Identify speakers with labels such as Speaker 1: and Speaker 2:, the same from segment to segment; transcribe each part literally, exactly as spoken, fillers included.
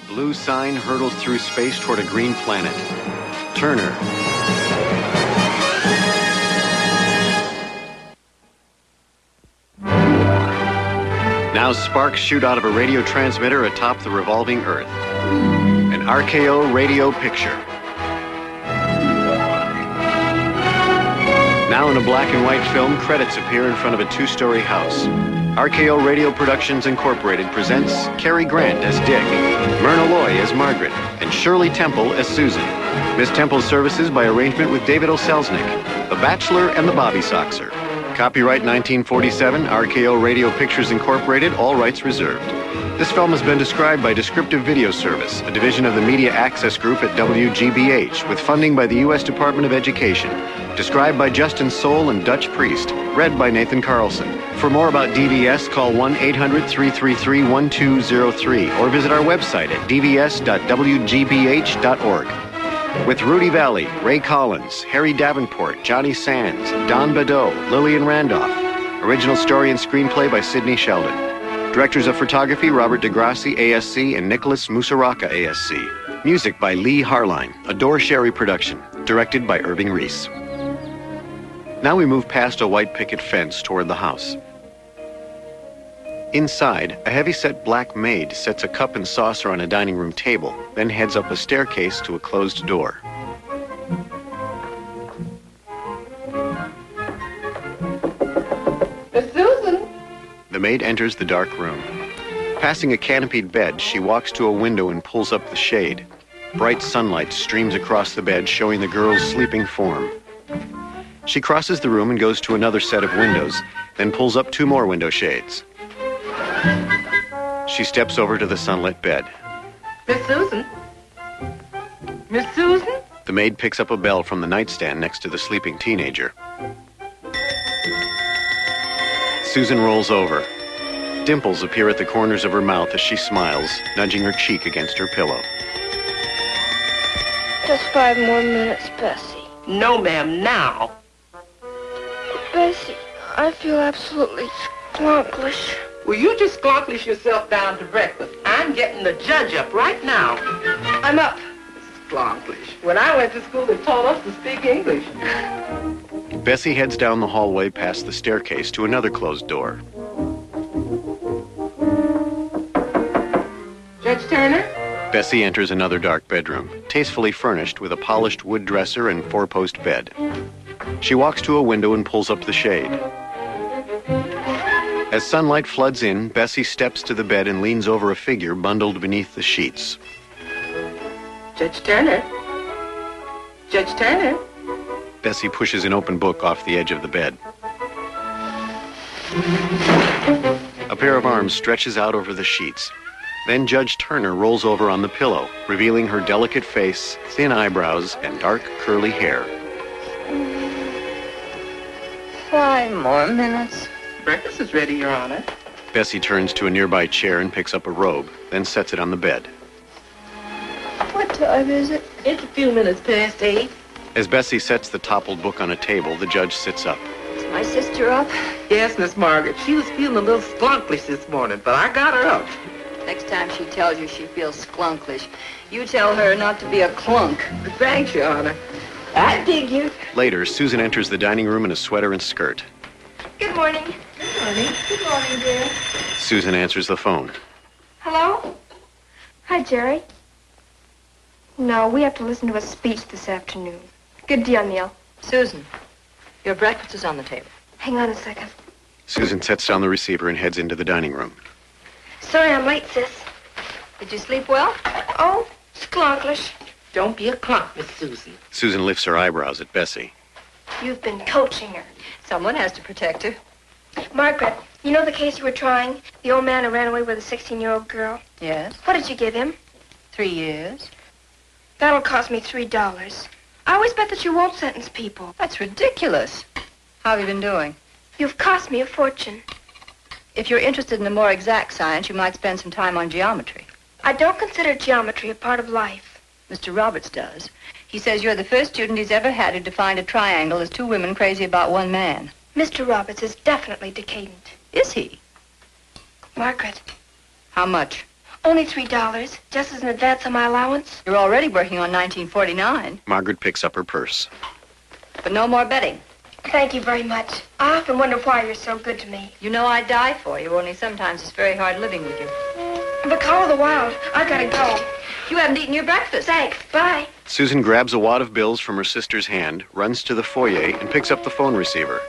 Speaker 1: blue sign hurtles through space toward a green planet. Turner. Now sparks shoot out of a radio transmitter atop the revolving Earth. An R K O radio picture. Now in a black and white film, credits appear in front of a two-story house. R K O Radio Productions Incorporated presents Cary Grant as Dick, Myrna Loy as Margaret, and Shirley Temple as Susan. Miss Temple's services by arrangement with David O. Selznick, The Bachelor and the Bobby Soxer. Copyright nineteen forty-seven, R K O Radio Pictures Incorporated, all rights reserved. This film has been described by Descriptive Video Service, a division of the Media Access Group at W G B H, with funding by the U S Department of Education. Described by Justin Soul and Dutch Priest. Read by Nathan Carlson. For more about D V S, call one eight hundred, three three three, one two zero three or visit our website at d v s dot w g b h dot org. With Rudy Valley, Ray Collins, Harry Davenport, Johnny Sands, Don Badeau, Lillian Randolph. Original story and screenplay by Sidney Sheldon. Directors of photography, Robert DeGrassi, A S C, and Nicholas Musaraka, A S C. Music by Lee Harline, a Dore Sherry production, directed by Irving Reese. Now we move past a white picket fence toward the house. Inside, a heavy-set black maid sets a cup and saucer on a dining room table, then heads up a staircase to a closed door.
Speaker 2: Miss Susan!
Speaker 1: The maid enters the dark room. Passing a canopied bed, she walks to a window and pulls up the shade. Bright sunlight streams across the bed, showing the girl's sleeping form. She crosses the room and goes to another set of windows, then pulls up two more window shades. She steps over to the sunlit bed.
Speaker 2: Miss Susan? Miss Susan?
Speaker 1: The maid picks up a bell from the nightstand next to the sleeping teenager. Susan rolls over. Dimples appear at the corners of her mouth as she smiles, nudging her cheek against her pillow.
Speaker 3: Just five more minutes, Bessie.
Speaker 2: No, ma'am, now.
Speaker 3: Bessie, I feel absolutely sklonklish.
Speaker 2: Will you just sklonklish yourself down to breakfast? I'm getting the judge up right now.
Speaker 3: I'm up.
Speaker 2: Sklonklish. When I went to school, they taught us to speak English.
Speaker 1: Bessie heads down the hallway past the staircase to another closed door.
Speaker 2: Judge Turner?
Speaker 1: Bessie enters another dark bedroom, tastefully furnished with a polished wood dresser and four-post bed. She walks to a window and pulls up the shade. As sunlight floods in, Bessie steps to the bed and leans over a figure bundled beneath the sheets.
Speaker 2: Judge Turner? Judge Turner?
Speaker 1: Bessie pushes an open book off the edge of the bed. A pair of arms stretches out over the sheets. Then Judge Turner rolls over on the pillow, revealing her delicate face, thin eyebrows, and dark curly hair.
Speaker 3: Five more minutes.
Speaker 2: Breakfast is ready, Your Honor.
Speaker 1: Bessie turns to a nearby chair and picks up a robe, then sets it on the bed.
Speaker 3: What time is it?
Speaker 2: It's a few minutes past eight.
Speaker 1: As Bessie sets the toppled book on a table, the judge sits up.
Speaker 3: Is my sister up?
Speaker 2: Yes, Miss Margaret. She was feeling a little sklonklish this morning, but I got her up.
Speaker 4: Next time she tells you she feels sklunklish, you tell her not to be a clunk.
Speaker 2: Thanks, Your Honor. I dig you.
Speaker 1: Later, Susan enters the dining room in a sweater and skirt.
Speaker 3: Good morning.
Speaker 2: Good morning.
Speaker 3: Good morning, dear.
Speaker 1: Susan answers the phone.
Speaker 3: Hello? Hi, Jerry. No, we have to listen to a speech this afternoon. Good deal, Neil.
Speaker 4: Susan, your breakfast is on the table.
Speaker 3: Hang on a second.
Speaker 1: Susan sets down the receiver and heads into the dining room.
Speaker 3: Sorry I'm late, sis.
Speaker 4: Did you sleep well?
Speaker 3: Oh, sklonklish.
Speaker 2: Don't be a clunk, Miss Susan.
Speaker 1: Susan lifts her eyebrows at Bessie.
Speaker 3: You've been coaching her.
Speaker 4: Someone has to protect her.
Speaker 3: Margaret, you know the case you were trying? The old man who ran away with a sixteen-year-old girl?
Speaker 4: Yes.
Speaker 3: What did you give him?
Speaker 4: Three years.
Speaker 3: That'll cost me three dollars. I always bet that you won't sentence people.
Speaker 4: That's ridiculous. How have you been doing?
Speaker 3: You've cost me a fortune.
Speaker 4: If you're interested in a more exact science, you might spend some time on geometry.
Speaker 3: I don't consider geometry a part of life.
Speaker 4: Mister Roberts does. He says you're the first student he's ever had who defined a triangle as two women crazy about one man.
Speaker 3: Mister Roberts is definitely decadent.
Speaker 4: Is he?
Speaker 3: Margaret.
Speaker 4: How much?
Speaker 3: Only three dollars, just as an advance on my allowance.
Speaker 4: You're already working on nineteen forty-nine.
Speaker 1: Margaret picks up her purse.
Speaker 4: But no more betting.
Speaker 3: Thank you very much. I often wonder why you're so good to me.
Speaker 4: You know I'd die for you, only sometimes it's very hard living with you.
Speaker 3: But Call of the Wild, I gotta go.
Speaker 4: You haven't eaten your breakfast.
Speaker 3: Thanks. Bye.
Speaker 1: Susan grabs a wad of bills from her sister's hand, runs to the foyer, and picks up the phone receiver.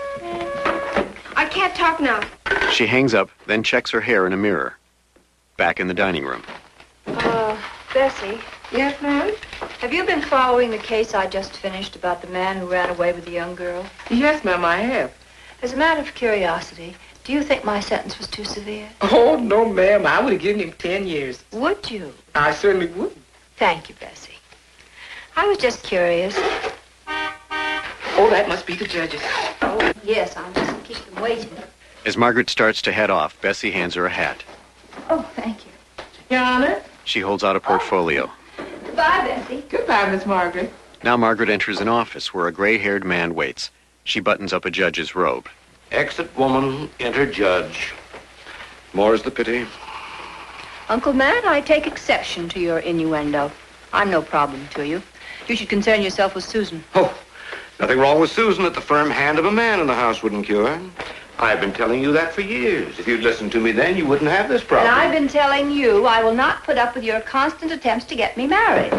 Speaker 3: I can't talk now.
Speaker 1: She hangs up, then checks her hair in a mirror. Back in the dining room.
Speaker 4: Uh, Bessie.
Speaker 2: Yes, ma'am?
Speaker 4: Have you been following the case I just finished about the man who ran away with the young girl?
Speaker 2: Yes, ma'am, I have.
Speaker 4: As a matter of curiosity, do you think my sentence was too severe?
Speaker 2: Oh, no, ma'am. I would have given him ten years.
Speaker 4: Would you?
Speaker 2: I certainly would.
Speaker 4: Thank you, Bessie. I was just curious.
Speaker 2: Oh, that must be the judges.
Speaker 4: Oh, yes, I'll just keep them waiting.
Speaker 1: As Margaret starts to head off, Bessie hands her a hat.
Speaker 4: Oh, thank you.
Speaker 2: Your Honor.
Speaker 1: She holds out a portfolio.
Speaker 4: Goodbye, Bessie.
Speaker 2: Goodbye, Miss Margaret.
Speaker 1: Now Margaret enters an office where a gray-haired man waits. She buttons up a judge's robe.
Speaker 5: Exit woman, enter judge. More's the pity.
Speaker 4: Uncle Matt, I take exception to your innuendo. I'm no problem to you. You should concern yourself with Susan.
Speaker 5: Oh, nothing wrong with Susan that the firm hand of a man in the house wouldn't cure. I've been telling you that for years. If you'd listened to me then, you wouldn't have this problem.
Speaker 4: And I've been telling you I will not put up with your constant attempts to get me married.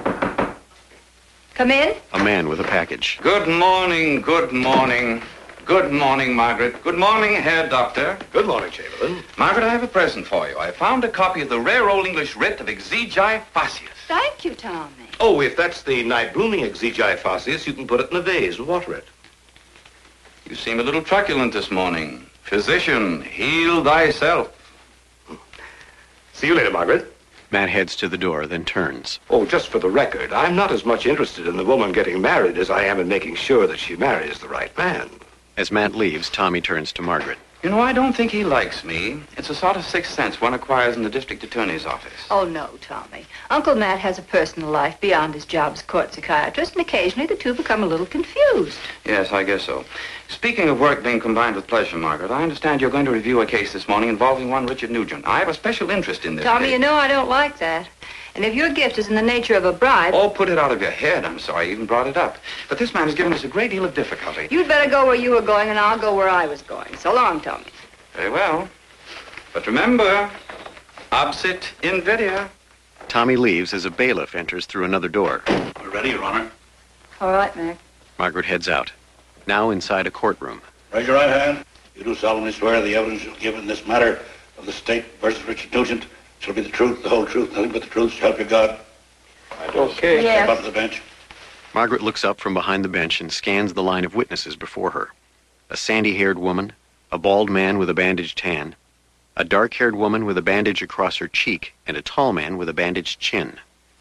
Speaker 4: Come in.
Speaker 1: A man with a package.
Speaker 6: Good morning, good morning. Good morning, Margaret. Good morning, Herr Doctor.
Speaker 5: Good morning, Chamberlain.
Speaker 6: Margaret, I have a present for you. I found a copy of the rare old English writ of Exegi Facius.
Speaker 4: Thank you, Tommy.
Speaker 5: Oh, if that's the night-blooming Exegi Facius, you can put it in a vase and water it.
Speaker 6: You seem a little truculent this morning. Physician, heal thyself.
Speaker 5: See you later, Margaret.
Speaker 1: Matt heads to the door, then turns.
Speaker 5: Oh, just for the record, I'm not as much interested in the woman getting married as I am in making sure that she marries the right man.
Speaker 1: As Matt leaves, Tommy turns to Margaret.
Speaker 6: You know, I don't think he likes me. It's a sort of sixth sense one acquires in the district attorney's office.
Speaker 4: Oh, no, Tommy. Uncle Matt has a personal life beyond his job as court psychiatrist, and occasionally the two become a little confused.
Speaker 6: Yes, I guess so. Speaking of work being combined with pleasure, Margaret, I understand you're going to review a case this morning involving one Richard Nugent. I have a special interest in this
Speaker 4: Tommy,
Speaker 6: case.
Speaker 4: you know I don't like that. And if your gift is in the nature of a bribe...
Speaker 6: Oh, put it out of your head. I'm sorry I even brought it up. But this man has given us a great deal of difficulty.
Speaker 4: You'd better go where you were going, and I'll go where I was going. So long, Tommy.
Speaker 6: Very well. But remember, absit invidia.
Speaker 1: Tommy leaves as a bailiff enters through another door.
Speaker 7: We're ready, Your Honor.
Speaker 4: All right, Mac.
Speaker 1: Margaret heads out. Now inside a courtroom.
Speaker 7: Raise your right hand. You do solemnly swear the evidence you'll give in this matter of the state versus Richard Nugent shall be the truth, the whole truth, nothing but the truth, so help you God. I do.
Speaker 5: Okay.
Speaker 4: Yes.
Speaker 7: Step up to the bench.
Speaker 1: Margaret looks up from behind the bench and scans the line of witnesses before her. A sandy-haired woman, a bald man with a bandaged hand, a dark-haired woman with a bandage across her cheek, and a tall man with a bandaged chin.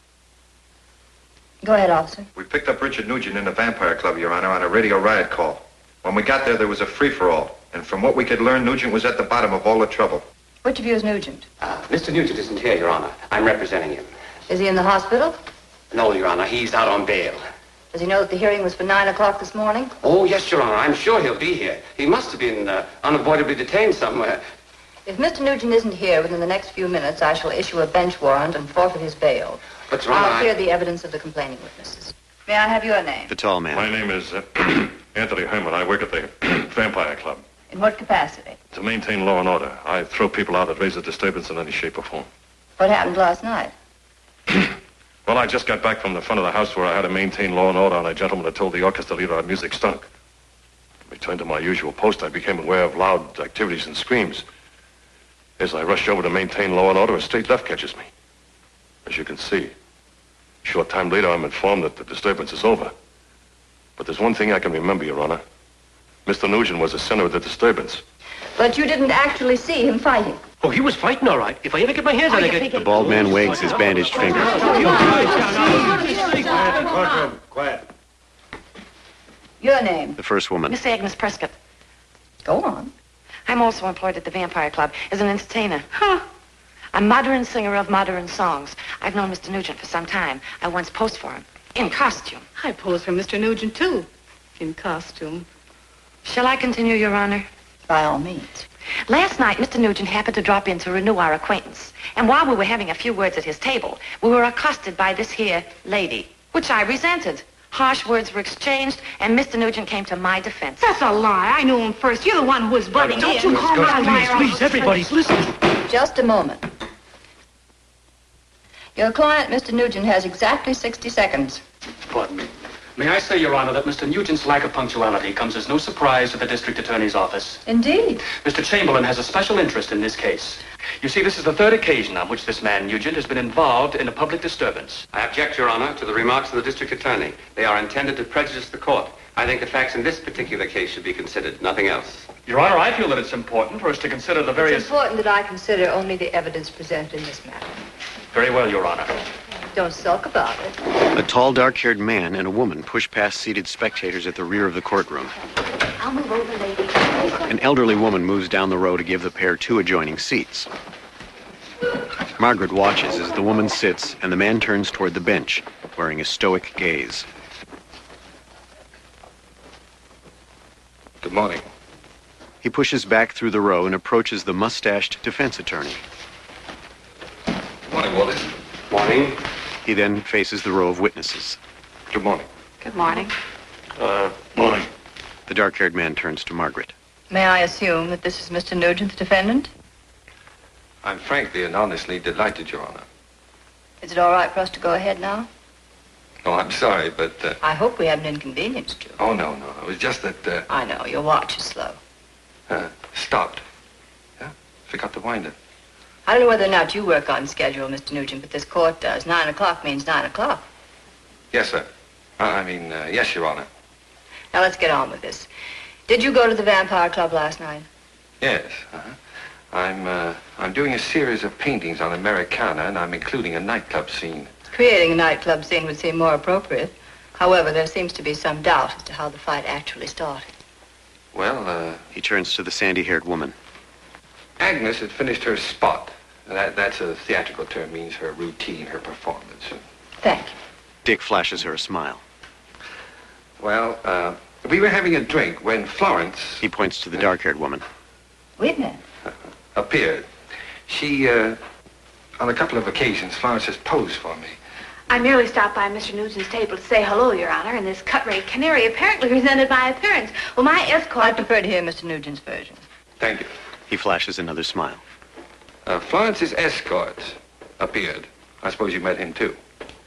Speaker 4: Go ahead, officer.
Speaker 8: We picked up Richard Nugent in the Vampire Club, Your Honor, on a radio riot call. When we got there, there was a free-for-all. And from what we could learn, Nugent was at the bottom of all the trouble.
Speaker 4: Which of you is Nugent?
Speaker 9: Uh, Mister Nugent isn't here, Your Honor. I'm representing him.
Speaker 4: Is he in the hospital?
Speaker 9: No, Your Honor, he's out on bail.
Speaker 4: Does he know that the hearing was for nine o'clock this morning?
Speaker 9: Oh, yes, Your Honor, I'm sure he'll be here. He must have been uh, unavoidably detained somewhere.
Speaker 4: If Mister Nugent isn't here within the next few minutes, I shall issue a bench warrant and forfeit his bail.
Speaker 9: But, Your Honor,
Speaker 4: I'll hear
Speaker 9: I...
Speaker 4: the evidence of the complaining witnesses. May I have your name?
Speaker 1: The tall man.
Speaker 8: My name is uh, Anthony Herman. I work at the Vampire Club.
Speaker 4: In what capacity?
Speaker 8: To maintain law and order. I throw people out that raise a disturbance in any shape or form.
Speaker 4: What happened last night?
Speaker 8: Well, I just got back from the front of the house where I had to maintain law and order on a gentleman that told the orchestra leader our music stunk. Returned to my usual post, I became aware of loud activities and screams. As I rushed over to maintain law and order, a straight left catches me. As you can see, a short time later, I'm informed that the disturbance is over. But there's one thing I can remember, Your Honor. Mister Nugent was the center of the disturbance.
Speaker 4: But you didn't actually see him fighting.
Speaker 10: Oh, he was fighting all right. If I ever get my hands on it, I
Speaker 1: The bald man wags his bandaged finger.
Speaker 7: Quiet, courtroom, quiet.
Speaker 4: Your name?
Speaker 1: The first woman.
Speaker 11: Miss Agnes Prescott.
Speaker 4: Go on.
Speaker 11: I'm also employed at the Vampire Club as an entertainer. Huh. A modern singer of modern songs. I've known Mister Nugent for some time. I once posed for him. In costume.
Speaker 2: I posed for Mister Nugent, too. In costume.
Speaker 11: Shall I continue, Your Honor?
Speaker 4: By all means.
Speaker 11: Last night, Mister Nugent happened to drop in to renew our acquaintance. And while we were having a few words at his table, we were accosted by this here lady, which I resented. Harsh words were exchanged, and Mister Nugent came to my defense.
Speaker 12: That's a lie. I knew him first. You're the one who was butting in.
Speaker 10: Don't you call me a liar. Please, please, everybody's listening.
Speaker 4: Just a moment. Your client, Mister Nugent, has exactly sixty seconds.
Speaker 10: Pardon me. May I say, Your Honor, that Mister Nugent's lack of punctuality comes as no surprise to the district attorney's office.
Speaker 4: Indeed.
Speaker 10: Mister Chamberlain has a special interest in this case. You see, this is the third occasion on which this man, Nugent, has been involved in a public disturbance.
Speaker 9: I object, Your Honor, to the remarks of the district attorney. They are intended to prejudice the court. I think the facts in this particular case should be considered, nothing else.
Speaker 10: Your Honor, I feel that it's important for us to consider the various...
Speaker 4: It's important that I consider only the evidence presented in this matter.
Speaker 10: Very well, Your Honor.
Speaker 4: Don't sulk about it.
Speaker 1: A tall, dark-haired man and a woman push past seated spectators at the rear of the courtroom.
Speaker 4: I'll move over, lady.
Speaker 1: An elderly woman moves down the row to give the pair two adjoining seats. Margaret watches as the woman sits and the man turns toward the bench, wearing a stoic gaze.
Speaker 8: Good morning.
Speaker 1: He pushes back through the row and approaches the mustached defense attorney.
Speaker 8: Morning, Walter.
Speaker 9: Morning.
Speaker 1: He then faces the row of witnesses.
Speaker 8: Good morning.
Speaker 4: Good morning.
Speaker 8: Uh, morning.
Speaker 1: The dark-haired man turns to Margaret.
Speaker 4: May I assume that this is Mister Nugent, the defendant?
Speaker 8: I'm frankly and honestly delighted, Your Honor.
Speaker 4: Is it all right for us to go ahead now?
Speaker 8: Oh, I'm sorry, but... Uh...
Speaker 4: I hope we haven't inconvenienced you.
Speaker 8: Oh, no, no. It was just that... Uh...
Speaker 4: I know. Your watch is slow.
Speaker 8: Uh, stopped. Yeah? Forgot to wind it.
Speaker 4: I don't know whether or not you work on schedule, Mister Nugent, but this court does. Nine o'clock means nine o'clock.
Speaker 8: Yes, sir. Uh, I mean, uh, yes, Your Honor.
Speaker 4: Now, let's get on with this. Did you go to the Vampire Club last night?
Speaker 8: Yes. Uh-huh. I'm, uh, I'm doing a series of paintings on Americana, and I'm including a nightclub scene.
Speaker 4: Creating a nightclub scene would seem more appropriate. However, there seems to be some doubt as to how the fight actually started.
Speaker 8: Well, uh...
Speaker 1: He turns to the sandy-haired woman.
Speaker 8: Agnes had finished her spot. That, that's a theatrical term, means her routine, her performance.
Speaker 4: Thank you.
Speaker 1: Dick flashes her a smile.
Speaker 8: Well, uh, we were having a drink when Florence...
Speaker 1: He points to the dark-haired woman.
Speaker 4: Wait a minute.
Speaker 8: Appeared. She, uh, on a couple of occasions, Florence has posed for me.
Speaker 13: I merely stopped by Mister Nugent's table to say hello, Your Honor, and this cut-rate canary apparently resented my appearance. Well, my escort...
Speaker 4: I prefer to hear Mister Nugent's version.
Speaker 8: Thank you.
Speaker 1: He flashes another smile.
Speaker 8: Uh, Florence's escort appeared. I suppose you met him, too.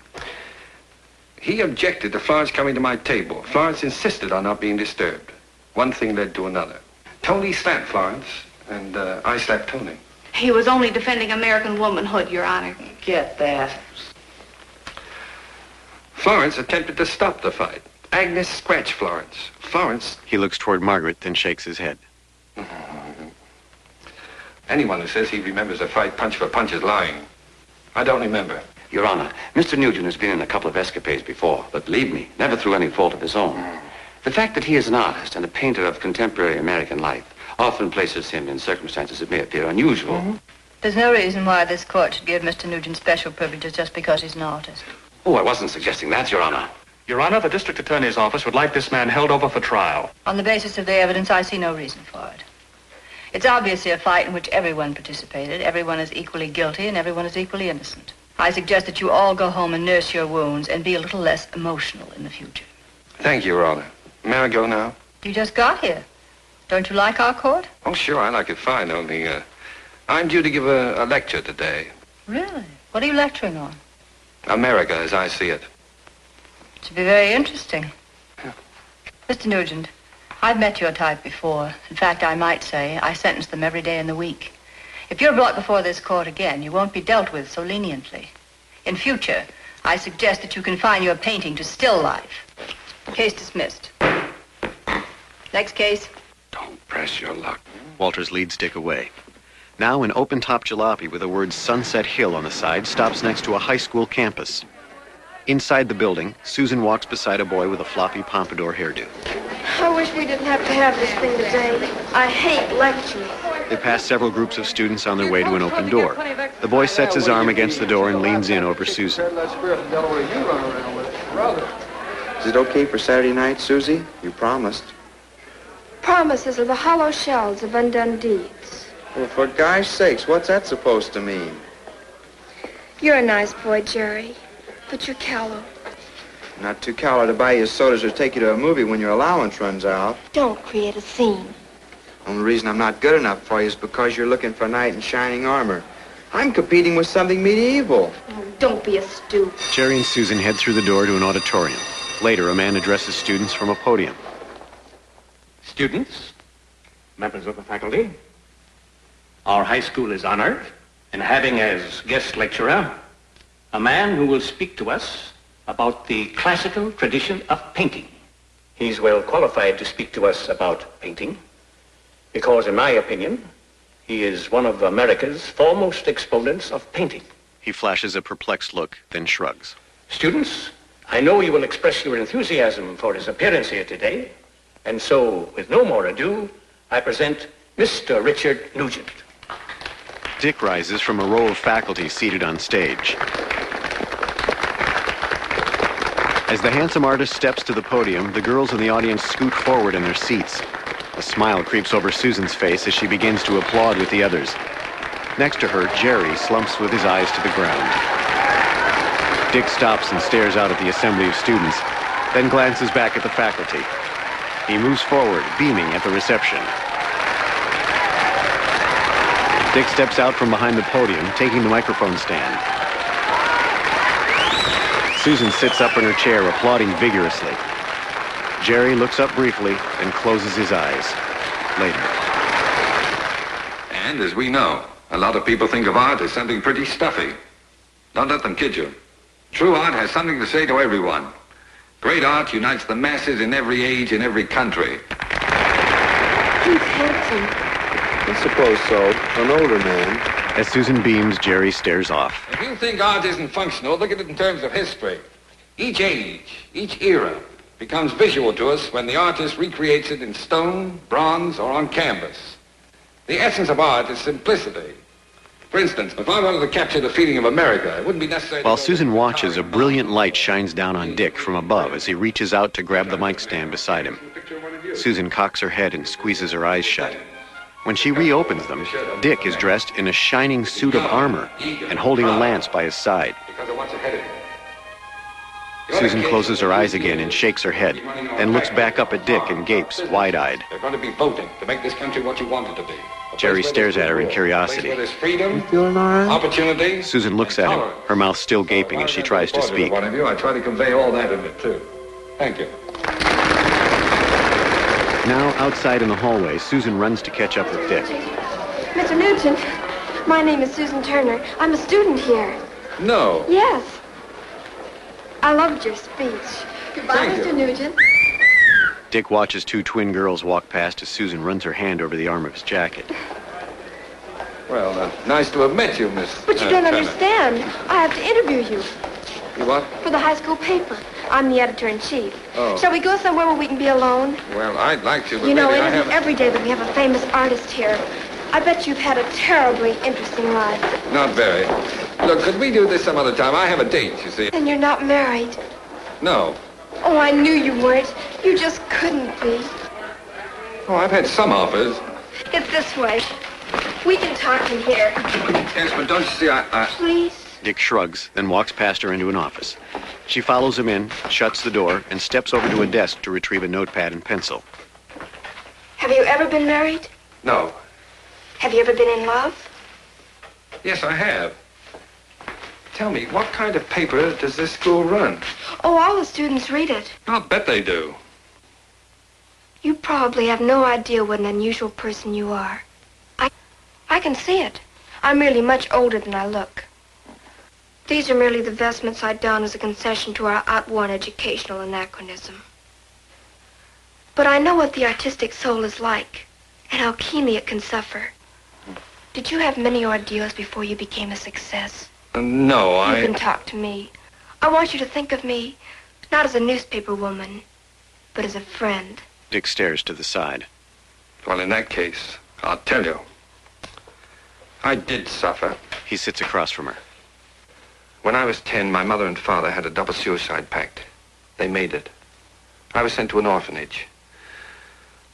Speaker 8: He objected to Florence coming to my table. Florence insisted on not being disturbed. One thing led to another. Tony slapped Florence, and uh, I slapped Tony.
Speaker 13: He was only defending American womanhood, Your Honor.
Speaker 2: Get that.
Speaker 8: Florence attempted to stop the fight. Agnes scratched Florence. Florence...
Speaker 1: He looks toward Margaret, then shakes his head.
Speaker 8: Anyone who says he remembers a fight punch for punch is lying. I don't remember.
Speaker 9: Your Honor, Mister Nugent has been in a couple of escapades before, but believe me, never through any fault of his own. Mm. The fact that he is an artist and a painter of contemporary American life often places him in circumstances that may appear unusual.
Speaker 4: Mm-hmm. There's no reason why this court should give Mister Nugent special privileges just because he's an artist.
Speaker 9: Oh, I wasn't suggesting that, Your Honor.
Speaker 10: Your Honor, the district attorney's office would like this man held over for trial.
Speaker 4: On the basis of the evidence, I see no reason for it. It's obviously a fight in which everyone participated. Everyone is equally guilty and everyone is equally innocent. I suggest that you all go home and nurse your wounds and be a little less emotional in the future.
Speaker 8: Thank you, Your Honor. May I go now?
Speaker 4: You just got here. Don't you like our court?
Speaker 8: Oh, sure, I like it fine, only, uh, I'm due to give a, a lecture today.
Speaker 4: Really? What are you lecturing on?
Speaker 8: America, as I see it.
Speaker 4: It should be very interesting.
Speaker 8: Yeah.
Speaker 4: Mister Nugent, I've met your type before. In fact, I might say I sentence them every day in the week. If you're brought before this court again, you won't be dealt with so leniently. In future, I suggest that you confine your painting to still life. Case dismissed. Next case.
Speaker 8: Don't press your luck.
Speaker 1: Walters leads Dick away. Now an open-top jalopy with the words Sunset Hill on the side stops next to a high school campus. Inside the building, Susan walks beside a boy with a floppy pompadour hairdo.
Speaker 3: I wish we didn't have to have this thing today. I hate lectures.
Speaker 1: They pass several groups of students on their way to an open door. The boy sets his arm against the door and leans in over Susan.
Speaker 14: Is it okay for Saturday night, Susie? You promised.
Speaker 3: promises are the hollow shells of undone deeds.
Speaker 14: Well, for gosh sakes, what's that supposed to mean?
Speaker 3: You're a nice boy, Jerry, but you're callow.
Speaker 14: Not too callow to buy you sodas or take you to a movie when your allowance runs out.
Speaker 3: Don't create a scene.
Speaker 14: Only reason I'm not good enough for you is because you're looking for knight in shining armor. I'm competing with something medieval.
Speaker 3: Oh, don't be a stoop.
Speaker 1: Jerry and Susan head through the door to an auditorium. Later, a man addresses students from a podium.
Speaker 15: Students, members of the faculty, our high school is honored in having as guest lecturer a man who will speak to us about the classical tradition of painting. He's well qualified to speak to us about painting because, in my opinion, he is one of America's foremost exponents of painting.
Speaker 1: He flashes a perplexed look, then shrugs.
Speaker 15: Students, I know you will express your enthusiasm for his appearance here today, and so, with no more ado, I present Mister Richard Nugent.
Speaker 1: Dick rises from a row of faculty seated on stage. As the handsome artist steps to the podium, the girls in the audience scoot forward in their seats. A smile creeps over Susan's face as she begins to applaud with the others. Next to her, Jerry slumps with his eyes to the ground. Dick stops and stares out at the assembly of students, then glances back at the faculty. He moves forward, beaming at the reception. Dick steps out from behind the podium, taking the microphone stand. Susan sits up in her chair, applauding vigorously. Jerry looks up briefly and closes his eyes. Later.
Speaker 16: And as we know, a lot of people think of art as something pretty stuffy. Don't let them kid you. True art has something to say to everyone. Great art unites the masses in every age, in every country.
Speaker 3: He's handsome.
Speaker 14: I suppose so. An older man.
Speaker 1: As Susan beams, Jerry stares off.
Speaker 16: If you think art isn't functional, look at it in terms of history. Each age, each era becomes visual to us when the artist recreates it in stone, bronze, or on canvas. The essence of art is simplicity. For instance, if I wanted to capture the feeling of America, it wouldn't be necessary...
Speaker 1: While Susan watches, a brilliant light shines down on Dick from above as he reaches out to grab the mic stand beside him. Susan cocks her head and squeezes her eyes shut. When she reopens them, Dick is dressed in a shining suit of armor and holding a lance by his side. Susan closes her eyes again and shakes her head, then looks back up at Dick and gapes, wide-eyed.
Speaker 16: They're going to be voting to make this country what you want it to be.
Speaker 1: Jerry stares at her in curiosity.
Speaker 16: There's freedom,
Speaker 14: feeling all right?
Speaker 16: opportunity.
Speaker 1: Susan looks at him, her mouth still gaping as she tries to speak.
Speaker 16: One of you, I try to convey all that in it, too. Thank you.
Speaker 1: Now, outside in the hallway, Susan runs to catch up with Dick.
Speaker 3: Mister Nugent, my name is Susan Turner. I'm a student here.
Speaker 16: No.
Speaker 3: Yes. I loved your speech. Goodbye,
Speaker 16: Thank
Speaker 3: Mister
Speaker 16: you.
Speaker 3: Nugent.
Speaker 1: Dick watches two twin girls walk past as Susan runs her hand over the arm of his jacket.
Speaker 16: Well, uh, nice to have met you, Miss...
Speaker 3: But you
Speaker 16: uh,
Speaker 3: don't
Speaker 16: Turner.
Speaker 3: understand. I have to interview you
Speaker 16: You what?
Speaker 3: for the high school paper. I'm the editor-in-chief.
Speaker 16: Oh.
Speaker 3: Shall we go somewhere where we can be alone?
Speaker 16: Well, I'd like to, but
Speaker 3: You know,
Speaker 16: maybe
Speaker 3: it
Speaker 16: I
Speaker 3: isn't
Speaker 16: haven't...
Speaker 3: every day that we have a famous artist here. I bet you've had a terribly interesting life.
Speaker 16: Not very. Look, could we do this some other time? I have a date, you see.
Speaker 3: And you're not married.
Speaker 16: No.
Speaker 3: Oh, I knew you weren't. You just couldn't be.
Speaker 16: Oh, I've had some offers.
Speaker 3: It's this way. We can talk in here.
Speaker 16: Yes, but don't you see, I... I...
Speaker 3: Please?
Speaker 1: Dick shrugs, then walks past her into an office. She follows him in, shuts the door, and steps over to a desk to retrieve a notepad and pencil.
Speaker 3: Have you ever been married?
Speaker 16: No.
Speaker 3: Have you ever been in love?
Speaker 16: Yes, I have. Tell me, what kind of paper does this school run?
Speaker 3: Oh, all the students read it.
Speaker 16: I'll bet they do.
Speaker 3: You probably have no idea what an unusual person you are. I, I can see it. I'm really much older than I look. These are merely the vestments I don as a concession to our outworn educational anachronism. But I know what the artistic soul is like, and how keenly it can suffer. Did you have many ordeals before you became a success?
Speaker 16: Uh, no, I...
Speaker 3: You can talk to me. I want you to think of me, not as a newspaper woman, but as a friend.
Speaker 1: Dick stares to the side.
Speaker 16: Well, in that case, I'll tell you. I did suffer.
Speaker 1: He sits across from her.
Speaker 16: When I was ten, my mother and father had a double suicide pact. They made it. I was sent to an orphanage.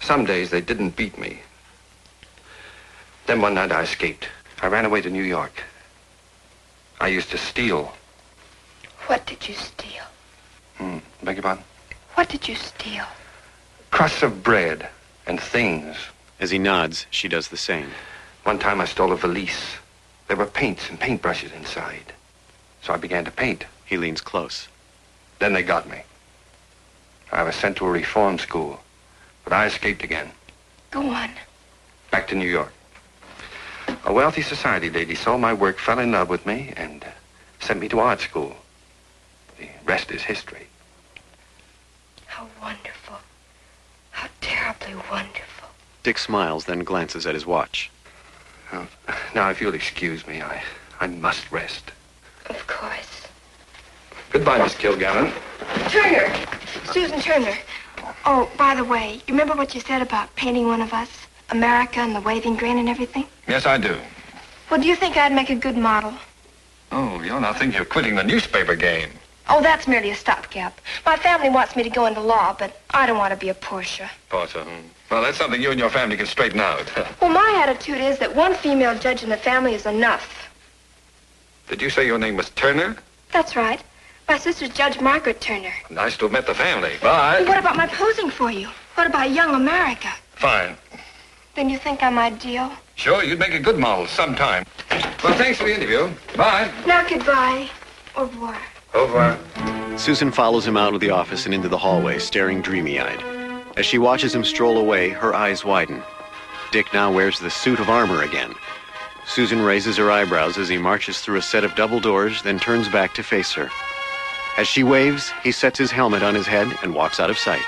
Speaker 16: Some days they didn't beat me. Then one night I escaped. I ran away to New York. I used to steal.
Speaker 3: What did you steal?
Speaker 16: Hmm, beg your pardon?
Speaker 3: What did you steal?
Speaker 16: Crusts of bread and things.
Speaker 1: As he nods, she does the same.
Speaker 16: One time I stole a valise. There were paints and paintbrushes inside. So I began to paint.
Speaker 1: He leans close.
Speaker 16: Then they got me. I was sent to a reform school, but I escaped again.
Speaker 3: Go on.
Speaker 16: Back to New York. A wealthy society lady saw my work, fell in love with me, and sent me to art school. The rest is history.
Speaker 3: How wonderful. How terribly wonderful.
Speaker 1: Dick smiles, then glances at his watch.
Speaker 16: Oh, now, if you'll excuse me, I, I must rest.
Speaker 3: Of course.
Speaker 16: Goodbye, Miss Kilgallen.
Speaker 3: Turner! Susan Turner. Oh, by the way, you remember what you said about painting one of us? America and the waving grain and everything?
Speaker 16: Yes, I do.
Speaker 3: Well, do you think I'd make a good model?
Speaker 16: Oh, you'll not think you're quitting the newspaper game.
Speaker 3: Oh, that's merely a stopgap. My family wants me to go into law, but I don't want to be a Portia.
Speaker 16: Portia, hmm. Well, that's something you and your family can straighten out.
Speaker 3: Well, my attitude is that one female judge in the family is enough.
Speaker 16: Did you say your name was Turner?
Speaker 3: That's right. My sister's Judge Margaret Turner.
Speaker 16: Nice to have met the family. Bye.
Speaker 3: Well, what about my posing for you? What about young America?
Speaker 16: Fine.
Speaker 3: Then you think I'm ideal?
Speaker 16: Sure, you'd make a good model sometime. Well, thanks for the interview. Bye.
Speaker 3: Now, goodbye. Au revoir.
Speaker 16: Au revoir.
Speaker 1: Susan follows him out of the office and into the hallway, staring dreamy-eyed. As she watches him stroll away, her eyes widen. Dick now wears the suit of armor again. Susan raises her eyebrows as he marches through a set of double doors, then turns back to face her. As she waves, he sets his helmet on his head and walks out of sight.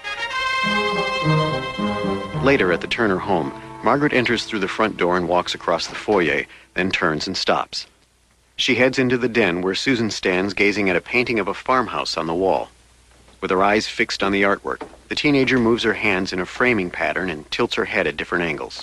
Speaker 1: Later at the Turner home, Margaret enters through the front door and walks across the foyer, then turns and stops. She heads into the den where Susan stands gazing at a painting of a farmhouse on the wall. With her eyes fixed on the artwork, the teenager moves her hands in a framing pattern and tilts her head at different angles.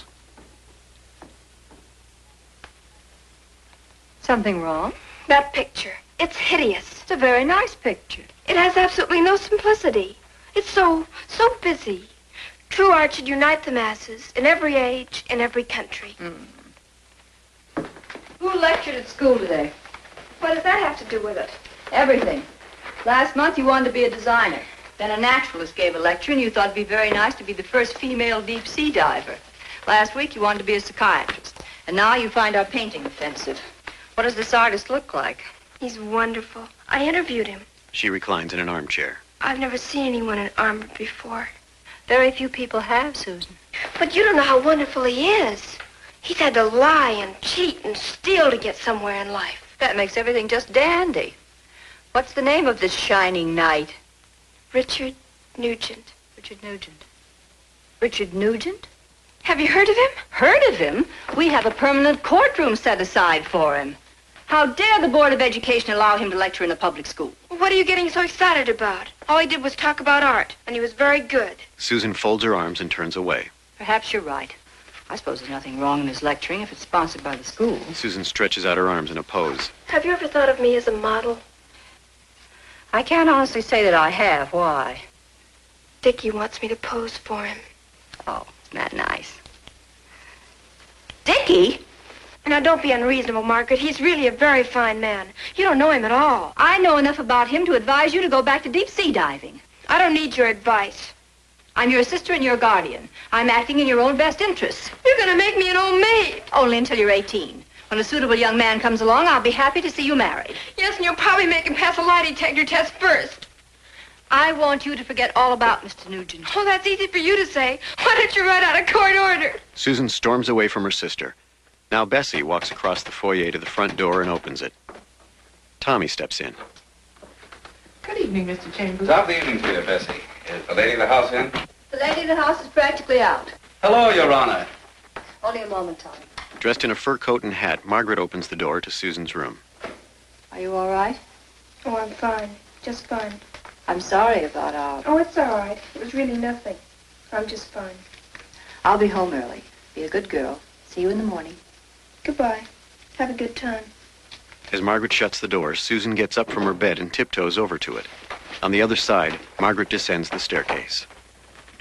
Speaker 4: Something wrong?
Speaker 3: That picture. It's hideous.
Speaker 4: It's a very nice picture.
Speaker 3: It has absolutely no simplicity. It's so, so busy. True art should unite the masses in every age, in every country.
Speaker 4: Mm. Who lectured at school today?
Speaker 3: What does that have to do with it?
Speaker 4: Everything. Last month you wanted to be a designer. Then a naturalist gave a lecture and you thought it'd be very nice to be the first female deep sea diver. Last week you wanted to be a psychiatrist. And now you find our painting offensive. What does this artist look like?
Speaker 3: He's wonderful. I interviewed him.
Speaker 1: She reclines in an armchair.
Speaker 3: I've never seen anyone in armor before.
Speaker 4: Very few people have, Susan.
Speaker 3: But you don't know how wonderful he is. He's had to lie and cheat and steal to get somewhere in life.
Speaker 4: That makes everything just dandy. What's the name of this shining knight?
Speaker 3: Richard Nugent.
Speaker 4: Richard Nugent. Richard Nugent?
Speaker 3: Have you heard of him?
Speaker 4: Heard of him? We have a permanent courtroom set aside for him. How dare the Board of Education allow him to lecture in a public school?
Speaker 3: What are you getting so excited about? All he did was talk about art, and he was very good.
Speaker 1: Susan folds her arms and turns away.
Speaker 4: Perhaps you're right. I suppose there's nothing wrong in his lecturing if it's sponsored by the school.
Speaker 1: Susan stretches out her arms in a pose.
Speaker 3: Have you ever thought of me as a model?
Speaker 4: I can't honestly say that I have. Why?
Speaker 3: Dickie wants me to pose for him.
Speaker 4: Oh, isn't that nice? Dickie?
Speaker 3: Now, don't be unreasonable, Margaret. He's really a very fine man. You don't know him at all.
Speaker 4: I know enough about him to advise you to go back to deep sea diving.
Speaker 3: I don't need your advice.
Speaker 4: I'm your sister and your guardian. I'm acting in your own best interests.
Speaker 3: You're going to make me an old maid.
Speaker 4: Only until you're eighteen. When a suitable young man comes along, I'll be happy to see you married.
Speaker 3: Yes, and you'll probably make him pass a lie detector test first.
Speaker 4: I want you to forget all about Mister Nugent.
Speaker 3: Oh, that's easy for you to say. Why don't you write out a court order?
Speaker 1: Susan storms away from her sister. Now Bessie walks across the foyer to the front door and opens it. Tommy steps in.
Speaker 2: Good evening, Mister Chambers.
Speaker 16: Top of the evening to you, Bessie. Is the lady of the house in?
Speaker 4: The lady of the house is practically out.
Speaker 17: Hello, Your Honor.
Speaker 4: Only a moment, Tommy.
Speaker 1: Dressed in a fur coat and hat, Margaret opens the door to Susan's room.
Speaker 4: Are you all right?
Speaker 3: Oh, I'm fine. Just fine.
Speaker 4: I'm sorry about our...
Speaker 3: Oh, it's all right. It was really nothing. I'm just fine.
Speaker 4: I'll be home early. Be a good girl. See you in the morning.
Speaker 3: Goodbye. Have a good time.
Speaker 1: As Margaret shuts the door, Susan gets up from her bed and tiptoes over to it. On the other side, Margaret descends the staircase.
Speaker 16: Do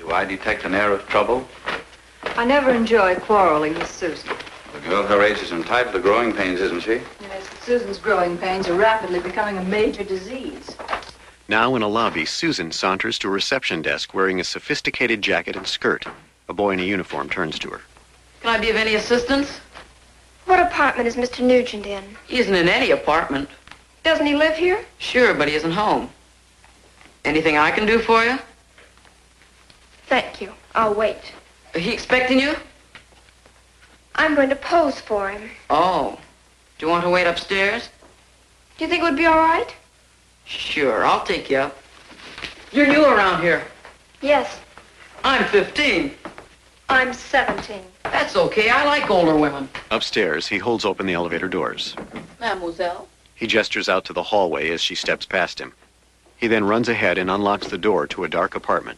Speaker 6: Do I detect an air of trouble?
Speaker 4: I never enjoy quarreling with Susan.
Speaker 6: The girl her age is entitled to growing pains, isn't she?
Speaker 4: Yes, Susan's growing pains are rapidly becoming a major disease.
Speaker 1: Now in a lobby, Susan saunters to a reception desk wearing a sophisticated jacket and skirt. A boy in a uniform turns to her.
Speaker 2: Can I be of any assistance?
Speaker 3: What apartment is Mister Nugent in?
Speaker 2: He isn't in any apartment.
Speaker 3: Doesn't he live here?
Speaker 2: Sure, but he isn't home. Anything I can do for you?
Speaker 3: Thank you. I'll wait.
Speaker 2: He expecting you?
Speaker 3: I'm going to pose for him.
Speaker 2: Oh. Do you want to wait upstairs?
Speaker 3: Do you think it would be all right?
Speaker 2: Sure, I'll take you up. You're new around here.
Speaker 3: Yes.
Speaker 2: I'm fifteen.
Speaker 3: I'm seventeen.
Speaker 2: That's okay. I like older women.
Speaker 1: Upstairs, he holds open the elevator doors.
Speaker 2: Mademoiselle?
Speaker 1: He gestures out to the hallway as she steps past him. He then runs ahead and unlocks the door to a dark apartment.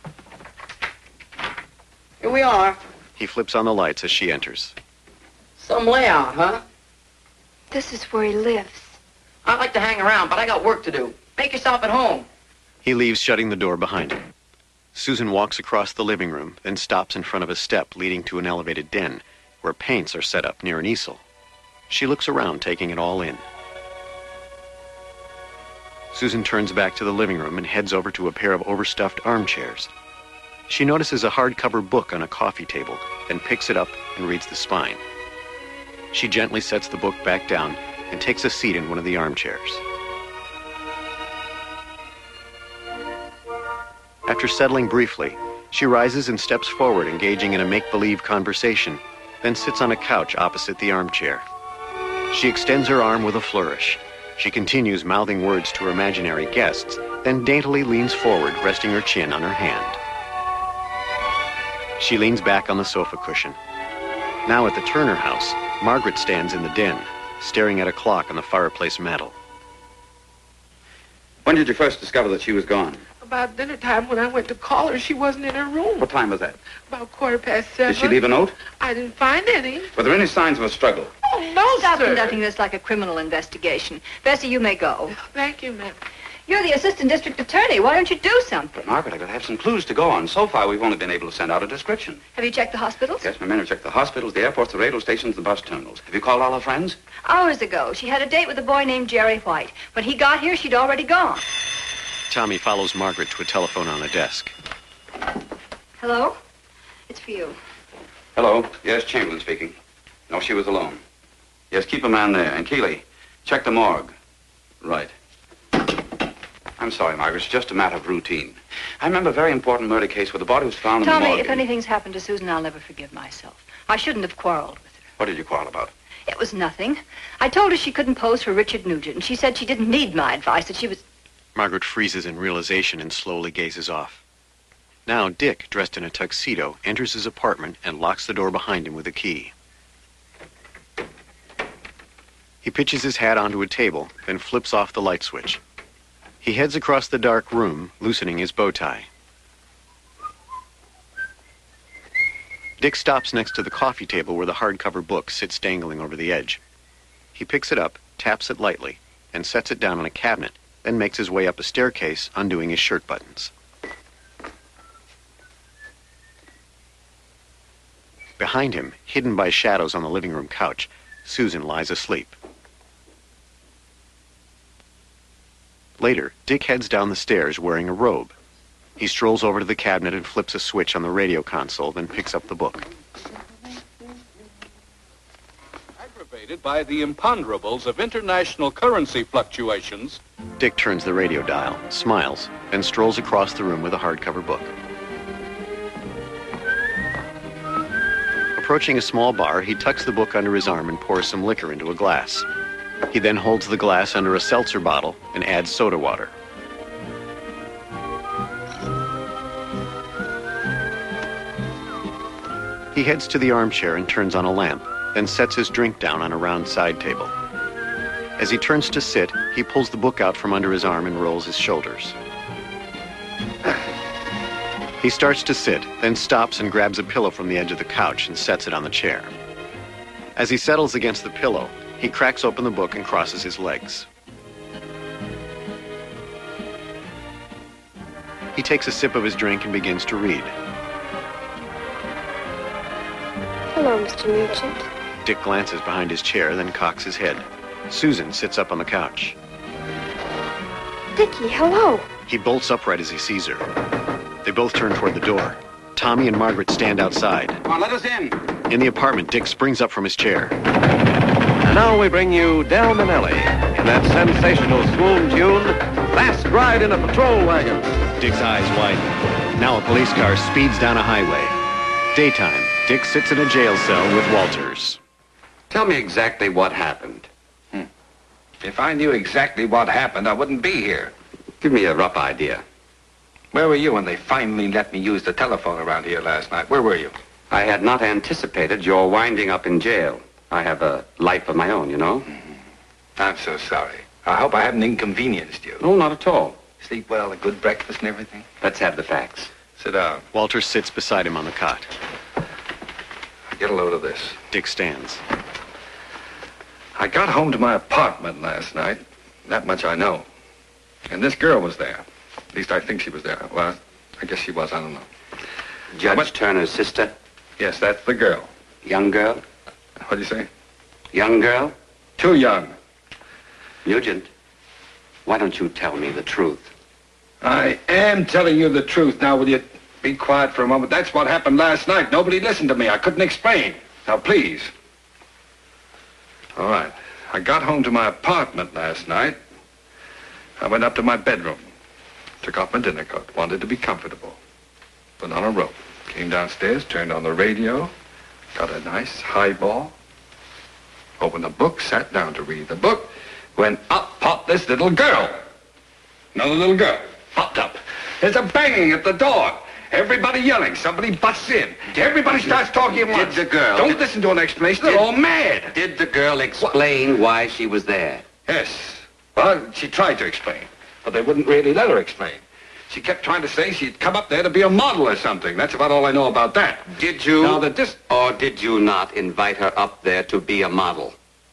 Speaker 2: Here we are.
Speaker 1: He flips on the lights as she enters.
Speaker 2: Some layout, huh?
Speaker 3: This is where he lives.
Speaker 2: I'd like to hang around, but I got work to do. Make yourself at home.
Speaker 1: He leaves, shutting the door behind him. Susan walks across the living room, then stops in front of a step leading to an elevated den, where paints are set up near an easel. She looks around, taking it all in. Susan turns back to the living room and heads over to a pair of overstuffed armchairs. She notices a hardcover book on a coffee table, then picks it up and reads the spine. She gently sets the book back down and takes a seat in one of the armchairs. After settling briefly, she rises and steps forward, engaging in a make-believe conversation, then sits on a couch opposite the armchair. She extends her arm with a flourish. She continues mouthing words to her imaginary guests, then daintily leans forward, resting her chin on her hand. She leans back on the sofa cushion. Now at the Turner house, Margaret stands in the den, staring at a clock on the fireplace mantel.
Speaker 6: When did you first discover that she was gone?
Speaker 2: About dinner time, when I went to call her, she wasn't in her room.
Speaker 6: What time was that?
Speaker 2: About quarter past seven.
Speaker 6: Did she leave a note?
Speaker 2: I didn't find any.
Speaker 6: Were there any signs of a struggle?
Speaker 2: Oh, no,
Speaker 4: Stop
Speaker 2: sir.
Speaker 4: conducting this like a criminal investigation. Bessie, you may go.
Speaker 2: Thank you, ma'am.
Speaker 4: You're the assistant district attorney. Why don't you do something?
Speaker 6: Margaret, I've got to have some clues to go on. So far, we've only been able to send out a description.
Speaker 4: Have you checked the hospitals?
Speaker 6: Yes, my men have checked the hospitals, the airports, the radio stations, the bus terminals. Have you called all her friends?
Speaker 4: Hours ago, she had a date with a boy named Jerry White. When he got here, she'd already gone.
Speaker 1: Tommy follows Margaret to a telephone on a desk.
Speaker 4: Hello? It's for you.
Speaker 6: Hello. Yes, Chamberlain speaking. No, she was alone. Yes, keep a man there. And Keeley, check the morgue. Right. I'm sorry, Margaret. It's just a matter of routine. I remember a very important murder case where the body was found in the
Speaker 4: Tommy,
Speaker 6: morgue.
Speaker 4: if anything's happened to Susan, I'll never forgive myself. I shouldn't have quarreled with her.
Speaker 6: What did you quarrel about?
Speaker 4: It was nothing. I told her she couldn't pose for Richard Nugent, and she said she didn't need my advice, that she was...
Speaker 1: Margaret freezes in realization and slowly gazes off. Now, Dick, dressed in a tuxedo, enters his apartment and locks the door behind him with a key. He pitches his hat onto a table, then flips off the light switch. He heads across the dark room, loosening his bow tie. Dick stops next to the coffee table where the hardcover book sits dangling over the edge. He picks it up, taps it lightly, and sets it down on a cabinet, then makes his way up a staircase, undoing his shirt buttons. Behind him, hidden by shadows on the living room couch, Susan lies asleep. Later, Dick heads down the stairs wearing a robe. He strolls over to the cabinet and flips a switch on the radio console, then picks up the book.
Speaker 17: Aggravated by the imponderables of international currency fluctuations.
Speaker 1: Dick turns the radio dial, smiles, and strolls across the room with a hardcover book. Approaching a small bar, he tucks the book under his arm and pours some liquor into a glass. He then holds the glass under a seltzer bottle and adds soda water. He heads to the armchair and turns on a lamp, then sets his drink down on a round side table. As he turns to sit, he pulls the book out from under his arm and rolls his shoulders. He starts to sit, then stops and grabs a pillow from the edge of the couch and sets it on the chair. As he settles against the pillow, he cracks open the book and crosses his legs. He takes a sip of his drink and begins to read.
Speaker 3: Hello, Mister Nugent.
Speaker 1: Dick glances behind his chair, then cocks his head. Susan sits up on the couch.
Speaker 3: Dickie, hello.
Speaker 1: He bolts upright as he sees her. They both turn toward the door. Tommy and Margaret stand outside.
Speaker 6: Come on, let us in.
Speaker 1: In the apartment, Dick springs up from his chair.
Speaker 18: And now we bring you Del Manelli in that sensational swoon tune, Fast Ride in a Patrol Wagon.
Speaker 1: Dick's eyes widen. Now a police car speeds down a highway. Daytime. Dick sits in a jail cell with Walters.
Speaker 9: Tell me exactly what happened.
Speaker 16: Hmm. If I knew exactly what happened, I wouldn't be here.
Speaker 9: Give me a rough idea.
Speaker 16: Where were you when they finally let me use the telephone around here last night? Where were you?
Speaker 9: I had not anticipated your winding up in jail. I have a life of my own, you know.
Speaker 16: Mm-hmm. I'm so sorry. I hope I haven't inconvenienced you.
Speaker 9: No, not at all.
Speaker 16: Sleep well, a good breakfast and everything?
Speaker 9: Let's have the facts.
Speaker 16: Sit down.
Speaker 1: Walters sits beside him on the cot.
Speaker 16: Get a load of this.
Speaker 1: Dick stands.
Speaker 16: I got home to my apartment last night. That much I know. And this girl was there. At least I think she was there. Well, I guess she was. I don't know.
Speaker 9: Judge
Speaker 16: What?
Speaker 9: Turner's sister?
Speaker 16: Yes, that's the girl.
Speaker 9: Young girl?
Speaker 16: What'd you say?
Speaker 9: Young girl?
Speaker 16: Too young.
Speaker 9: Nugent, why don't you tell me the truth?
Speaker 16: I am telling you the truth. Now, will you be quiet for a moment? That's what happened last night. Nobody listened to me. I couldn't explain. Now, please. All right. I got home to my apartment last night. I went up to my bedroom. Took off my dinner coat. Wanted to be comfortable. Put on a robe. Came downstairs, turned on the radio. Got a nice highball. Opened a book, sat down to read the book. When up popped this little girl. Another little girl. Popped up. There's a banging at the door. Everybody yelling. Somebody busts in. Everybody starts talking at once.
Speaker 9: Did the girl...
Speaker 16: Don't listen to an explanation. They're
Speaker 9: Did-
Speaker 16: all mad.
Speaker 9: Did the girl explain why she was there?
Speaker 16: Yes. Well, she tried to explain. But they wouldn't really let her explain. She kept trying to say she'd come up there to be a model or something. That's about all I know about that.
Speaker 9: Did you...
Speaker 16: Now that this...
Speaker 9: Or did you not invite her up there to be a model?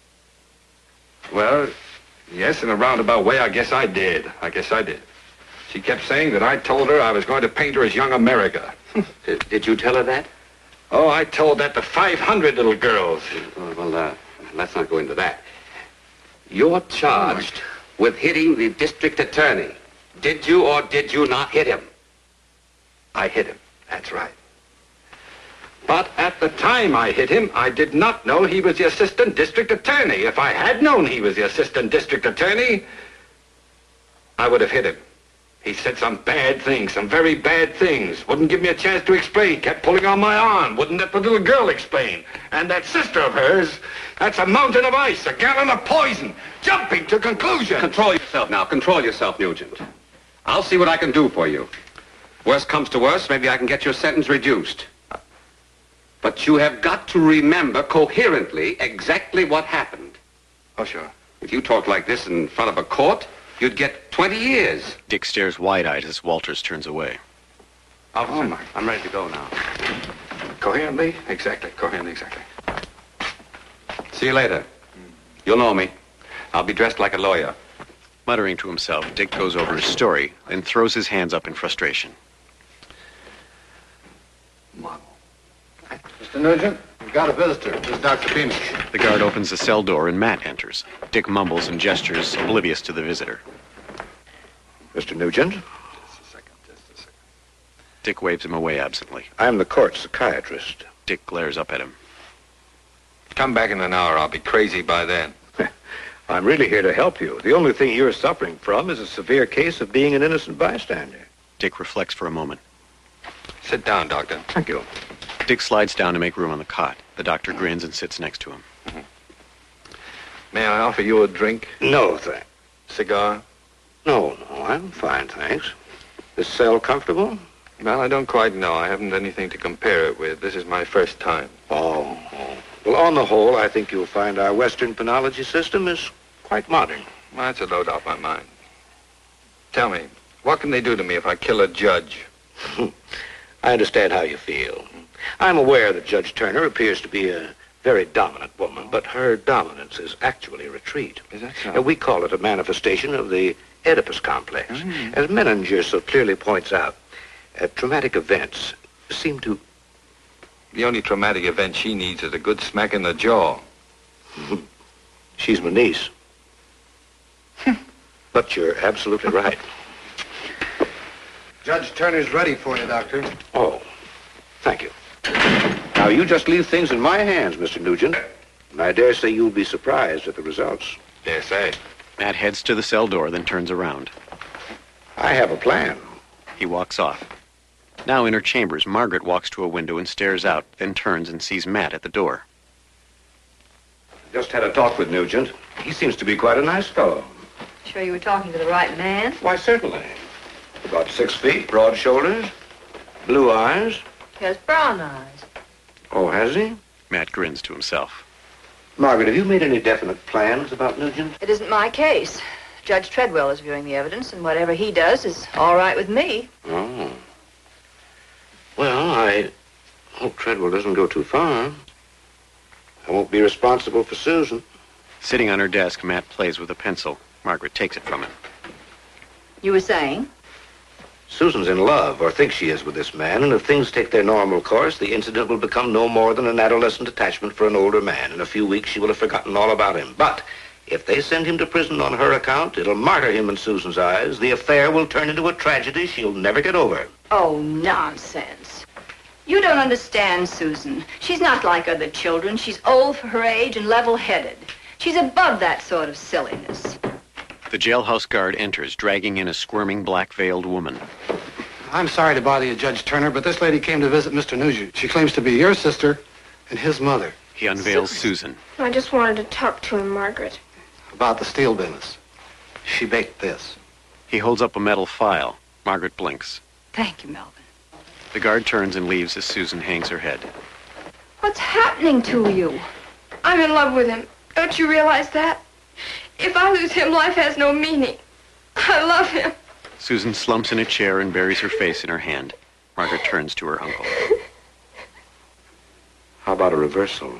Speaker 16: Well, yes, in a roundabout way, I guess I did. I guess I did. She kept saying that I told her I was going to paint her as young America.
Speaker 9: did, did you tell her that?
Speaker 16: Oh, I told that to five hundred little girls.
Speaker 9: Oh, well, uh, let's not go into that. You're charged with hitting the district attorney. Did you or did you not hit him?
Speaker 16: I hit him. That's right. But at the time I hit him, I did not know he was the assistant district attorney. If I had known he was the assistant district attorney, I would have hit him. He said some bad things, some very bad things. Wouldn't give me a chance to explain. Kept pulling on my arm. Wouldn't let the little girl explain. And that sister of hers, that's a mountain of ice, a gallon of poison, jumping to conclusions.
Speaker 9: Control yourself now. Control yourself, Nugent. I'll see what I can do for you. Worst comes to worst, maybe I can get your sentence reduced. But you have got to remember coherently exactly what happened.
Speaker 16: Oh, sure.
Speaker 9: If you talk like this in front of a court, you'd get twenty years.
Speaker 1: Dick stares wide-eyed as Walters turns away.
Speaker 9: Officer, oh, my. I'm ready to go now.
Speaker 16: Coherently? Exactly. Coherently, exactly.
Speaker 9: See you later. You'll know me. I'll be dressed like a lawyer.
Speaker 1: Muttering to himself, Dick goes over his story, then throws his hands up in frustration.
Speaker 16: Model.
Speaker 5: Mister Nugent, we've got a visitor. This is Doctor Beamish.
Speaker 1: The guard opens the cell door and Matt enters. Dick mumbles and gestures, oblivious to the visitor.
Speaker 5: Mister Nugent?
Speaker 16: Just a second, just a second.
Speaker 1: Dick waves him away absently.
Speaker 5: I'm the court psychiatrist.
Speaker 1: Dick glares up at him.
Speaker 16: Come back in an hour. I'll be crazy by then.
Speaker 5: I'm really here to help you. The only thing you're suffering from is a severe case of being an innocent bystander.
Speaker 1: Dick reflects for a moment.
Speaker 16: Sit down, Doctor.
Speaker 5: Thank you.
Speaker 1: Dick slides down to make room on the cot. The doctor grins and sits next to him.
Speaker 16: Mm-hmm. May I offer you a drink?
Speaker 5: No, thanks.
Speaker 16: Cigar?
Speaker 5: No, no, I'm fine, thanks. This cell comfortable?
Speaker 16: Well, I don't quite know. I haven't anything to compare it with. This is my first time.
Speaker 5: Oh, oh. Well, on the whole, I think you'll find our Western penology system is quite modern.
Speaker 16: Well, that's a load off my mind. Tell me, what can they do to me if I kill a judge?
Speaker 5: I understand how you feel. I'm aware that Judge Turner appears to be a very dominant woman, but her dominance is actually a retreat.
Speaker 16: Is that so?
Speaker 5: Uh, we call it a manifestation of the Oedipus complex. Mm. As Menninger so clearly points out, Uh, traumatic events seem to...
Speaker 16: The only traumatic event she needs is a good smack in the jaw.
Speaker 5: She's my niece. But you're absolutely right.
Speaker 19: Judge Turner's ready for you, Doctor.
Speaker 5: Oh, thank you. Now, you just leave things in my hands, Mister Nugent. And I dare say you'll be surprised at the results.
Speaker 16: Dare say.
Speaker 1: Matt heads to the cell door, then turns around.
Speaker 5: I have a plan.
Speaker 1: He walks off. Now in her chambers, Margaret walks to a window and stares out, then turns and sees Matt at the door.
Speaker 5: Just had a talk with Nugent. He seems to be quite a nice fellow.
Speaker 4: Sure you were talking to the right man?
Speaker 5: Why, certainly. About six feet, broad shoulders, blue eyes.
Speaker 4: He has brown eyes.
Speaker 5: Oh, has he?
Speaker 1: Matt grins to himself.
Speaker 5: Margaret, have you made any definite plans about Nugent?
Speaker 4: It isn't my case. Judge Treadwell is viewing the evidence, and whatever he does is all right with me.
Speaker 5: Oh. Well, I hope Treadwell doesn't go too far. I won't be responsible for Susan.
Speaker 1: Sitting on her desk, Matt plays with a pencil. Margaret takes it from him.
Speaker 4: You were saying?
Speaker 5: Susan's in love, or thinks she is, with this man, and if things take their normal course, the incident will become no more than an adolescent attachment for an older man. In a few weeks, she will have forgotten all about him. But if they send him to prison on her account, it'll martyr him in Susan's eyes. The affair will turn into a tragedy she'll never get over.
Speaker 4: Oh, nonsense. You don't understand Susan. She's not like other children. She's old for her age and level-headed. She's above that sort of silliness.
Speaker 1: The jailhouse guard enters, dragging in a squirming, black-veiled woman.
Speaker 19: I'm sorry to bother you, Judge Turner, but this lady came to visit Mister Nugent. She claims to be your sister and his mother.
Speaker 1: He unveils Susan.
Speaker 3: I just wanted to talk to him, Margaret.
Speaker 19: About the steel business. She baked this.
Speaker 1: He holds up a metal file. Margaret blinks.
Speaker 4: Thank you, Melvin.
Speaker 1: The guard turns and leaves as Susan hangs her head.
Speaker 4: What's happening to you?
Speaker 3: I'm in love with him. Don't you realize that? If I lose him, life has no meaning. I love him.
Speaker 1: Susan slumps in a chair and buries her face in her hand. Margaret turns to her uncle.
Speaker 5: How about a reversal?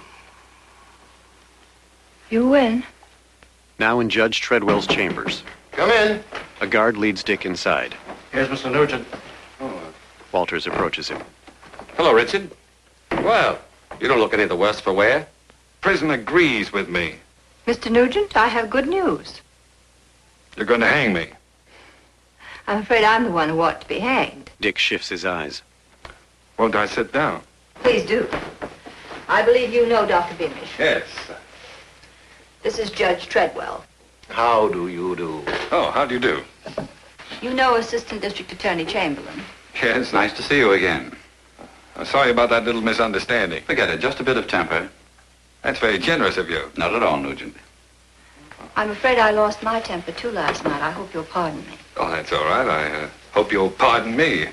Speaker 4: You win.
Speaker 1: Now in Judge Treadwell's chambers.
Speaker 19: Come in.
Speaker 1: A guard leads Dick inside.
Speaker 19: Here's Mister Nugent.
Speaker 1: Walters approaches him.
Speaker 9: Hello, Richard. Well, you don't look any the worse for wear.
Speaker 16: Prison agrees with me.
Speaker 4: Mister Nugent, I have good news.
Speaker 16: You're going to hang me.
Speaker 4: I'm afraid I'm the one who ought to be hanged.
Speaker 1: Dick shifts his eyes.
Speaker 16: Won't I sit down?
Speaker 4: Please do. I believe you know Doctor Beamish.
Speaker 16: Yes.
Speaker 4: This is Judge Treadwell.
Speaker 5: How do you do?
Speaker 16: Oh, how do you do?
Speaker 4: You know Assistant District Attorney Chamberlain.
Speaker 6: Yes, nice to see you again.
Speaker 16: I'm sorry about that little misunderstanding.
Speaker 6: Forget it, just a bit of temper.
Speaker 16: That's very generous of you.
Speaker 6: Not at all, Nugent.
Speaker 4: I'm afraid I lost my temper, too, last night. I hope you'll pardon me.
Speaker 16: Oh, that's all right. I uh, hope you'll pardon me.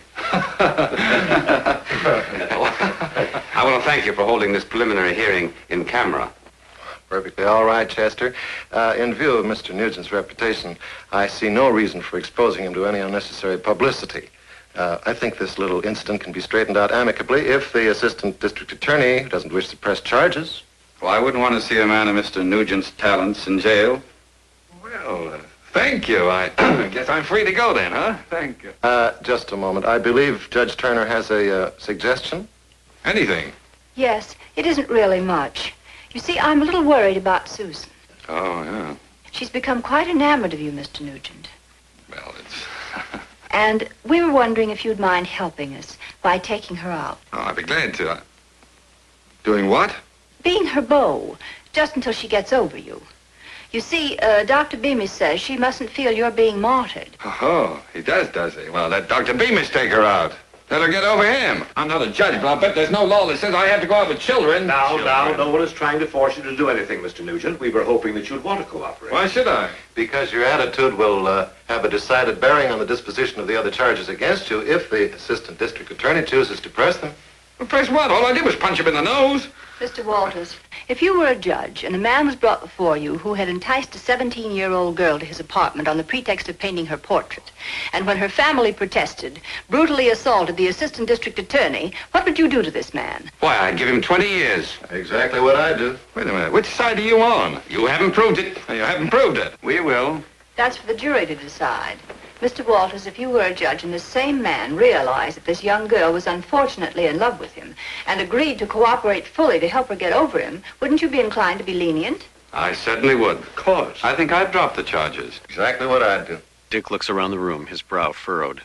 Speaker 9: I want to thank you for holding this preliminary hearing in camera.
Speaker 20: Perfectly all right, Chester. Uh, in view of Mister Nugent's reputation, I see no reason for exposing him to any unnecessary publicity. Uh, I think this little incident can be straightened out amicably if the assistant district attorney doesn't wish to press charges.
Speaker 6: Well, I wouldn't want to see a man of Mister Nugent's talents in jail.
Speaker 16: Well, uh, thank you. I guess I'm free to go then, huh? Thank you.
Speaker 20: Uh, just a moment. I believe Judge Turner has a uh, suggestion.
Speaker 16: Anything?
Speaker 4: Yes, it isn't really much. You see, I'm a little worried about Susan.
Speaker 16: Oh, yeah.
Speaker 4: She's become quite enamored of you, Mister Nugent.
Speaker 16: Well, it's...
Speaker 4: And we were wondering if you'd mind helping us by taking her out.
Speaker 16: Oh, I'd be glad to. Uh, doing what?
Speaker 4: Being her beau, just until she gets over you. You see, uh, Doctor Beamish says she mustn't feel you're being martyred.
Speaker 16: Oh, he does, does he? Well, let Doctor Beamish take her out. Let her get over him. I'm not a judge, but I'll bet there's no law that says I have to go out with children.
Speaker 5: Now,
Speaker 16: children.
Speaker 5: now, no one is trying to force you to do anything, Mister Nugent. We were hoping that you'd want to cooperate.
Speaker 16: Why should I?
Speaker 20: Because your attitude will uh, have a decided bearing on the disposition of the other charges against you if the assistant district attorney chooses to press them.
Speaker 16: Well, press what? All I did was punch him in the nose.
Speaker 4: Mister Walters, if you were a judge and a man was brought before you who had enticed a seventeen-year-old girl to his apartment on the pretext of painting her portrait, and when her family protested, brutally assaulted the assistant district attorney, what would you do to this man?
Speaker 9: Why, I'd give him twenty years.
Speaker 20: Exactly what I do.
Speaker 16: Wait a minute. Which side are you on?
Speaker 9: You haven't proved it.
Speaker 16: You haven't proved it.
Speaker 9: We will.
Speaker 4: That's for the jury to decide. Mister Walters, if you were a judge and this same man realized that this young girl was unfortunately in love with him and agreed to cooperate fully to help her get over him, wouldn't you be inclined to be lenient?
Speaker 6: I certainly would. Of
Speaker 20: course.
Speaker 6: I think I'd drop the charges.
Speaker 20: Exactly what I'd do.
Speaker 1: Dick looks around the room, his brow furrowed.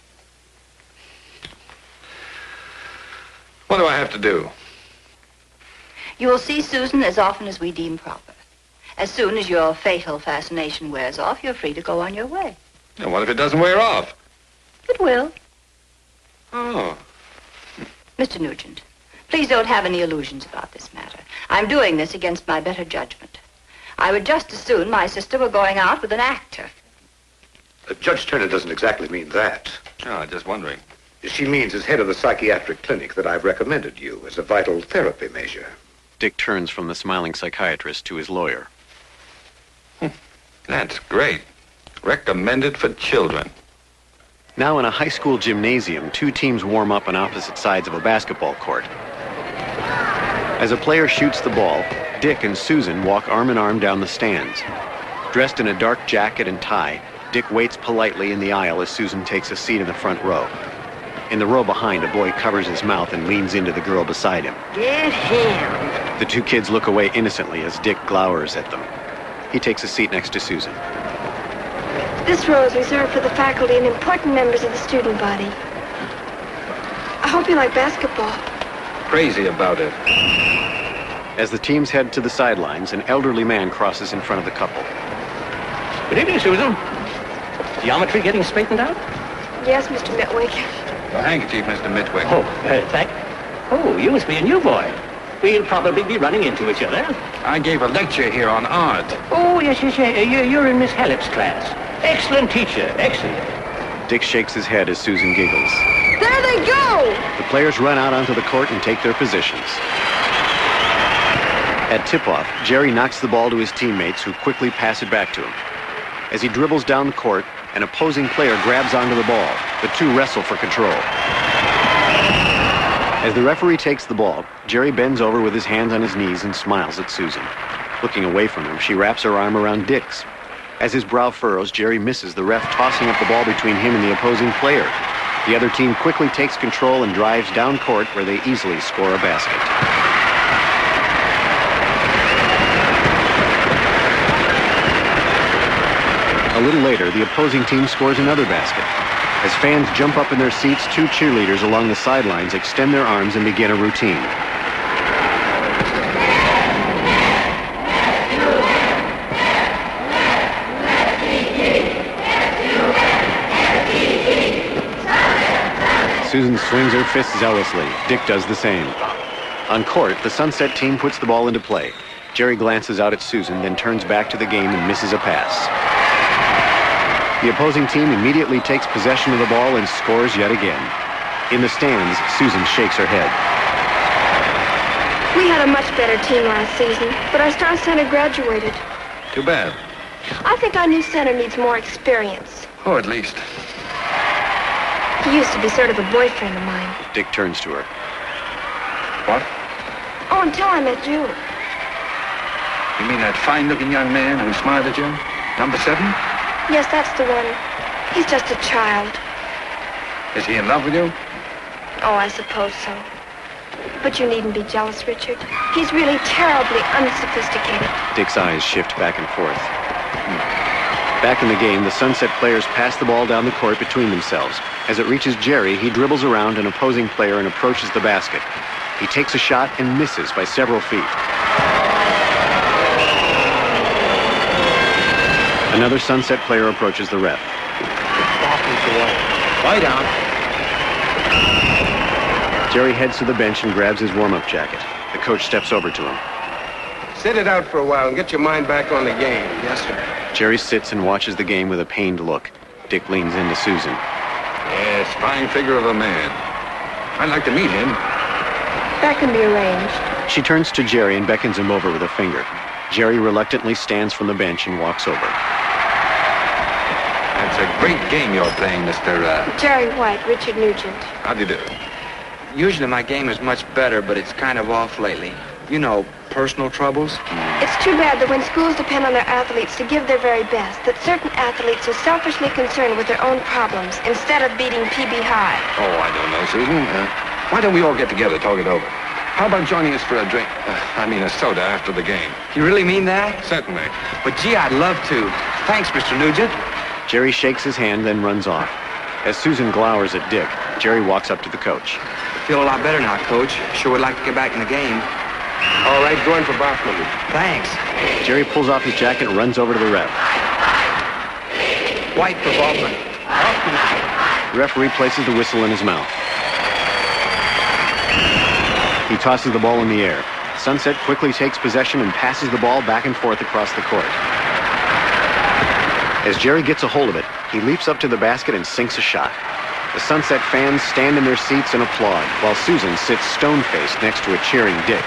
Speaker 20: What do I have to do?
Speaker 4: You will see Susan as often as we deem proper. As soon as your fatal fascination wears off, you're free to go on your way.
Speaker 20: And what if it doesn't wear off?
Speaker 4: It will.
Speaker 20: Oh.
Speaker 4: Mister Nugent, please don't have any illusions about this matter. I'm doing this against my better judgment. I would just as soon my sister were going out with an actor.
Speaker 5: Uh, Judge Turner doesn't exactly mean that.
Speaker 20: Oh, just wondering.
Speaker 5: She means as head of the psychiatric clinic that I've recommended you as a vital therapy measure.
Speaker 1: Dick turns from the smiling psychiatrist to his lawyer.
Speaker 20: That's great. Recommended for children.
Speaker 1: Now in a high school gymnasium, two teams warm up on opposite sides of a basketball court. As a player shoots the ball, Dick and Susan walk arm in arm down the stands. Dressed in a dark jacket and tie, Dick waits politely in the aisle as Susan takes a seat in the front row. In the row behind, a boy covers his mouth and leans into the girl beside him.
Speaker 12: Get him.
Speaker 1: The two kids look away innocently as Dick glowers at them. He takes a seat next to Susan.
Speaker 3: This row is reserved for the faculty and important members of the student body. I hope you like basketball.
Speaker 20: Crazy about it.
Speaker 1: As the teams head to the sidelines, an elderly man crosses in front of the couple.
Speaker 15: Good evening, Susan. Geometry getting straightened out?
Speaker 3: Yes, Mister Mitwick.
Speaker 20: Your handkerchief, Mister Mitwick.
Speaker 15: Oh, uh, thank... Oh, you must be a new boy. We'll probably be running into each other.
Speaker 16: I gave a lecture here on art.
Speaker 15: Oh, yes, yes, yes. You're, you're in Miss Hallip's class. Excellent teacher. Excellent.
Speaker 1: Dick shakes his head as Susan giggles.
Speaker 3: There they go!
Speaker 1: The players run out onto the court and take their positions. At tip-off, Jerry knocks the ball to his teammates, who quickly pass it back to him. As he dribbles down the court, an opposing player grabs onto the ball. The two wrestle for control. As the referee takes the ball, Jerry bends over with his hands on his knees and smiles at Susan. Looking away from him, she wraps her arm around Dick's. As his brow furrows, Jerry misses the ref tossing up the ball between him and the opposing player. The other team quickly takes control and drives down court, where they easily score a basket. A little later, the opposing team scores another basket. As fans jump up in their seats, two cheerleaders along the sidelines extend their arms and begin a routine. Susan swings her fists zealously. Dick does the same. On court, the Sunset team puts the ball into play. Jerry glances out at Susan, then turns back to the game and misses a pass. The opposing team immediately takes possession of the ball and scores yet again. In the stands, Susan shakes her head.
Speaker 3: We had a much better team last season, but our star center graduated.
Speaker 20: Too bad.
Speaker 3: I think our new center needs more experience.
Speaker 20: Oh, at least.
Speaker 3: He used to be sort of a boyfriend of mine.
Speaker 1: Dick turns to her.
Speaker 20: What?
Speaker 3: Oh, until I met you.
Speaker 20: You mean that fine-looking young man who smiled at you? Number seven?
Speaker 3: Yes, that's the one. He's just a child.
Speaker 20: Is he in love with you?
Speaker 3: Oh, I suppose so. But you needn't be jealous, Richard. He's really terribly unsophisticated.
Speaker 1: Dick's eyes shift back and forth. Back in the game, the Sunset players pass the ball down the court between themselves. As it reaches Jerry, he dribbles around an opposing player and approaches the basket. He takes a shot and misses by several feet. Another Sunset player approaches the ref.
Speaker 15: Lie down.
Speaker 1: Jerry heads to the bench and grabs his warm-up jacket. The coach steps over to him.
Speaker 14: Sit it out for a while and get your mind back on the game. Yes, sir.
Speaker 1: Jerry sits and watches the game with a pained look. Dick leans into Susan.
Speaker 20: Yes, fine figure of a man. I'd like to meet him.
Speaker 3: That can be arranged.
Speaker 1: She turns to Jerry and beckons him over with a finger. Jerry reluctantly stands from the bench and walks over.
Speaker 20: That's a great game you're playing, Mister Uh...
Speaker 3: Jerry White, Richard Nugent.
Speaker 20: How do you do?
Speaker 14: Usually my game is much better, but it's kind of off lately. You know, personal troubles.
Speaker 3: It's too bad that when schools depend on their athletes to give their very best, that certain athletes are selfishly concerned with their own problems instead of beating P B high.
Speaker 16: Oh, I don't know, Susan. Uh, why don't we all get together, talk it over? How about joining us for a drink? Uh, I mean, a soda after the game.
Speaker 14: You really mean that?
Speaker 16: Certainly.
Speaker 14: But gee, I'd love to. Thanks, Mister Nugent.
Speaker 1: Jerry shakes his hand, then runs off. As Susan glowers at Dick, Jerry walks up to the coach.
Speaker 14: I feel a lot better now, Coach. Sure would like to get back in the game.
Speaker 20: All right, go in for Bachman.
Speaker 14: Thanks.
Speaker 1: Jerry pulls off his jacket and runs over to the ref.
Speaker 14: White for Bachman.
Speaker 1: The referee places the whistle in his mouth. He tosses the ball in the air. Sunset quickly takes possession and passes the ball back and forth across the court. As Jerry gets a hold of it, he leaps up to the basket and sinks a shot. The Sunset fans stand in their seats and applaud, while Susan sits stone-faced next to a cheering Dick.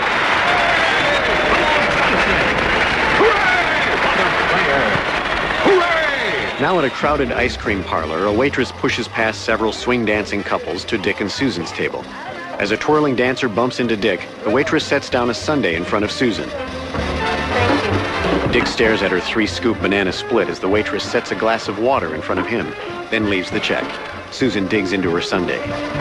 Speaker 1: Now at a crowded ice cream parlor, a waitress pushes past several swing-dancing couples to Dick and Susan's table. As a twirling dancer bumps into Dick, the waitress sets down a sundae in front of Susan. Dick stares at her three-scoop banana split as the waitress sets a glass of water in front of him, then leaves the check. Susan digs into her sundae.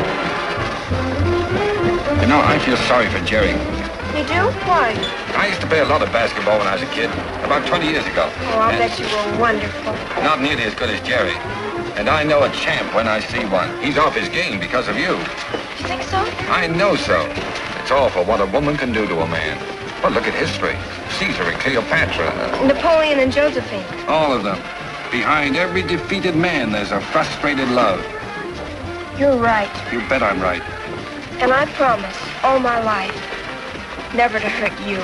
Speaker 16: You know, I feel sorry for Jerry.
Speaker 3: You do? Why?
Speaker 16: I used to play a lot of basketball when I was a kid, about twenty years ago.
Speaker 3: Oh, I'll bet you were wonderful.
Speaker 16: Not nearly as good as Jerry. And I know a champ when I see one. He's off his game because of you.
Speaker 3: You think so?
Speaker 16: I know so. It's all for what a woman can do to a man. Well, look at history. Caesar and Cleopatra.
Speaker 3: Napoleon and Josephine.
Speaker 16: All of them. Behind every defeated man, there's a frustrated love.
Speaker 3: You're right.
Speaker 16: You bet I'm right.
Speaker 3: And I promise, all my life, never to hurt you.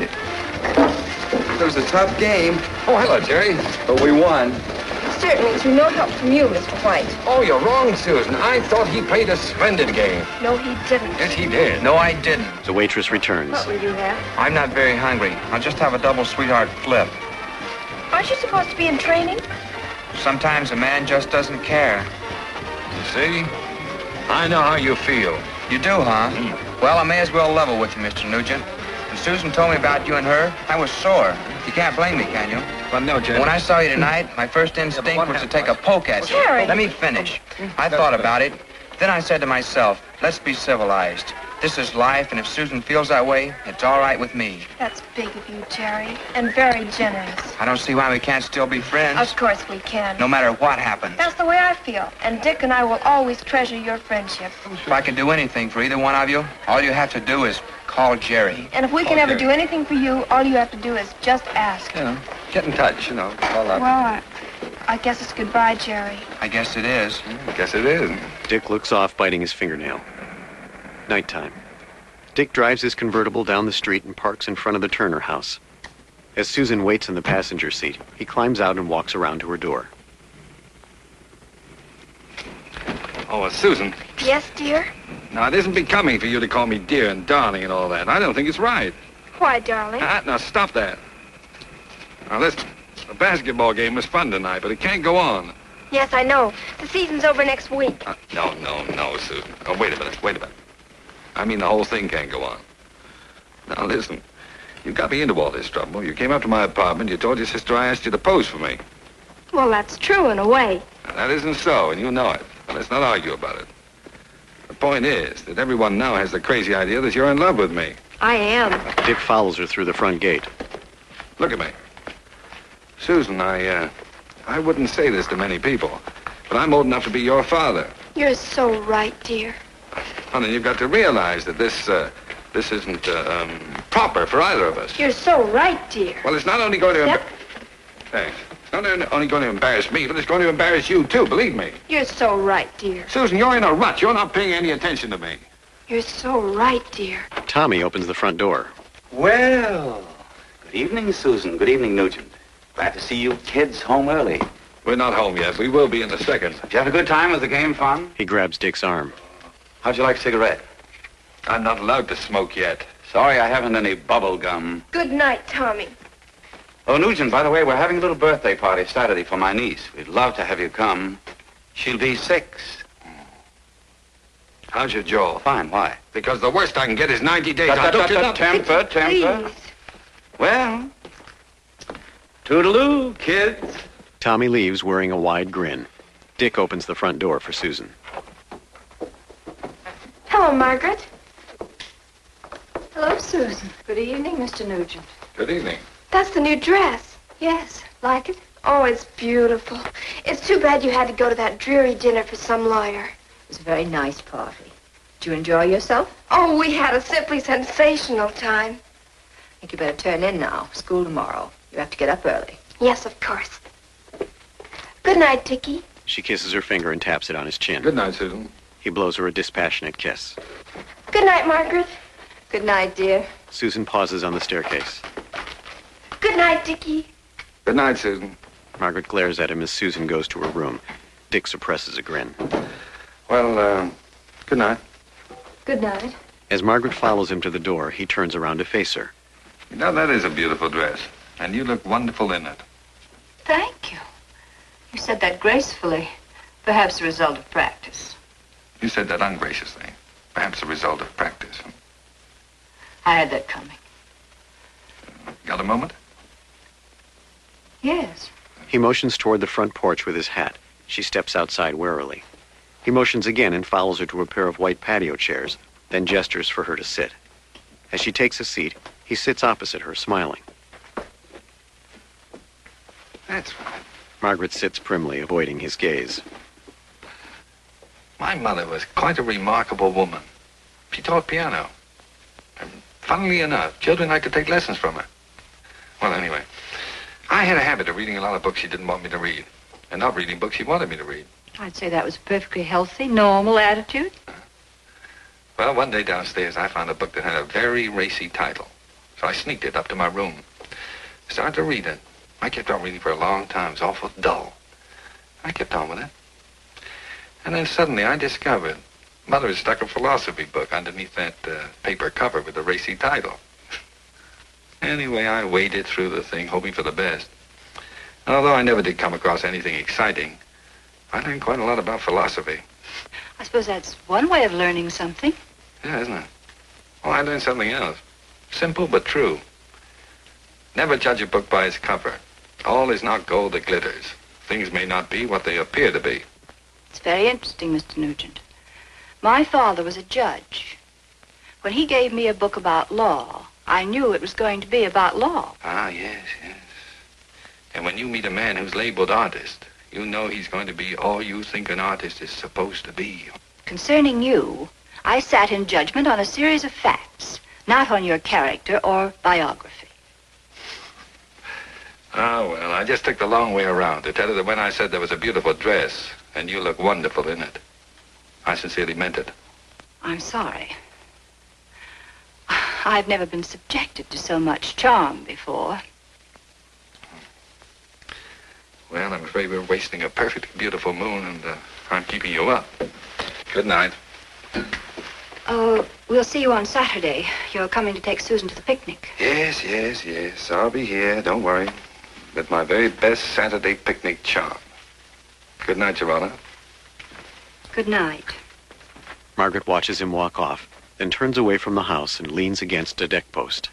Speaker 14: It was a tough game.
Speaker 16: Oh, hello, Jerry.
Speaker 14: But we won.
Speaker 3: Certainly through no help from you, Mister White.
Speaker 16: Oh, you're wrong, Susan. I thought he played a splendid game.
Speaker 3: No, he didn't.
Speaker 16: Yes, he did.
Speaker 14: No, I didn't.
Speaker 1: The waitress returns.
Speaker 3: What will you have?
Speaker 14: I'm not very hungry. I'll just have a double sweetheart flip.
Speaker 3: Aren't you supposed to be in training?
Speaker 14: Sometimes a man just doesn't care.
Speaker 16: You see? I know how you feel.
Speaker 14: You do, huh?
Speaker 16: Mm.
Speaker 14: Well, I may as well level with you, Mister Nugent. When Susan told me about you and her, I was sore. You can't blame me, can you?
Speaker 16: Well, no, Jerry.
Speaker 14: When I saw you tonight, my first instinct was to take a poke at you.
Speaker 3: Jerry.
Speaker 14: Let me finish. I thought about it. Then I said to myself, let's be civilized. This is life, and if Susan feels that way, it's all right with me.
Speaker 3: That's big of you, Jerry, and very generous.
Speaker 14: I don't see why we can't still be friends.
Speaker 3: Of course we can.
Speaker 14: No matter what happens.
Speaker 3: That's the way I feel, and Dick and I will always treasure your friendship.
Speaker 14: If I can do anything for either one of you, all you have to do is call Jerry.
Speaker 3: And if we can
Speaker 14: Oh,
Speaker 3: ever
Speaker 14: Jerry.
Speaker 3: do anything for you, all you have to do is just ask.
Speaker 16: You know, get in touch, you know. All up.
Speaker 3: Well, I, I guess it's goodbye, Jerry.
Speaker 14: I guess it is.
Speaker 16: I guess it is.
Speaker 1: Dick looks off, biting his fingernail. Nighttime. Dick drives his convertible down the street and parks in front of the Turner house. As Susan waits in the passenger seat, he climbs out and walks around to her door.
Speaker 16: Oh, uh, Susan.
Speaker 3: Yes, dear?
Speaker 16: Now, it isn't becoming for you to call me dear and darling and all that. I don't think it's right.
Speaker 3: Why, darling?
Speaker 16: Ah, now, stop that. Now, listen. The basketball game was fun tonight, but it can't go on.
Speaker 3: Yes, I know. The season's over next week.
Speaker 16: Uh, no, no, no, Susan. Oh, wait a minute. Wait a minute. I mean, the whole thing can't go on. Now, listen. You got me into all this trouble. You came up to my apartment. You told your sister I asked you to pose for me.
Speaker 3: Well, that's true in a way.
Speaker 16: Now, that isn't so, and you know it. Now, let's not argue about it. The point is that everyone now has the crazy idea that you're in love with me.
Speaker 3: I am.
Speaker 1: Dick follows her through the front gate.
Speaker 16: Look at me. Susan, I, uh, I wouldn't say this to many people, but I'm old enough to be your father.
Speaker 3: You're so right, dear.
Speaker 16: Honey, you've got to realize that this, uh, this isn't, uh, um, proper for either of us.
Speaker 3: You're so right, dear.
Speaker 16: Well, it's not only going to...
Speaker 3: Yep.
Speaker 16: Embar- Thanks. It's not only going to embarrass me, but it's going to embarrass you, too, believe me.
Speaker 3: You're so right, dear.
Speaker 16: Susan, you're in a rut. You're not paying any attention to me.
Speaker 3: You're so right, dear.
Speaker 1: Tommy opens the front door.
Speaker 21: Well, good evening, Susan. Good evening, Nugent. Glad to see you kids home early.
Speaker 16: We're not home yet. We will be in a second.
Speaker 21: Did you have a good time? Was the game fun?
Speaker 1: He grabs Dick's arm.
Speaker 21: How'd you like a cigarette?
Speaker 16: I'm not allowed to smoke yet.
Speaker 21: Sorry I haven't any bubble gum.
Speaker 3: Good night, Tommy.
Speaker 21: Oh, Nugent, by the way, we're having a little birthday party Saturday for my niece. We'd love to have you come. She'll be six.
Speaker 16: How's your jaw?
Speaker 6: Fine. Why?
Speaker 16: Because the worst I can get is ninety days.
Speaker 6: Tut,
Speaker 16: I
Speaker 6: tut,
Speaker 16: don't
Speaker 6: tut,
Speaker 16: you
Speaker 6: tut,
Speaker 16: know?
Speaker 6: temper, temper. Well, toodaloo, kids.
Speaker 1: Tommy leaves wearing a wide grin. Dick opens the front door for Susan.
Speaker 3: Hello, Margaret.
Speaker 4: Hello, Susan. Good evening, Mister Nugent.
Speaker 16: Good evening.
Speaker 3: That's the new dress.
Speaker 4: Yes. Like it?
Speaker 3: Oh, it's beautiful. It's too bad you had to go to that dreary dinner for some lawyer.
Speaker 4: It was a very nice party. Did you enjoy yourself?
Speaker 3: Oh, we had a simply sensational time.
Speaker 4: I think you better turn in now. School tomorrow. You have to get up early.
Speaker 3: Yes, of course. Good night, Dickie.
Speaker 1: She kisses her finger and taps it on his chin.
Speaker 16: Good night, Susan.
Speaker 1: He blows her a dispassionate kiss.
Speaker 3: Good night, Margaret.
Speaker 4: Good night, dear.
Speaker 1: Susan pauses on the staircase.
Speaker 3: Good night, Dickie.
Speaker 16: Good night, Susan.
Speaker 1: Margaret glares at him as Susan goes to her room. Dick suppresses a grin.
Speaker 16: Well, uh, good night.
Speaker 4: Good night.
Speaker 1: As Margaret follows him to the door, he turns around to face her.
Speaker 16: You know, that is a beautiful dress. And you look wonderful in it.
Speaker 4: Thank you. You said that gracefully. Perhaps the result of practice.
Speaker 16: You said that ungraciously. Perhaps the result of practice.
Speaker 4: I had that coming.
Speaker 16: Got a moment?
Speaker 4: Yes.
Speaker 1: He motions toward the front porch with his hat. She steps outside warily. He motions again and follows her to a pair of white patio chairs, then gestures for her to sit. As she takes a seat, he sits opposite her, smiling.
Speaker 16: That's right.
Speaker 1: Margaret sits primly, avoiding his gaze.
Speaker 16: My mother was quite a remarkable woman. She taught piano. And funnily enough, children like to take lessons from her. Well, anyway, I had a habit of reading a lot of books she didn't want me to read, and not reading books she wanted me to read.
Speaker 4: I'd say that was a perfectly healthy, normal attitude.
Speaker 16: Well, one day downstairs, I found a book that had a very racy title. So I sneaked it up to my room. Started to read it. I kept on reading for a long time. It was awful dull. I kept on with it. And then suddenly I discovered Mother had stuck a philosophy book underneath that uh, paper cover with the racy title. Anyway, I waded through the thing, hoping for the best. And although I never did come across anything exciting, I learned quite a lot about philosophy.
Speaker 4: I suppose that's one way of learning something.
Speaker 16: Yeah, isn't it? Well, I learned something else. Simple but true. Never judge a book by its cover. All is not gold that glitters. Things may not be what they appear to be.
Speaker 4: It's very interesting, Mister Nugent. My father was a judge. When he gave me a book about law, I knew it was going to be about law.
Speaker 16: Ah, yes, yes. And when you meet a man who's labeled artist, you know he's going to be all you think an artist is supposed to be.
Speaker 4: Concerning you, I sat in judgment on a series of facts, not on your character or biography.
Speaker 16: Oh, well, I just took the long way around to tell her that when I said there was a beautiful dress and you look wonderful in it, I sincerely meant it.
Speaker 4: I'm sorry. I've never been subjected to so much charm before.
Speaker 16: Well, I'm afraid we're wasting a perfectly beautiful moon, and uh, I'm keeping you up. Good night.
Speaker 4: Oh, we'll see you on Saturday. You're coming to take Susan to the picnic.
Speaker 16: Yes, yes, yes. I'll be here. Don't worry. With my very best Saturday picnic charm. Good night, Your Honor.
Speaker 4: Good night.
Speaker 1: Margaret watches him walk off, then turns away from the house and leans against a deck post.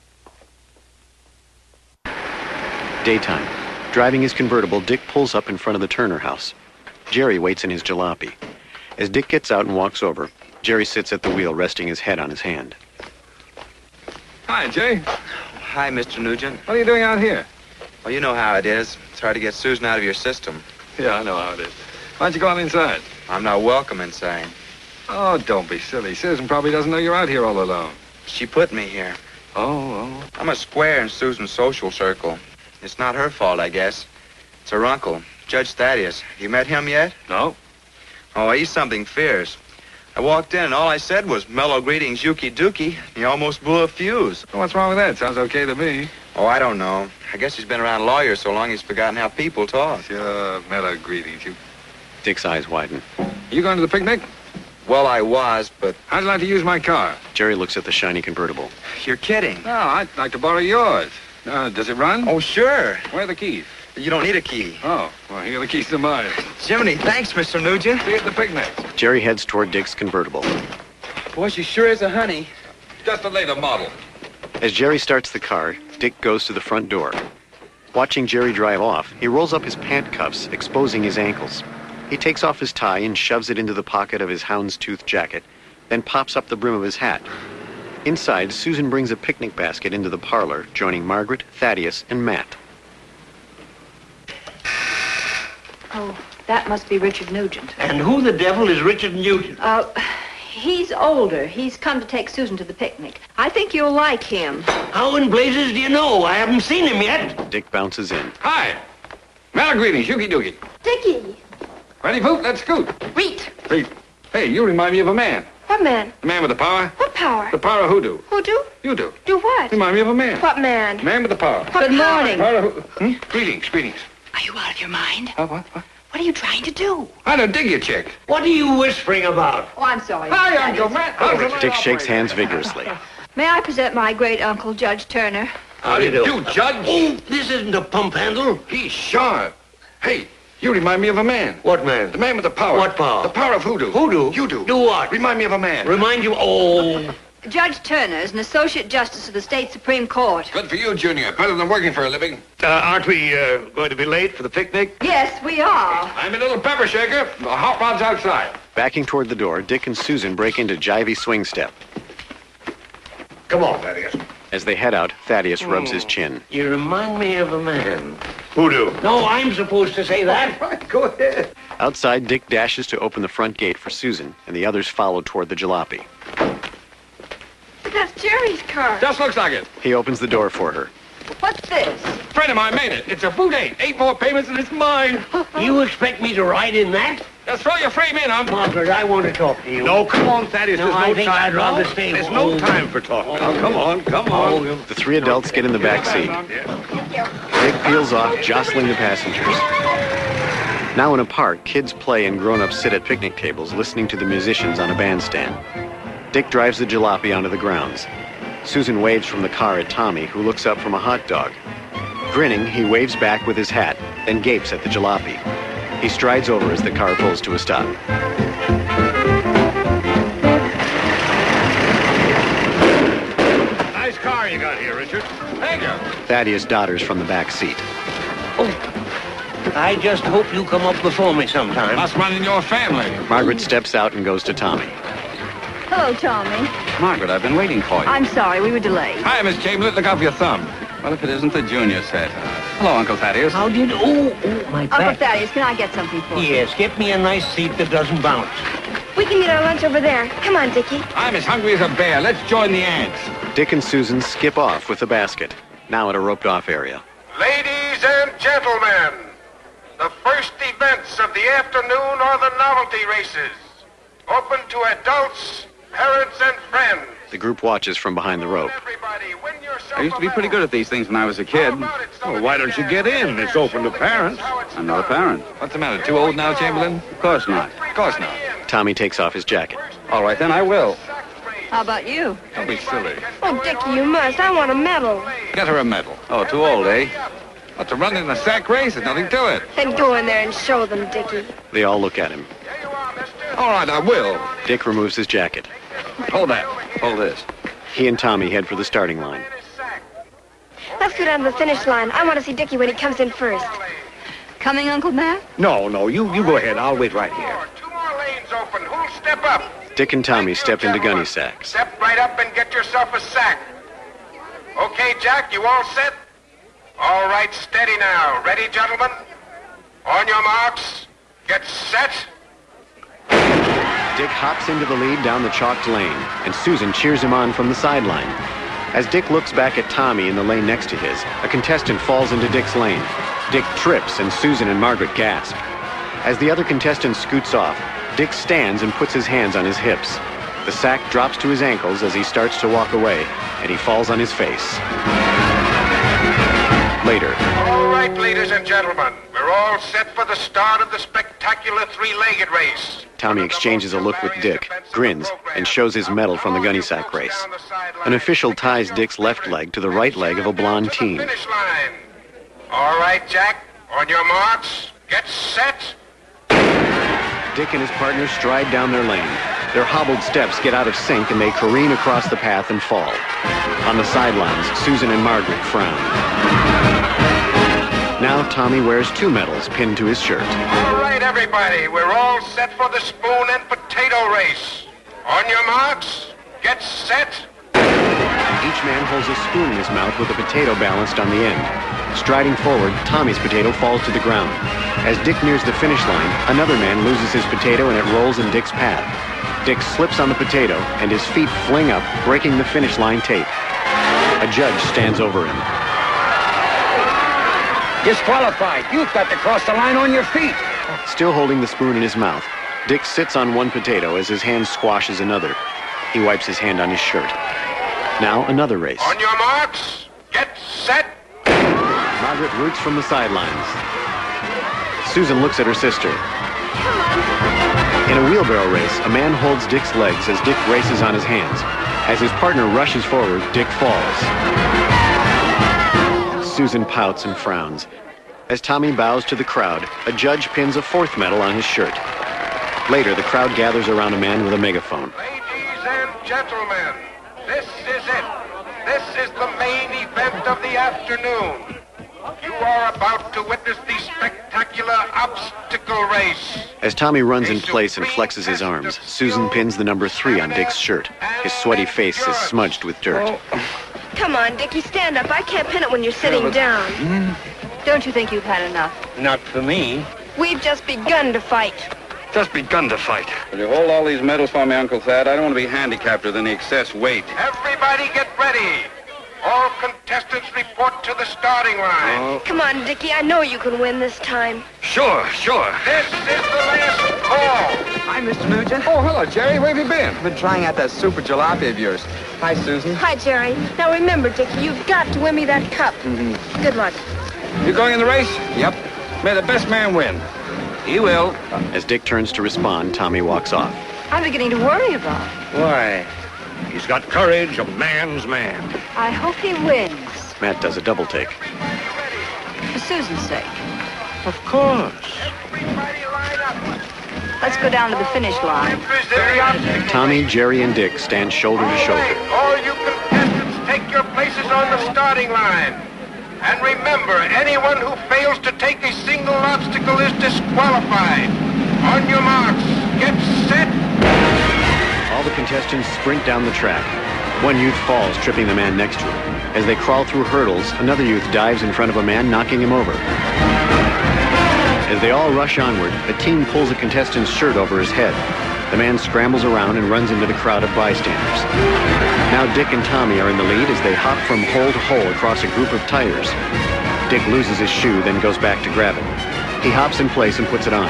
Speaker 1: Daytime. Driving his convertible, Dick pulls up in front of the Turner house. Jerry waits in his jalopy. As Dick gets out and walks over, Jerry sits at the wheel, resting his head on his hand.
Speaker 16: Hi, Jay.
Speaker 14: Hi, Mister Nugent.
Speaker 16: What are you doing out here?
Speaker 14: Well, you know how it is. It's hard to get Susan out of your system.
Speaker 16: Yeah, I know how it is. Why don't you go on inside?
Speaker 14: I'm not welcome inside.
Speaker 16: Oh, don't be silly. Susan probably doesn't know you're out here all alone.
Speaker 14: She put me here.
Speaker 16: Oh, oh.
Speaker 14: I'm a square in Susan's social circle. It's not her fault, I guess. It's her uncle, Judge Thaddeus. Have you met him yet?
Speaker 16: No.
Speaker 14: Oh, he's something fierce. I walked in and all I said was, mellow greetings, Yuki Dookie. He almost blew a fuse.
Speaker 16: Well, what's wrong with that? Sounds okay to me.
Speaker 14: Oh, I don't know. I guess he's been around lawyers so long he's forgotten how people talk.
Speaker 16: Sure, mellow greetings. You...
Speaker 1: Dick's eyes widen.
Speaker 16: You going to the picnic?
Speaker 14: Well, I was, but...
Speaker 16: How'd you like to use my car?
Speaker 1: Jerry looks at the shiny convertible.
Speaker 14: You're kidding.
Speaker 16: No, I'd like to borrow yours. Uh, does it run?
Speaker 14: Oh, sure.
Speaker 16: Where are the keys?
Speaker 14: You don't need a key.
Speaker 16: Oh, well, here are the keys to mine.
Speaker 14: Jiminy, thanks, Mister Nugent.
Speaker 16: See you at the picnic.
Speaker 1: Jerry heads toward Dick's convertible.
Speaker 14: Boy, she sure is a honey.
Speaker 16: Just a later model.
Speaker 1: As Jerry starts the car, Dick goes to the front door. Watching Jerry drive off, he rolls up his pant cuffs, exposing his ankles. He takes off his tie and shoves it into the pocket of his houndstooth jacket, then pops up the brim of his hat. Inside, Susan brings a picnic basket into the parlor, joining Margaret, Thaddeus, and Matt.
Speaker 4: Oh, that must be Richard Nugent.
Speaker 15: And who the devil is Richard Nugent?
Speaker 4: Uh, he's older. He's come to take Susan to the picnic. I think you'll like him.
Speaker 15: How in blazes do you know? I haven't seen him yet.
Speaker 1: Dick bounces in.
Speaker 16: Hi. Mal greetings, Yuki Dookie.
Speaker 3: Dickie.
Speaker 16: Ready, Poop? Let's scoot.
Speaker 3: Reet.
Speaker 16: Reet. Hey, you remind me of a man.
Speaker 3: What man?
Speaker 16: The man with the power.
Speaker 3: What power?
Speaker 16: The power of hoodoo.
Speaker 3: Who do?
Speaker 16: You do.
Speaker 3: Do what?
Speaker 16: Remind me of a man.
Speaker 3: What man?
Speaker 16: Man with the power.
Speaker 3: What
Speaker 4: Good
Speaker 3: power?
Speaker 4: morning.
Speaker 16: Power of hoo- hmm? Greetings, greetings.
Speaker 11: Are you out of your mind?
Speaker 16: Uh, what, what?
Speaker 11: What are you trying to do?
Speaker 16: I don't dig you, chick.
Speaker 15: What are you whispering about?
Speaker 4: Oh, I'm sorry.
Speaker 16: Hi, Uncle Matt. How's the
Speaker 1: Dick shakes hands vigorously.
Speaker 4: May I present my great uncle, Judge Turner?
Speaker 16: How do you do, Judge?
Speaker 15: Oh, this isn't a pump handle.
Speaker 16: He's sharp. Hey, you remind me of a man.
Speaker 15: What man?
Speaker 16: The man with the power.
Speaker 15: What power?
Speaker 16: The power of hoodoo.
Speaker 15: Hoodoo?
Speaker 16: You do.
Speaker 15: Do what?
Speaker 16: Remind me of a man.
Speaker 15: Remind you? Oh.
Speaker 4: Judge Turner is an associate justice of the state Supreme Court.
Speaker 16: Good for you, Junior. Better than working for a living.
Speaker 15: Uh, aren't we uh, going to be late for the picnic?
Speaker 4: Yes, we are.
Speaker 16: I'm a little pepper shaker. The hot rod's outside.
Speaker 1: Backing toward the door, Dick and Susan break into jivey swing step.
Speaker 15: Come on, Thaddeus.
Speaker 1: As they head out, Thaddeus rubs his chin.
Speaker 15: You remind me of a man.
Speaker 16: Hoodoo.
Speaker 15: No, I'm supposed to say that.
Speaker 16: Right, go ahead.
Speaker 1: Outside, Dick dashes to open the front gate for Susan, and the others follow toward the jalopy.
Speaker 3: But that's Jerry's car.
Speaker 16: Just looks like it.
Speaker 1: He opens the door for her.
Speaker 4: What's this?
Speaker 16: Friend of mine made it. It's a boot eight. Eight more payments and it's mine.
Speaker 15: You expect me to ride in that?
Speaker 16: Now throw your frame in, Uncle.
Speaker 15: Margaret, I want to talk to you.
Speaker 16: No, come on, Thaddeus.
Speaker 15: No,
Speaker 16: There's
Speaker 15: I
Speaker 16: no
Speaker 15: think
Speaker 16: time.
Speaker 15: I'd rather
Speaker 16: No,
Speaker 15: stay
Speaker 16: There's
Speaker 15: home.
Speaker 16: no time for talking. Now, come on, come on.
Speaker 1: The three adults get in the back seat. Dick peels off, jostling the passengers. Now in a park, kids play and grown-ups sit at picnic tables listening to the musicians on a bandstand. Dick drives the jalopy onto the grounds. Susan waves from the car at Tommy, who looks up from a hot dog. Grinning, he waves back with his hat, then gapes at the jalopy. He strides over as the car pulls to a stop.
Speaker 16: Nice car you got here, Richard. Thank you.
Speaker 1: Thaddeus dodders from the back seat.
Speaker 15: I just hope you come up before me sometime.
Speaker 16: Must run in your family.
Speaker 1: Margaret steps out and goes to Tommy.
Speaker 4: Hello, Tommy.
Speaker 6: Margaret, I've been waiting for you.
Speaker 4: I'm sorry, we were delayed.
Speaker 16: Hi, Miss Chamberlain. Look off your thumb.
Speaker 6: Well, if it isn't the junior set. Hello, Uncle Thaddeus.
Speaker 15: How did... Oh, oh, my
Speaker 4: Uncle
Speaker 15: back.
Speaker 4: Thaddeus, can I get something for you?
Speaker 15: Yes, get me a nice seat that doesn't bounce.
Speaker 3: We can get our lunch over there. Come on, Dickie.
Speaker 16: I'm as hungry as a bear. Let's join the ants.
Speaker 1: Dick and Susan skip off with the basket, now at a roped-off area.
Speaker 7: Ladies and gentlemen, the first events of the afternoon are the novelty races. Open to adults, parents, and friends.
Speaker 1: The group watches from behind the rope.
Speaker 6: I used to be pretty good at these things when I was a kid.
Speaker 16: Well, why don't you get in? It's open to parents.
Speaker 6: I'm not a parent.
Speaker 16: What's the matter? Too old now, Chamberlain?
Speaker 6: Of course not.
Speaker 16: Of course not.
Speaker 1: Tommy takes off his jacket.
Speaker 6: All right, then I will.
Speaker 4: How about you?
Speaker 16: Don't be silly.
Speaker 3: Oh, Dickie, you must. I want a medal.
Speaker 16: Get her a medal.
Speaker 6: Oh, too old, eh?
Speaker 16: What, to run in a sack race? There's nothing to it.
Speaker 3: Then go in there and show them, Dickie.
Speaker 1: They all look at him.
Speaker 16: All right, I will.
Speaker 1: Dick removes his jacket.
Speaker 16: Hold that.
Speaker 6: Hold this.
Speaker 1: He and Tommy head for the starting line.
Speaker 3: Let's go down to the finish line. I want to see Dickie when he comes in first.
Speaker 4: Coming, Uncle Matt?
Speaker 15: No, no, you, you go ahead. I'll wait right here.
Speaker 7: Two more lanes open. Who'll step up?
Speaker 1: Dick and Tommy step into gunny sacks.
Speaker 7: Step right up and get yourself a sack. Okay, Jack, you all set? All right, steady now. Ready, gentlemen? On your marks. Get set.
Speaker 1: Dick hops into the lead down the chalked lane, and Susan cheers him on from the sideline. As Dick looks back at Tommy in the lane next to his, a contestant falls into Dick's lane. Dick trips, and Susan and Margaret gasp. As the other contestant scoots off, Dick stands and puts his hands on his hips. The sack drops to his ankles as he starts to walk away, and he falls on his face. Later.
Speaker 7: All right, ladies and gentlemen. We're all set for the start of the spectacular three-legged race.
Speaker 1: Tommy exchanges a look with Dick, grins, and shows his medal from the gunny sack race. An official ties Dick's left leg to the right leg of a blonde teen.
Speaker 7: Finish line. All right, Jack. On your marks, get set.
Speaker 1: Dick and his partner stride down their lane. Their hobbled steps get out of sync and they careen across the path and fall. On the sidelines, Susan and Margaret frown. Now Tommy wears two medals pinned to his shirt.
Speaker 7: All right, everybody, we're all set for the spoon and potato race. On your marks, get set.
Speaker 1: Each man holds a spoon in his mouth with a potato balanced on the end. Striding forward, Tommy's potato falls to the ground. As Dick nears the finish line, another man loses his potato and it rolls in Dick's path. Dick slips on the potato and his feet fling up, breaking the finish line tape. A judge stands over him.
Speaker 13: Disqualified. You've got to cross the line on your feet.
Speaker 1: Still holding the spoon in his mouth, Dick sits on one potato as his hand squashes another. He wipes his hand on his shirt. Now another race.
Speaker 7: On your marks, get set.
Speaker 1: Margaret roots from the sidelines. Susan looks at her sister. In a wheelbarrow race, a man holds Dick's legs as Dick races on his hands. As his partner rushes forward, Dick falls. Susan pouts and frowns. As Tommy bows to the crowd, a judge pins a fourth medal on his shirt. Later, the crowd gathers around a man with a megaphone.
Speaker 7: Ladies and gentlemen, this is it. This is the main event of the afternoon. You are about to witness the spectacular obstacle race.
Speaker 1: As Tommy runs in place and flexes his arms, Susan pins the number three on Dick's shirt. His sweaty face is smudged with dirt.
Speaker 3: Come on, Dickie, stand up. I can't pin it when you're sitting
Speaker 13: but-
Speaker 3: down.
Speaker 13: Hmm?
Speaker 4: Don't you think you've had enough?
Speaker 13: Not for me.
Speaker 3: We've just begun to fight.
Speaker 13: Just begun to fight.
Speaker 6: Will you hold all these medals for me, Uncle Thad? I don't want to be handicapped with any excess weight.
Speaker 7: Everybody get ready. All contestants report to the starting line.
Speaker 13: Oh.
Speaker 3: Come on, Dickie. I know you can win this time.
Speaker 13: Sure, sure.
Speaker 7: This is the last call.
Speaker 14: Hi, Mister Nugent.
Speaker 16: Oh, hello, Jerry. Where have you been?
Speaker 14: I've been trying out that super jalopy of yours. Hi, Susan.
Speaker 3: Hi, Jerry. Now remember, Dickie, you've got to win me that cup.
Speaker 14: Mm-hmm.
Speaker 3: Good luck.
Speaker 16: You going in the race?
Speaker 14: Yep.
Speaker 16: May the best man win. He will.
Speaker 1: As Dick turns to respond, Tommy walks off.
Speaker 4: I'm beginning to worry about him.
Speaker 13: Why? He's got courage, a man's man.
Speaker 4: I hope he wins.
Speaker 1: Matt does a double take.
Speaker 4: For Susan's sake.
Speaker 13: Of course.
Speaker 4: Let's go down to the finish line.
Speaker 1: Tommy, Jerry, and Dick stand shoulder to shoulder.
Speaker 7: All you contestants, take your places on the starting line. And remember, anyone who fails to take a single obstacle is disqualified. On your marks, get set.
Speaker 1: All the contestants sprint down the track. One youth falls, tripping the man next to him. As they crawl through hurdles, another youth dives in front of a man, knocking him over. As they all rush onward, a teen pulls a contestant's shirt over his head. The man scrambles around and runs into the crowd of bystanders. Now Dick and Tommy are in the lead as they hop from hole to hole across a group of tires. Dick loses his shoe, then goes back to grab it. He hops in place and puts it on.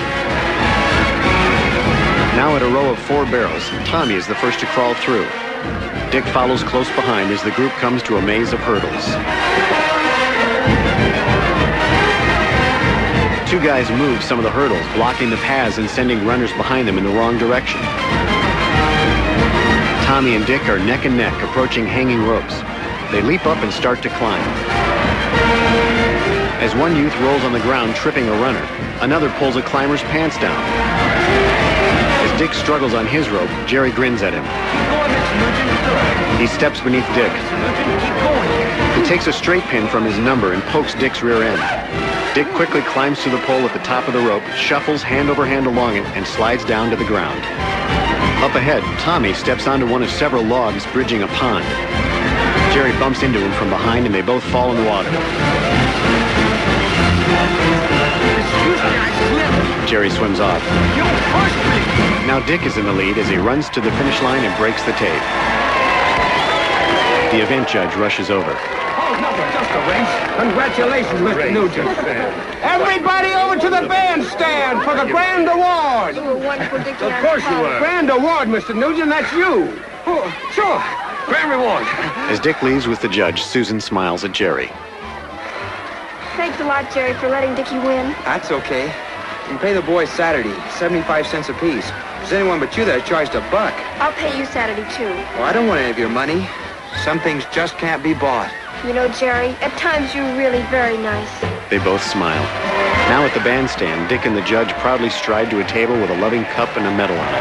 Speaker 1: Now at a row of four barrels, Tommy is the first to crawl through. Dick follows close behind as the group comes to a maze of hurdles. Two guys move some of the hurdles, blocking the paths and sending runners behind them in the wrong direction. Tommy and Dick are neck and neck, approaching hanging ropes. They leap up and start to climb. As one youth rolls on the ground, tripping a runner, another pulls a climber's pants down. As Dick struggles on his rope, Jerry grins at him. He steps beneath Dick. He takes a straight pin from his number and pokes Dick's rear end. Dick quickly climbs to the pole at the top of the rope, shuffles hand over hand along it, and slides down to the ground. Up ahead, Tommy steps onto one of several logs bridging a pond. Jerry bumps into him from behind and they both fall in the water. Jerry swims off. Now Dick is in the lead as he runs to the finish line and breaks the tape. The event judge rushes over.
Speaker 13: Oh, no, just a race. Congratulations, Mister Nugent. Everybody over to the bandstand for the grand award.
Speaker 3: You were wonderful, Dickie.
Speaker 13: Of course you were. Grand award, Mister Nugent, that's you. Oh, sure. Grand reward.
Speaker 1: As Dick leaves with the judge, Susan smiles at Jerry.
Speaker 3: Thanks a lot, Jerry, for letting Dickie win.
Speaker 14: That's okay. You can pay the boys Saturday, seventy-five cents apiece. If there's anyone but you that charged a buck.
Speaker 3: I'll pay you Saturday, too.
Speaker 14: Well, I don't want any of your money. Some things just can't be bought.
Speaker 3: You know, Jerry, at times you're really very nice.
Speaker 1: They both smile. Now at the bandstand, Dick and the judge proudly stride to a table with a loving cup and a medal on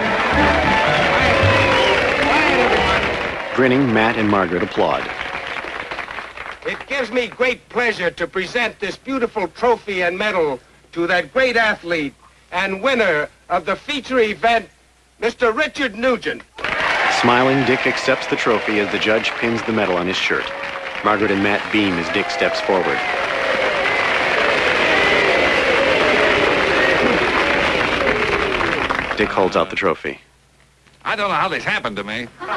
Speaker 1: it. Grinning, Matt and Margaret applaud.
Speaker 13: It gives me great pleasure to present this beautiful trophy and medal to that great athlete and winner of the feature event, Mister Richard Nugent.
Speaker 1: Smiling, Dick accepts the trophy as the judge pins the medal on his shirt. Margaret and Matt beam as Dick steps forward. Dick holds out the trophy.
Speaker 16: I don't know how this happened to me. uh,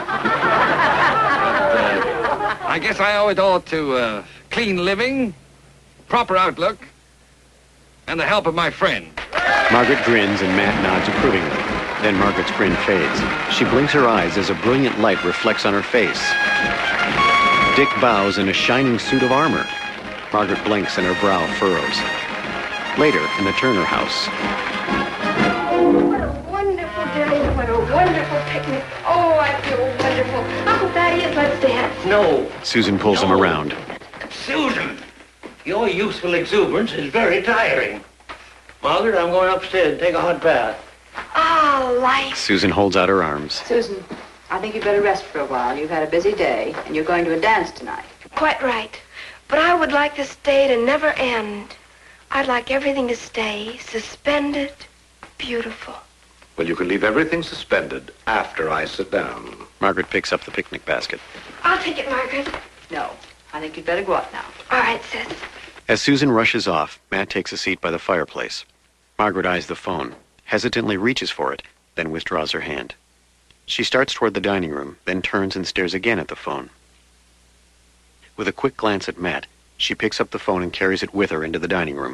Speaker 16: I guess I owe it all to uh, clean living, proper outlook, and the help of my friend.
Speaker 1: Margaret grins and Matt nods approvingly. Then Margaret's grin fades. She blinks her eyes as a brilliant light reflects on her face. Dick bows in a shining suit of armor. Margaret blinks and her brow furrows. Later, in the Turner house.
Speaker 3: What a wonderful day. What a wonderful picnic. Oh, I feel wonderful. Uncle Thaddeus, let's dance.
Speaker 10: No.
Speaker 1: Susan pulls him around.
Speaker 10: Susan, your youthful exuberance is very tiring. Margaret, I'm going upstairs and take a hot bath.
Speaker 3: Ah, life.
Speaker 1: Susan holds out her arms.
Speaker 4: Susan, I think you'd better rest for a while. You've had a busy day, and you're going to a dance tonight.
Speaker 3: Quite right. But I would like this day to never end. I'd like everything to stay suspended, beautiful.
Speaker 5: Well, you can leave everything suspended after I sit down.
Speaker 1: Margaret picks up the picnic basket.
Speaker 3: I'll take it, Margaret.
Speaker 4: No, I think you'd better go out now.
Speaker 3: All right, sis.
Speaker 1: As Susan rushes off, Matt takes a seat by the fireplace. Margaret eyes the phone, hesitantly reaches for it, then withdraws her hand. She starts toward the dining room, then turns and stares again at the phone. With a quick glance at Matt, she picks up the phone and carries it with her into the dining room.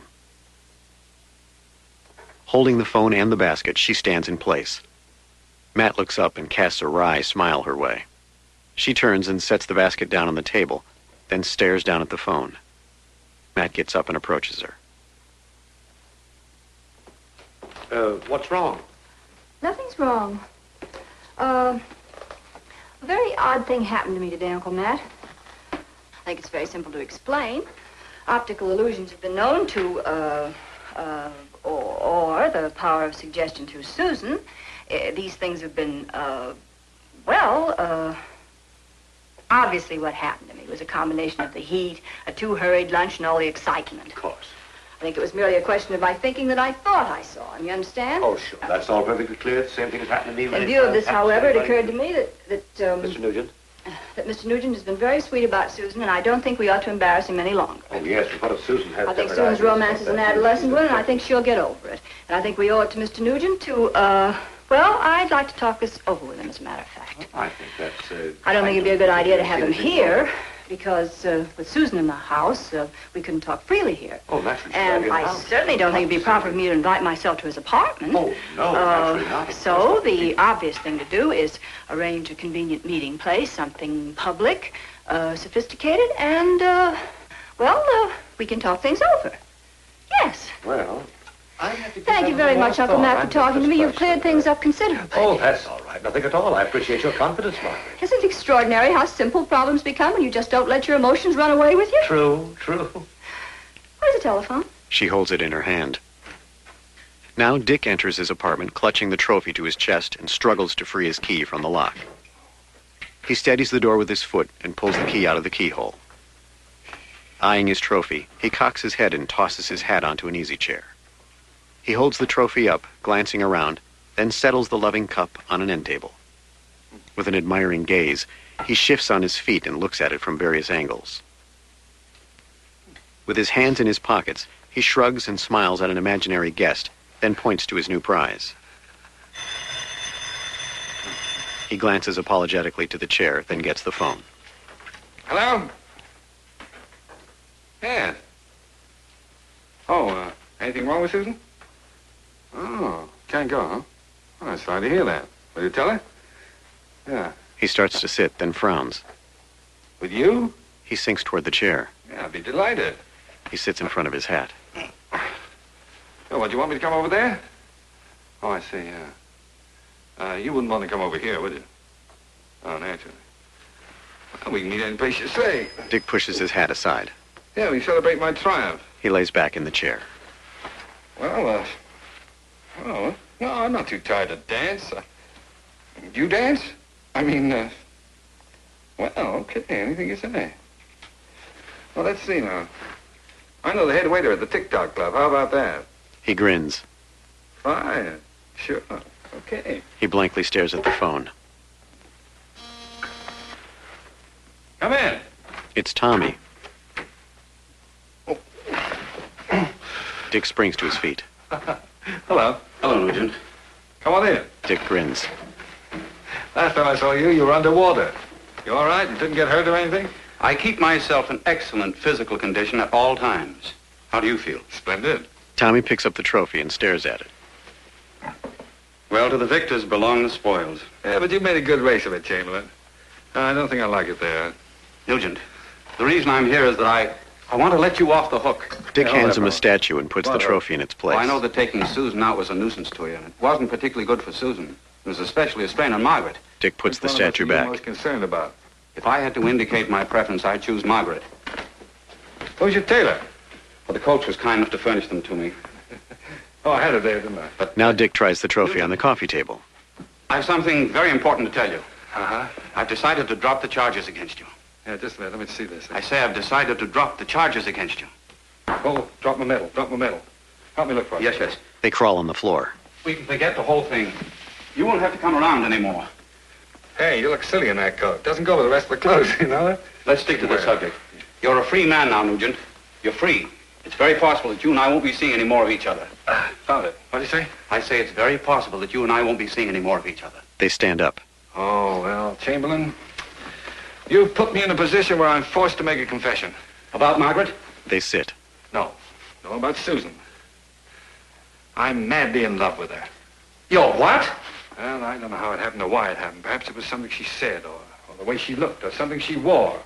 Speaker 1: Holding the phone and the basket, she stands in place. Matt looks up and casts a wry smile her way. She turns and sets the basket down on the table, then stares down at the phone. Matt gets up and approaches her.
Speaker 5: Uh, what's wrong?
Speaker 4: Nothing's wrong. Uh, a very odd thing happened to me today, Uncle Matt. I think it's very simple to explain. Optical illusions have been known to, uh, uh, or, or the power of suggestion through Susan. Uh, these things have been, uh, well, uh, obviously what happened to me was a combination of the heat, a too-hurried lunch, and all the excitement. Of
Speaker 5: course.
Speaker 4: I think it was merely a question of my thinking that I thought I saw him, you understand?
Speaker 5: Oh, sure. That's all perfectly clear. The same thing has happened to me.
Speaker 4: In view of this, however, it occurred to me that, that, um...
Speaker 5: Mister Nugent?
Speaker 4: that Mister Nugent has been very sweet about Susan, and I don't think we ought to embarrass him any longer.
Speaker 5: Oh, yes, but what if Susan has...
Speaker 4: I think
Speaker 5: different
Speaker 4: Susan's
Speaker 5: ideas
Speaker 4: romance is
Speaker 5: about
Speaker 4: an
Speaker 5: that?
Speaker 4: adolescent one, and I think she'll get over it. And I think we owe it to Mister Nugent to, uh... well, I'd like to talk this over with him, as a matter of fact.
Speaker 5: I think that's... Uh,
Speaker 4: I don't think it'd be a good idea to have him here, because uh, with Susan in the house, uh, we couldn't talk freely here.
Speaker 5: Oh, naturally.
Speaker 4: And I certainly don't think it'd be proper for me to invite myself to his apartment.
Speaker 5: Oh, no, naturally not.
Speaker 4: So the obvious thing to do is arrange a convenient meeting place, something public, uh, sophisticated, and, uh, well, uh, we can talk things over. Yes.
Speaker 5: Well, I have to give
Speaker 4: Thank
Speaker 5: that
Speaker 4: you very
Speaker 5: more
Speaker 4: much, Uncle
Speaker 5: thought.
Speaker 4: Matt, for
Speaker 5: I'm
Speaker 4: talking to me. You've
Speaker 5: just
Speaker 4: cleared things up considerably.
Speaker 5: Oh, that's all right. Nothing at all. I appreciate your confidence, Margaret.
Speaker 4: Isn't it extraordinary how simple problems become when you just don't let your emotions run away with you?
Speaker 5: True, true.
Speaker 4: Where's the telephone?
Speaker 1: She holds it in her hand. Now Dick enters his apartment, clutching the trophy to his chest, and struggles to free his key from the lock. He steadies the door with his foot and pulls the key out of the keyhole. Eyeing his trophy, he cocks his head and tosses his hat onto an easy chair. He holds the trophy up, glancing around, then settles the loving cup on an end table. With an admiring gaze, he shifts on his feet and looks at it from various angles. With his hands in his pockets, he shrugs and smiles at an imaginary guest, then points to his new prize. He glances apologetically to the chair, then gets the phone.
Speaker 16: Hello? Yeah. Oh, uh, anything wrong with Susan? Oh, can't go, huh? Oh, I'm sorry to hear that. Will you tell her? Yeah.
Speaker 1: He starts to sit, then frowns.
Speaker 16: With you?
Speaker 1: He sinks toward the chair.
Speaker 16: Yeah, I'd be delighted.
Speaker 1: He sits in front of his hat.
Speaker 16: Oh, what, you want me to come over there? Oh, I see, yeah. Uh, you wouldn't want to come over here, would you? Oh, naturally. Well, we can meet any place you say.
Speaker 1: Dick pushes his hat aside.
Speaker 16: Yeah, we celebrate my triumph.
Speaker 1: He lays back in the chair.
Speaker 16: Well, uh, oh, no, I'm not too tired to dance. Uh, you dance? I mean, uh, well, okay, anything you say. Well, let's see now. I know the head waiter at the Tick-Tock Club. How about that?
Speaker 1: He grins.
Speaker 16: Fine. Sure. Okay.
Speaker 1: He blankly stares at the phone.
Speaker 16: Come in.
Speaker 1: It's Tommy. Dick springs to his feet.
Speaker 16: Hello.
Speaker 6: Hello, Nugent.
Speaker 16: Come on in.
Speaker 1: Dick grins.
Speaker 16: Last time I saw you, you were underwater. You all right? You didn't get hurt or anything?
Speaker 6: I keep myself in excellent physical condition at all times. How do you feel?
Speaker 16: Splendid.
Speaker 1: Tommy picks up the trophy and stares at it.
Speaker 6: Well, to the victors belong the spoils.
Speaker 16: Yeah, but you made a good race of it, Chamberlain. Uh, I don't think I like it there.
Speaker 6: Nugent, the reason I'm here is that I, I want to let you off the hook.
Speaker 1: Dick
Speaker 6: Yeah,
Speaker 1: hands
Speaker 6: all
Speaker 1: him
Speaker 6: right,
Speaker 1: a statue and puts
Speaker 6: Well,
Speaker 1: the
Speaker 6: uh,
Speaker 1: trophy in its place.
Speaker 6: Well, I know that taking Susan out was a nuisance to you, and it wasn't particularly good for Susan. It was especially a strain on Margaret.
Speaker 1: Dick puts the
Speaker 16: Which one of us
Speaker 1: statue
Speaker 16: are you
Speaker 1: back.
Speaker 16: most concerned about?
Speaker 6: If I had to indicate my preference, I'd choose Margaret.
Speaker 16: Who's your tailor?
Speaker 6: Well, the coach was kind enough to furnish them to me.
Speaker 16: Oh, I had it there, didn't I?
Speaker 6: But
Speaker 1: Now Dick tries the trophy on the coffee table.
Speaker 6: I have something very important to tell you.
Speaker 16: Uh-huh.
Speaker 6: I've decided to drop the charges against you.
Speaker 16: Yeah, just a minute. Let me see this.
Speaker 6: I say I've decided to drop the charges against you.
Speaker 16: Oh, drop my medal. Drop my medal. Help me look for it.
Speaker 6: Yes, yes.
Speaker 1: They crawl on the floor.
Speaker 6: We can forget the whole thing. You won't have to come around anymore.
Speaker 16: Hey, you look silly in that coat. Doesn't go with the rest of the clothes, you know that?
Speaker 6: Let's stick to the subject. You're a free man now, Nugent. You're free. It's very possible that you and I won't be seeing any more of each other.
Speaker 16: Uh, found it. What do you say?
Speaker 6: I say it's very possible that you and I won't be seeing any more of each other.
Speaker 1: They stand up.
Speaker 16: Oh, well, Chamberlain, you've put me in a position where I'm forced to make a confession.
Speaker 6: About Margaret?
Speaker 1: They sit.
Speaker 16: No. No, about Susan. I'm madly in love with her.
Speaker 6: You're what?
Speaker 16: Well, I don't know how it happened or why it happened. Perhaps it was something she said or, or the way she looked or something she wore.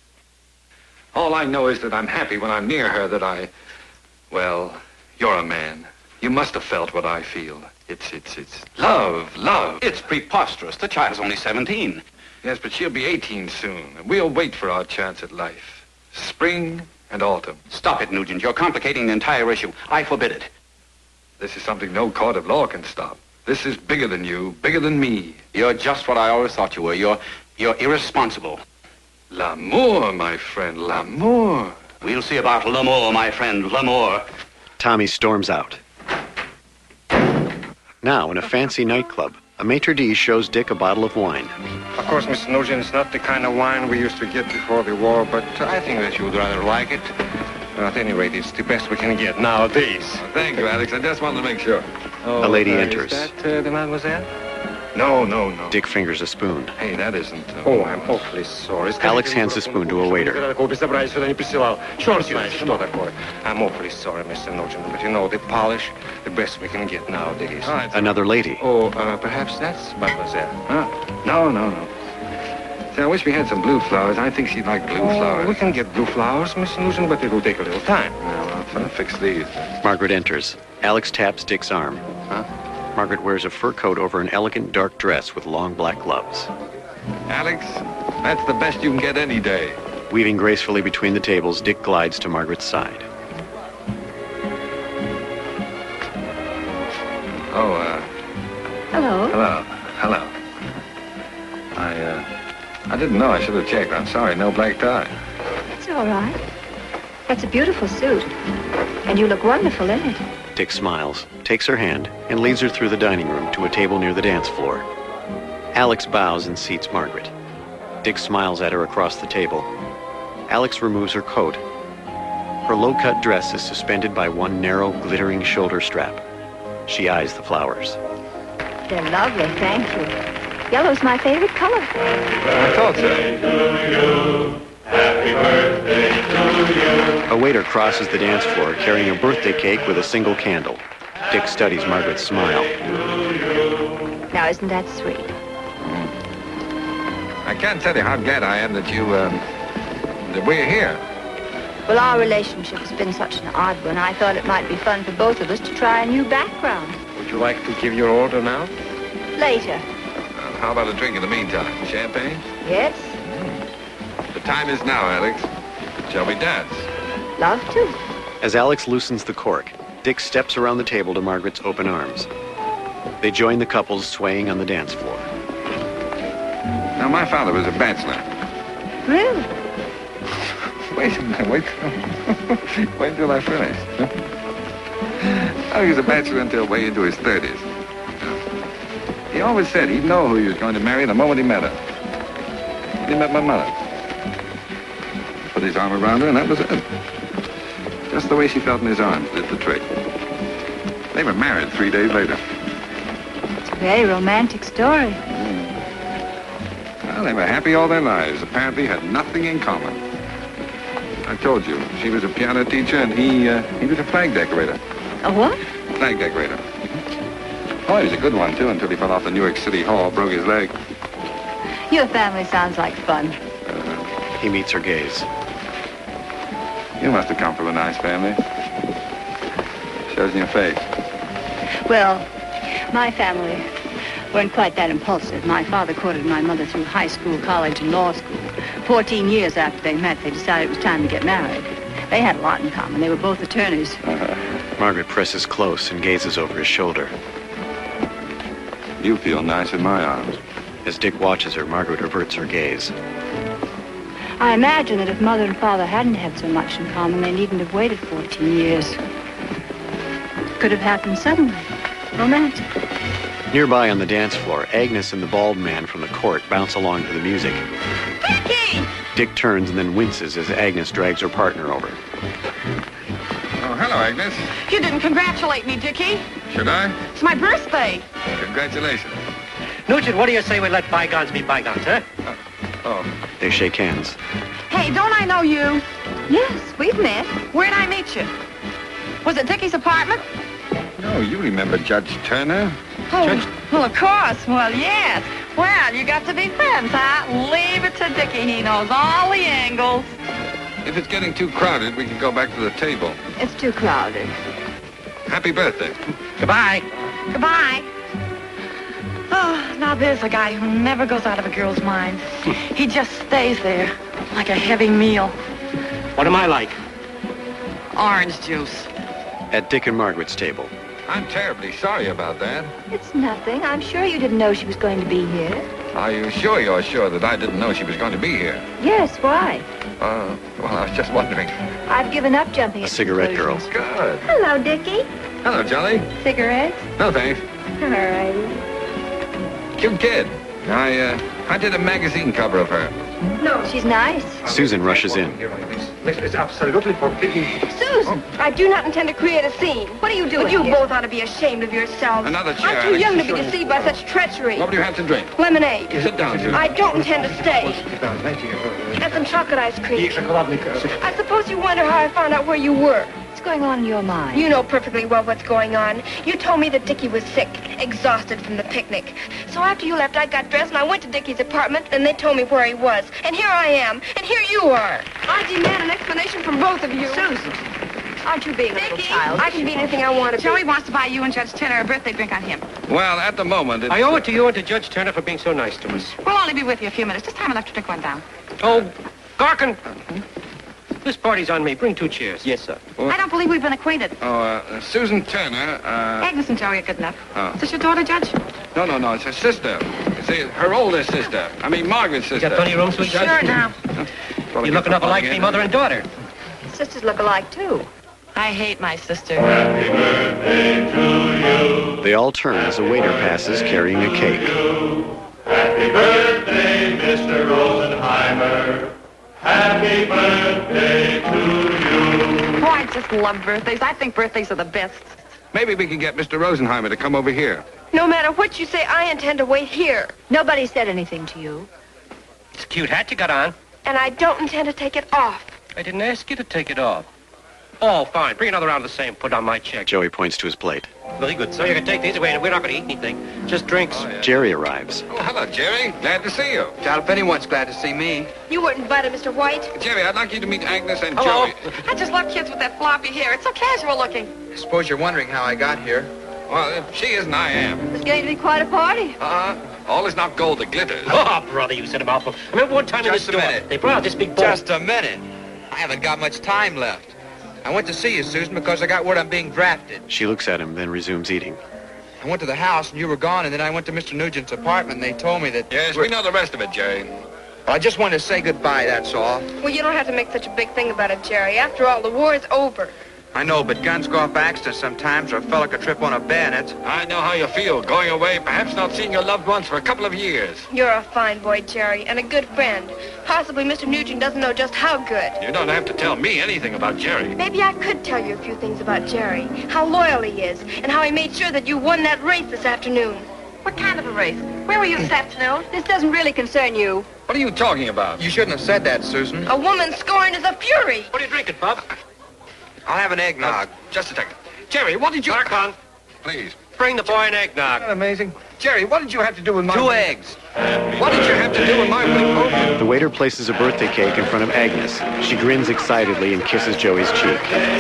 Speaker 16: All I know is that I'm happy when I'm near her, that I... Well, you're a man. You must have felt what I feel. It's, it's, it's love, love.
Speaker 6: It's preposterous. The child's only seventeen.
Speaker 16: Yes, but she'll be eighteen soon. And we'll wait for our chance at life. Spring and autumn.
Speaker 6: Stop it, Nugent. You're complicating the entire issue. I forbid it.
Speaker 16: This is something no court of law can stop. This is bigger than you, bigger than me.
Speaker 6: You're just what I always thought you were. You're, you're irresponsible.
Speaker 16: L'amour, my friend, l'amour.
Speaker 6: We'll see about l'amour, my friend, l'amour.
Speaker 1: Tommy storms out. Now, in a fancy nightclub, a maitre d' shows Dick a bottle of wine.
Speaker 14: Of course, Mister Nugent, it's not the kind of wine we used to get before the war, but I think that you would rather like it. At any rate, it's the best we can get nowadays.
Speaker 16: Oh, thank you, Alex. I just wanted to make sure.
Speaker 14: Oh,
Speaker 1: A lady
Speaker 14: uh,
Speaker 1: enters.
Speaker 14: Is that uh, the mademoiselle?
Speaker 16: No, no, no.
Speaker 1: Dick fingers a spoon.
Speaker 16: Hey, that isn't... Uh,
Speaker 14: Oh, I'm awfully sorry.
Speaker 1: Alex hands the spoon to a waiter.
Speaker 14: I'm awfully sorry, Mister Nugent, but you know, the polish, the best we can get nowadays.
Speaker 1: Another lady.
Speaker 14: Oh, uh, perhaps that's mademoiselle.
Speaker 16: Huh? No, no, no. See, I wish we had some blue flowers. I think she'd like blue
Speaker 14: Oh,
Speaker 16: flowers.
Speaker 14: we can get blue flowers, Mister Nugent, but it will take a little time.
Speaker 16: Well, I'll try to fix these.
Speaker 1: Margaret enters. Alex taps Dick's arm.
Speaker 16: Huh?
Speaker 1: Margaret wears a fur coat over an elegant dark dress with long black gloves.
Speaker 16: Alex, that's the best you can get any day.
Speaker 1: Weaving gracefully between the tables, Dick glides to Margaret's side.
Speaker 16: Oh, uh,
Speaker 12: Hello.
Speaker 16: hello. Hello. I, uh, I didn't know. I should have checked. I'm sorry. No black tie.
Speaker 12: It's all right. That's a beautiful suit. And you look wonderful in it.
Speaker 1: Dick smiles, takes her hand, and leads her through the dining room to a table near the dance floor. Alex bows and seats Margaret. Dick smiles at her across the table. Alex removes her coat. Her low-cut dress is suspended by one narrow, glittering shoulder strap. She eyes the flowers.
Speaker 12: They're lovely, thank you. Yellow's my favorite color.
Speaker 16: I thought so.
Speaker 8: Happy birthday to you.
Speaker 1: A waiter crosses the dance floor carrying a birthday cake with a single candle. Dick studies Margaret's smile.
Speaker 12: Now, isn't that sweet?
Speaker 16: I can't tell you how glad I am that you, um, that we're here.
Speaker 12: Well, our relationship has been such an odd one. I thought it might be fun for both of us to try a new background.
Speaker 14: Would you like to give your order now?
Speaker 12: Later.
Speaker 16: Uh, how about a drink in the meantime? Champagne?
Speaker 12: Yes?
Speaker 16: The time is now, Alex. Shall we dance?
Speaker 12: Love to.
Speaker 1: As Alex loosens the cork, Dick steps around the table to Margaret's open arms. They join the couples swaying on the dance floor.
Speaker 16: Now, my father was a bachelor.
Speaker 12: Really?
Speaker 16: Wait a minute, wait. Wait until I finish. Oh, he was a bachelor until way into his thirties. He always said he'd know who he was going to marry the moment he met her. He met my mother. Put his arm around her, and that was it. Just the way she felt in his arms did the trick. They were married three days later.
Speaker 12: It's a very romantic story.
Speaker 16: Well, they were happy all their lives. Apparently had nothing in common. I told you, she was a piano teacher, and he, uh, he was a flag decorator.
Speaker 12: A what?
Speaker 16: Flag decorator. Oh, he was a good one, too, until he fell off the Newark City Hall, broke his leg.
Speaker 12: Your family sounds like fun.
Speaker 1: He meets her gaze.
Speaker 16: You must have come from a nice family. Shows in your face.
Speaker 12: Well, my family weren't quite that impulsive. My father courted my mother through high school, college, and law school. Fourteen years after they met, they decided it was time to get married. They had a lot in common. They were both attorneys.
Speaker 16: Uh-huh.
Speaker 1: Margaret presses close and gazes over his shoulder.
Speaker 16: You feel nice in my arms.
Speaker 1: As Dick watches her, Margaret reverts her gaze.
Speaker 12: I imagine that if Mother and Father hadn't had so much in common, they needn't have waited fourteen years. It could have happened suddenly. Romantic.
Speaker 1: Nearby on the dance floor, Agnes and the bald man from the court bounce along to the music.
Speaker 11: Dickie!
Speaker 1: Dick turns and then winces as Agnes drags her partner over.
Speaker 16: Oh, hello, Agnes.
Speaker 11: You didn't congratulate me, Dickie.
Speaker 16: Should I?
Speaker 11: It's my birthday.
Speaker 16: Congratulations.
Speaker 10: Nugent, what do you say we let bygones be bygones, huh?
Speaker 16: Uh, oh.
Speaker 1: They shake hands.
Speaker 11: Hey, don't I know you?
Speaker 12: Yes, we've met.
Speaker 11: Where'd I meet you? Was it Dickie's apartment?
Speaker 16: No, you remember Judge Turner?
Speaker 11: Oh,
Speaker 16: Judge...
Speaker 11: well, of course. Well, yes. Well, you got to be friends, huh? Leave it to Dickie. He knows all the angles.
Speaker 16: If it's getting too crowded, we can go back to the table.
Speaker 12: It's too crowded.
Speaker 16: Happy birthday.
Speaker 10: Goodbye.
Speaker 11: Goodbye. Oh, now there's a guy who never goes out of a girl's mind. He just stays there like a heavy meal.
Speaker 10: What am I like?
Speaker 11: Orange juice.
Speaker 1: At Dick and Margaret's table.
Speaker 16: I'm terribly sorry about that.
Speaker 12: It's nothing. I'm sure you didn't know she was going to be here.
Speaker 16: Are you sure you're sure that I didn't know she was going to be here?
Speaker 12: Yes, why?
Speaker 16: Uh, well, I was just wondering.
Speaker 12: I've given up jumping
Speaker 1: A
Speaker 12: at
Speaker 1: cigarette girl.
Speaker 16: Good.
Speaker 12: Hello, Dickie.
Speaker 16: Hello, Jelly.
Speaker 12: Cigarettes?
Speaker 16: No, thanks.
Speaker 12: All right.
Speaker 16: Cute kid. I, uh, I did a magazine cover of her.
Speaker 12: No, she's nice.
Speaker 1: Susan rushes in.
Speaker 14: It's absolutely forbidden.
Speaker 3: Susan, I do not intend to create a scene.
Speaker 12: What are you doing
Speaker 3: But you
Speaker 12: here?
Speaker 3: both ought to be ashamed of yourselves.
Speaker 16: Another chair,
Speaker 3: I'm too
Speaker 16: Alex.
Speaker 3: young to be deceived by such treachery.
Speaker 16: What do you have to drink?
Speaker 3: Lemonade.
Speaker 16: Sit down, Susan.
Speaker 3: I don't intend to stay. And some chocolate ice cream. I suppose you wonder how I found out where you were.
Speaker 12: What's going on in your mind?
Speaker 3: You know perfectly well what's going on. You told me that Dickie was sick, exhausted from the picnic. So after you left, I got dressed and I went to Dickie's apartment, and they told me where he was. And here I am, and here you are. I demand an explanation from both of you.
Speaker 11: Susan,
Speaker 12: aren't you being a little
Speaker 3: Dickie,
Speaker 12: child?
Speaker 3: I can be anything I want to be.
Speaker 11: Joey wants to buy you and Judge Turner a birthday drink on him.
Speaker 16: Well, at the moment, it's...
Speaker 10: I owe it to you and to Judge Turner for being so nice to us.
Speaker 11: We'll only be with you a few minutes. Just time enough to drink one down.
Speaker 10: Oh, Garkin. This party's on me. Bring two chairs.
Speaker 14: Yes, sir.
Speaker 11: I don't believe we've been acquainted.
Speaker 16: Oh, uh, Susan Turner, uh...
Speaker 11: Agnes and Joey are good enough.
Speaker 16: Oh.
Speaker 11: Is this your daughter, Judge?
Speaker 16: No, no, no, it's her sister. It's her older sister. I mean, Margaret's sister.
Speaker 10: You got plenty of room, sweet Judge?
Speaker 11: Sure now.
Speaker 16: Well,
Speaker 10: You look enough alike to be mother and daughter.
Speaker 12: Sisters look alike, too.
Speaker 11: I hate my sister.
Speaker 8: Happy birthday to you.
Speaker 1: They all turn as a waiter passes carrying a cake.
Speaker 8: Happy birthday, Mister Rosenheimer. Happy birthday to you.
Speaker 11: Oh, I just love birthdays. I think birthdays are the best.
Speaker 16: Maybe we can get Mister Rosenheimer to come over here.
Speaker 3: No matter what you say, I intend to wait here.
Speaker 12: Nobody said anything to you.
Speaker 10: It's a cute hat you got on.
Speaker 3: And I don't intend to take it off.
Speaker 10: I didn't ask you to take it off. Oh, fine. Bring another round of the same. Put on my check.
Speaker 1: Joey points to his plate.
Speaker 10: Very good, sir. You can take these away, and we're not going to eat anything. Just drinks.
Speaker 16: Oh, yeah.
Speaker 1: Jerry arrives.
Speaker 16: Oh, hello, Jerry. Glad to see you.
Speaker 2: Doubt if anyone's glad to see me.
Speaker 3: You weren't invited, Mister White.
Speaker 16: Jerry, I'd like you to meet Agnes and
Speaker 10: Hello.
Speaker 16: Joey.
Speaker 11: I just love kids with that floppy hair. It's so casual looking.
Speaker 2: I suppose you're wondering how I got here.
Speaker 16: Well, if she isn't, I am.
Speaker 12: It's going to be quite a party.
Speaker 16: Uh-huh. All is not gold that glitters.
Speaker 10: Oh, brother, you said a mouthful. I remember one time in
Speaker 2: Just
Speaker 10: this
Speaker 2: a
Speaker 10: store,
Speaker 2: minute.
Speaker 10: they brought out this big bowl.
Speaker 2: Just a minute. I haven't got much time left. I went to see you, Susan, because I got word I'm being drafted.
Speaker 1: She looks at him, then resumes eating.
Speaker 2: I went to the house, and you were gone, and then I went to Mister Nugent's apartment, and they told me that...
Speaker 16: Yes, we know the rest of it, Jerry.
Speaker 2: Well, I just wanted to say goodbye, that's all.
Speaker 3: Well, you don't have to make such a big thing about it, Jerry. After all, the war is over.
Speaker 2: I know, but guns go off accidents sometimes, or a fella could trip on a bayonet.
Speaker 16: I know how you feel, going away, perhaps not seeing your loved ones for a couple of years.
Speaker 3: You're a fine boy, Jerry, and a good friend. Possibly Mister Nugent doesn't know just how good.
Speaker 16: You don't have to tell me anything about Jerry.
Speaker 3: Maybe I could tell you a few things about Jerry. How loyal he is, and how he made sure that you won that race this afternoon.
Speaker 11: What kind of a race? Where were you this afternoon?
Speaker 12: This doesn't really concern you.
Speaker 16: What are you talking about?
Speaker 2: You shouldn't have said that, Susan.
Speaker 3: A woman scorned is a fury.
Speaker 15: What are you drinking, Bob?
Speaker 2: I'll have an eggnog.
Speaker 16: Uh, just a second. Jerry, what did you...
Speaker 15: Archon,
Speaker 16: Please.
Speaker 15: bring the boy an eggnog.
Speaker 16: Isn't that amazing? Jerry, what did you have to do with my...
Speaker 2: Two eggs.
Speaker 16: What did you have to do with my... Oh.
Speaker 1: The waiter places a birthday cake in front of Agnes. She grins excitedly and kisses Joey's cheek.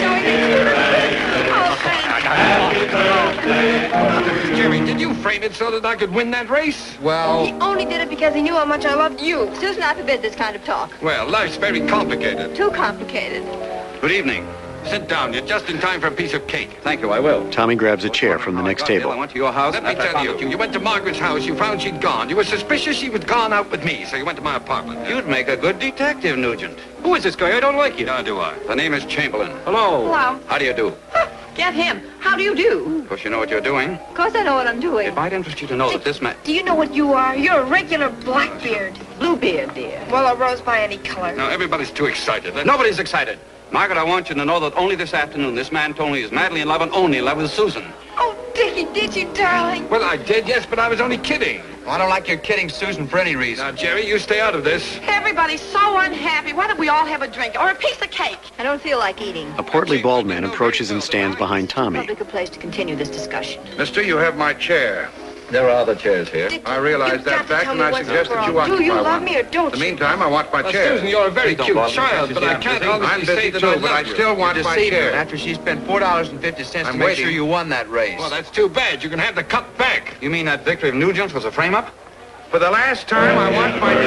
Speaker 16: Jerry, did you frame it so that I could win that race?
Speaker 2: Well...
Speaker 3: He only did it because he knew how much I loved you.
Speaker 12: Susan, I forbid this kind of talk.
Speaker 16: Well, life's very complicated.
Speaker 12: Too complicated.
Speaker 6: Good evening.
Speaker 16: Sit down. You're just in time for a piece of cake.
Speaker 6: Thank you, I will.
Speaker 1: Tommy grabs a chair from the next table.
Speaker 6: I went to your house.
Speaker 16: Let me tell you, you went to Margaret's house. You found she'd gone. You were suspicious she was gone out with me, so you went to my apartment.
Speaker 6: You'd make a good detective, Nugent.
Speaker 15: Who is this guy? I don't like you.
Speaker 16: Now do I.
Speaker 6: The name is Chamberlain.
Speaker 15: Hello.
Speaker 12: Hello.
Speaker 6: How do you do?
Speaker 12: Get him. How do you do?
Speaker 6: Of course, you know what you're doing.
Speaker 12: Of course I know what I'm doing.
Speaker 6: It might interest you to know that this man...
Speaker 3: Do you know what you are? You're a regular Blackbeard.
Speaker 12: Bluebeard, dear.
Speaker 3: Well, a rose by any color.
Speaker 16: Now, everybody's too excited. Let's...
Speaker 6: Nobody's excited. Margaret, I want you to know that only this afternoon this man told me he's madly in love and only in love with Susan.
Speaker 3: Oh, Dickie, did you, darling?
Speaker 16: Well, I did, yes, but I was only kidding.
Speaker 2: Well, I don't like your kidding Susan for any reason.
Speaker 16: Now, Jerry, you stay out of this.
Speaker 11: Everybody's so unhappy. Why don't we all have a drink or a piece of cake?
Speaker 12: I don't feel like eating.
Speaker 1: A portly bald man approaches and stands behind Tommy.
Speaker 12: Public a place to continue this discussion.
Speaker 16: Mister, you have my chair.
Speaker 6: There are other chairs here.
Speaker 3: Dickie,
Speaker 16: I realize
Speaker 3: you've
Speaker 16: that
Speaker 3: got to
Speaker 16: fact,
Speaker 3: tell
Speaker 16: and
Speaker 3: me
Speaker 16: I
Speaker 3: what's
Speaker 16: suggest that
Speaker 3: wrong.
Speaker 16: you occupy
Speaker 3: Do you love
Speaker 16: one.
Speaker 3: me or don't
Speaker 16: In the
Speaker 3: you?
Speaker 16: meantime, I want my
Speaker 6: Well,
Speaker 16: chair.
Speaker 6: Susan, you're a very
Speaker 16: Please
Speaker 6: cute
Speaker 16: don't bother me.
Speaker 6: child,
Speaker 16: She's
Speaker 6: but I
Speaker 16: damn
Speaker 6: can't
Speaker 16: busy.
Speaker 6: honestly
Speaker 16: I'm busy
Speaker 6: say that
Speaker 16: too,
Speaker 6: I
Speaker 16: but
Speaker 6: love
Speaker 16: I
Speaker 6: you.
Speaker 16: still want
Speaker 2: You
Speaker 16: my
Speaker 2: deceived her
Speaker 16: chair.
Speaker 2: after she spent four dollars and fifty cents to
Speaker 16: I'm
Speaker 2: make
Speaker 16: waiting.
Speaker 2: sure you won that race.
Speaker 16: Well, that's too bad. You can have the cup back.
Speaker 6: You mean that victory of Nugent's was a frame-up?
Speaker 16: For the last time, I want my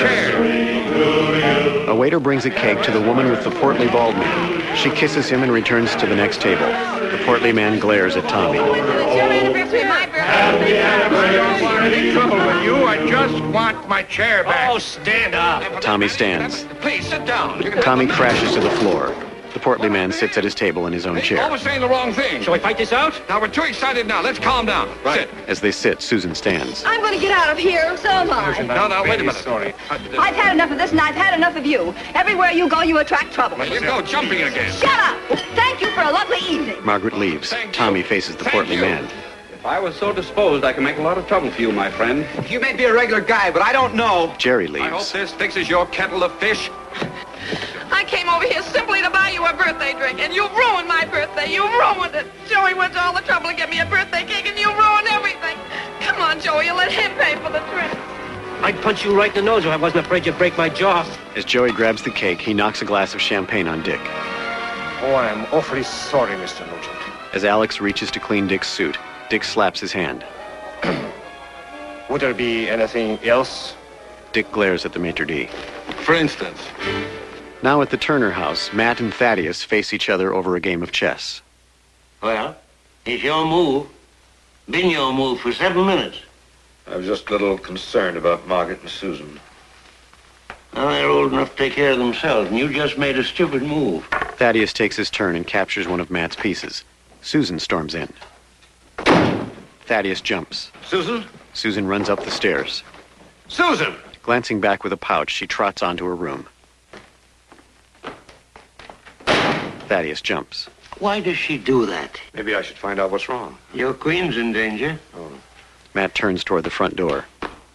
Speaker 16: chair.
Speaker 1: A waiter brings a cake to the woman with the portly bald man. She kisses him and returns to the next table. The portly man glares at Tommy.
Speaker 3: It's your anniversary, my birthday.
Speaker 16: I don't want any trouble with you. I just want my chair back.
Speaker 15: Oh, stand up.
Speaker 1: Tommy stands.
Speaker 16: Please, sit down. You can
Speaker 1: Tommy crashes to the floor. The portly man sits at his table in his own
Speaker 16: You're
Speaker 1: chair.
Speaker 16: always saying the wrong thing.
Speaker 15: Shall we fight this out?
Speaker 16: Now, we're too excited now. Let's calm down. Sit.
Speaker 1: As they sit, Susan stands.
Speaker 3: I'm going to get out of here.
Speaker 12: So am I.
Speaker 16: No, no, wait a minute.
Speaker 14: Sorry.
Speaker 12: I've had enough of this, and I've had enough of you. Everywhere you go, you attract trouble.
Speaker 16: You go jumping again.
Speaker 12: Shut up! Thank you for a lovely evening.
Speaker 1: Margaret leaves. Tommy faces the portly man.
Speaker 6: If I was so disposed, I could make a lot of trouble for you, my friend.
Speaker 2: You may be a regular guy, but I don't know.
Speaker 1: Jerry
Speaker 6: I hope
Speaker 1: leaves.
Speaker 6: this fixes your kettle of fish.
Speaker 11: I came over here simply to buy you a birthday drink, and you ruined my birthday. You ruined it. Joey went to all the trouble to get me a birthday cake, and you ruined everything. Come on, Joey, you let him pay for the drink.
Speaker 15: I'd punch you right in the nose if I wasn't afraid you'd break my jaw.
Speaker 1: As Joey grabs the cake, he knocks a glass of champagne on Dick.
Speaker 14: Oh, I'm awfully sorry, Mister Nugent.
Speaker 1: As Alex reaches to clean Dick's suit, Dick slaps his hand.
Speaker 14: Would there be anything else?
Speaker 1: Dick glares at the maitre d'.
Speaker 16: For instance.
Speaker 1: Now at the Turner house, Matt and Thaddeus face each other over a game of chess.
Speaker 10: Well, it's your move. Been your move for seven minutes.
Speaker 5: I was just a little concerned about Margaret and Susan.
Speaker 10: Now they're old enough to take care of themselves, and you just made a stupid move.
Speaker 1: Thaddeus takes his turn and captures one of Matt's pieces. Susan storms in. Thaddeus jumps.
Speaker 5: Susan?
Speaker 1: Susan runs up the stairs.
Speaker 16: Susan!
Speaker 1: Glancing back with a pouch, she trots onto her room. Thaddeus jumps.
Speaker 10: Why does she do that?
Speaker 5: Maybe I should find out what's wrong.
Speaker 10: Your queen's in danger.
Speaker 5: Oh.
Speaker 1: Matt turns toward the front door.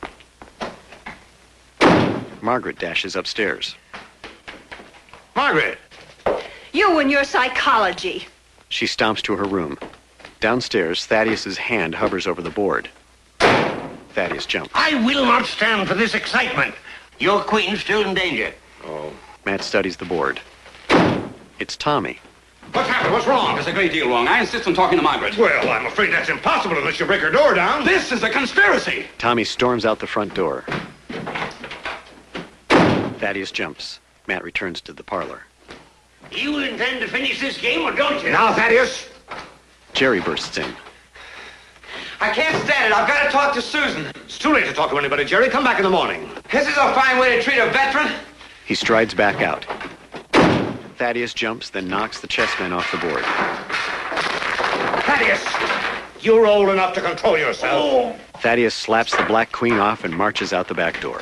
Speaker 1: Margaret dashes upstairs.
Speaker 16: Margaret!
Speaker 12: You and your psychology.
Speaker 1: She stomps to her room. Downstairs, Thaddeus's hand hovers over the board. Thaddeus jumps.
Speaker 10: I will not stand for this excitement. Your queen's still in danger.
Speaker 5: Oh.
Speaker 1: Matt studies the board. It's Tommy.
Speaker 6: What's happened? What's wrong? There's a great deal wrong. I insist on talking to Margaret.
Speaker 16: Well, I'm afraid that's impossible unless you break her door down.
Speaker 6: This is a conspiracy.
Speaker 1: Tommy storms out the front door. Thaddeus jumps. Matt returns to the parlor.
Speaker 10: You intend to finish this game, or don't you?
Speaker 17: Now, Thaddeus.
Speaker 1: Jerry bursts in.
Speaker 2: I can't stand it. I've got to talk to Susan.
Speaker 17: It's too late to talk to anybody, Jerry. Come back in the morning.
Speaker 2: This is a fine way to treat a veteran.
Speaker 1: He strides back out. Thaddeus jumps, then knocks the chessmen off the board.
Speaker 17: Thaddeus, you're old enough to control yourself.
Speaker 2: Oh.
Speaker 1: Thaddeus slaps the black queen off and marches out the back door.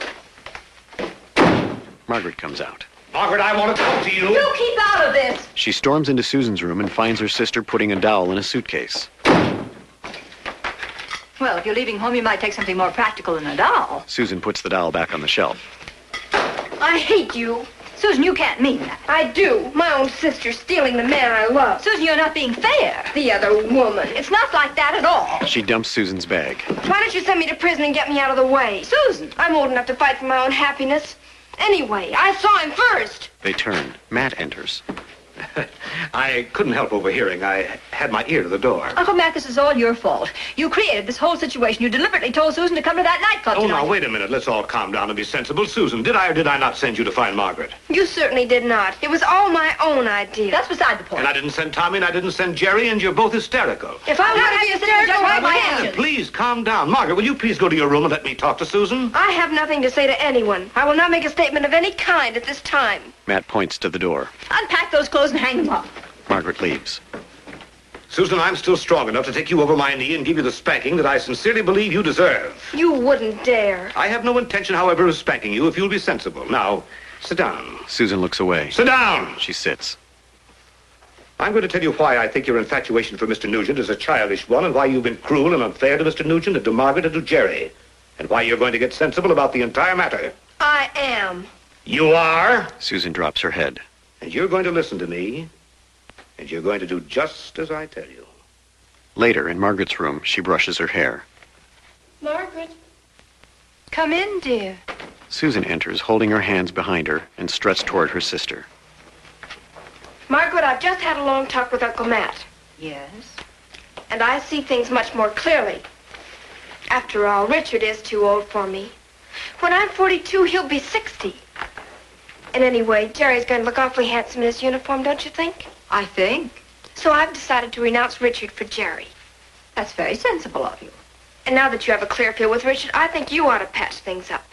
Speaker 1: Margaret comes out.
Speaker 17: Margaret, I want to talk to you.
Speaker 4: You keep out of this.
Speaker 1: She storms into Susan's room and finds her sister putting a doll in a suitcase.
Speaker 12: Well, if you're leaving home, you might take something more practical than a doll.
Speaker 1: Susan puts the doll back on the shelf.
Speaker 3: I hate you.
Speaker 12: Susan, you can't mean that.
Speaker 3: I do. My own sister stealing the man I love.
Speaker 12: Susan, you're not being fair.
Speaker 3: The other woman.
Speaker 12: It's not like that at all.
Speaker 1: She dumps Susan's bag.
Speaker 3: Why don't you send me to prison and get me out of the way?
Speaker 12: Susan!
Speaker 3: I'm old enough to fight for my own happiness. Anyway, I saw him first.
Speaker 1: They turn. Matt enters.
Speaker 17: I couldn't help overhearing. I had my ear to the door.
Speaker 12: Uncle Matt, this is all your fault. You created this whole situation. You deliberately told Susan to come to that nightclub
Speaker 17: Oh,
Speaker 12: tonight.
Speaker 17: now, wait a minute. Let's all calm down and be sensible. Susan, did I or did I not send you to find Margaret?
Speaker 3: You certainly did not. It was all my own idea.
Speaker 12: That's beside the point.
Speaker 17: And I didn't send Tommy and I didn't send Jerry, and you're both hysterical.
Speaker 3: If I want to be hysterical, I
Speaker 17: Now,
Speaker 3: can.
Speaker 17: please, calm down. Margaret, will you please go to your room and let me talk to Susan?
Speaker 3: I have nothing to say to anyone. I will not make a statement of any kind at this time.
Speaker 1: Matt points to the door.
Speaker 12: Unpack those clothes and hang them up.
Speaker 1: Margaret leaves.
Speaker 17: Susan, I'm still strong enough to take you over my knee and give you the spanking that I sincerely believe you deserve.
Speaker 3: You wouldn't dare.
Speaker 17: I have no intention, however, of spanking you if you'll be sensible. Now, sit down.
Speaker 1: Susan looks away.
Speaker 17: Sit down!
Speaker 1: She sits.
Speaker 17: I'm going to tell you why I think your infatuation for Mister Nugent is a childish one, and why you've been cruel and unfair to Mister Nugent and to Margaret and to Jerry, and why you're going to get sensible about the entire matter.
Speaker 3: I am.
Speaker 17: You are?
Speaker 1: Susan drops her head.
Speaker 17: And you're going to listen to me, and you're going to do just as I tell you.
Speaker 1: Later, in Margaret's room, she brushes her hair.
Speaker 3: Margaret.
Speaker 12: Come in, dear.
Speaker 1: Susan enters, holding her hands behind her and stretched toward her sister.
Speaker 3: Margaret, I've just had a long talk with Uncle Matt.
Speaker 12: Yes?
Speaker 3: And I see things much more clearly. After all, Richard is too old for me. When I'm forty-two, he'll be sixty. And anyway, Jerry's going to look awfully handsome in his uniform, don't you think?
Speaker 12: I think.
Speaker 3: So I've decided to renounce Richard for Jerry.
Speaker 12: That's very sensible of you.
Speaker 3: And now that you have a clear field with Richard, I think you ought to patch things up.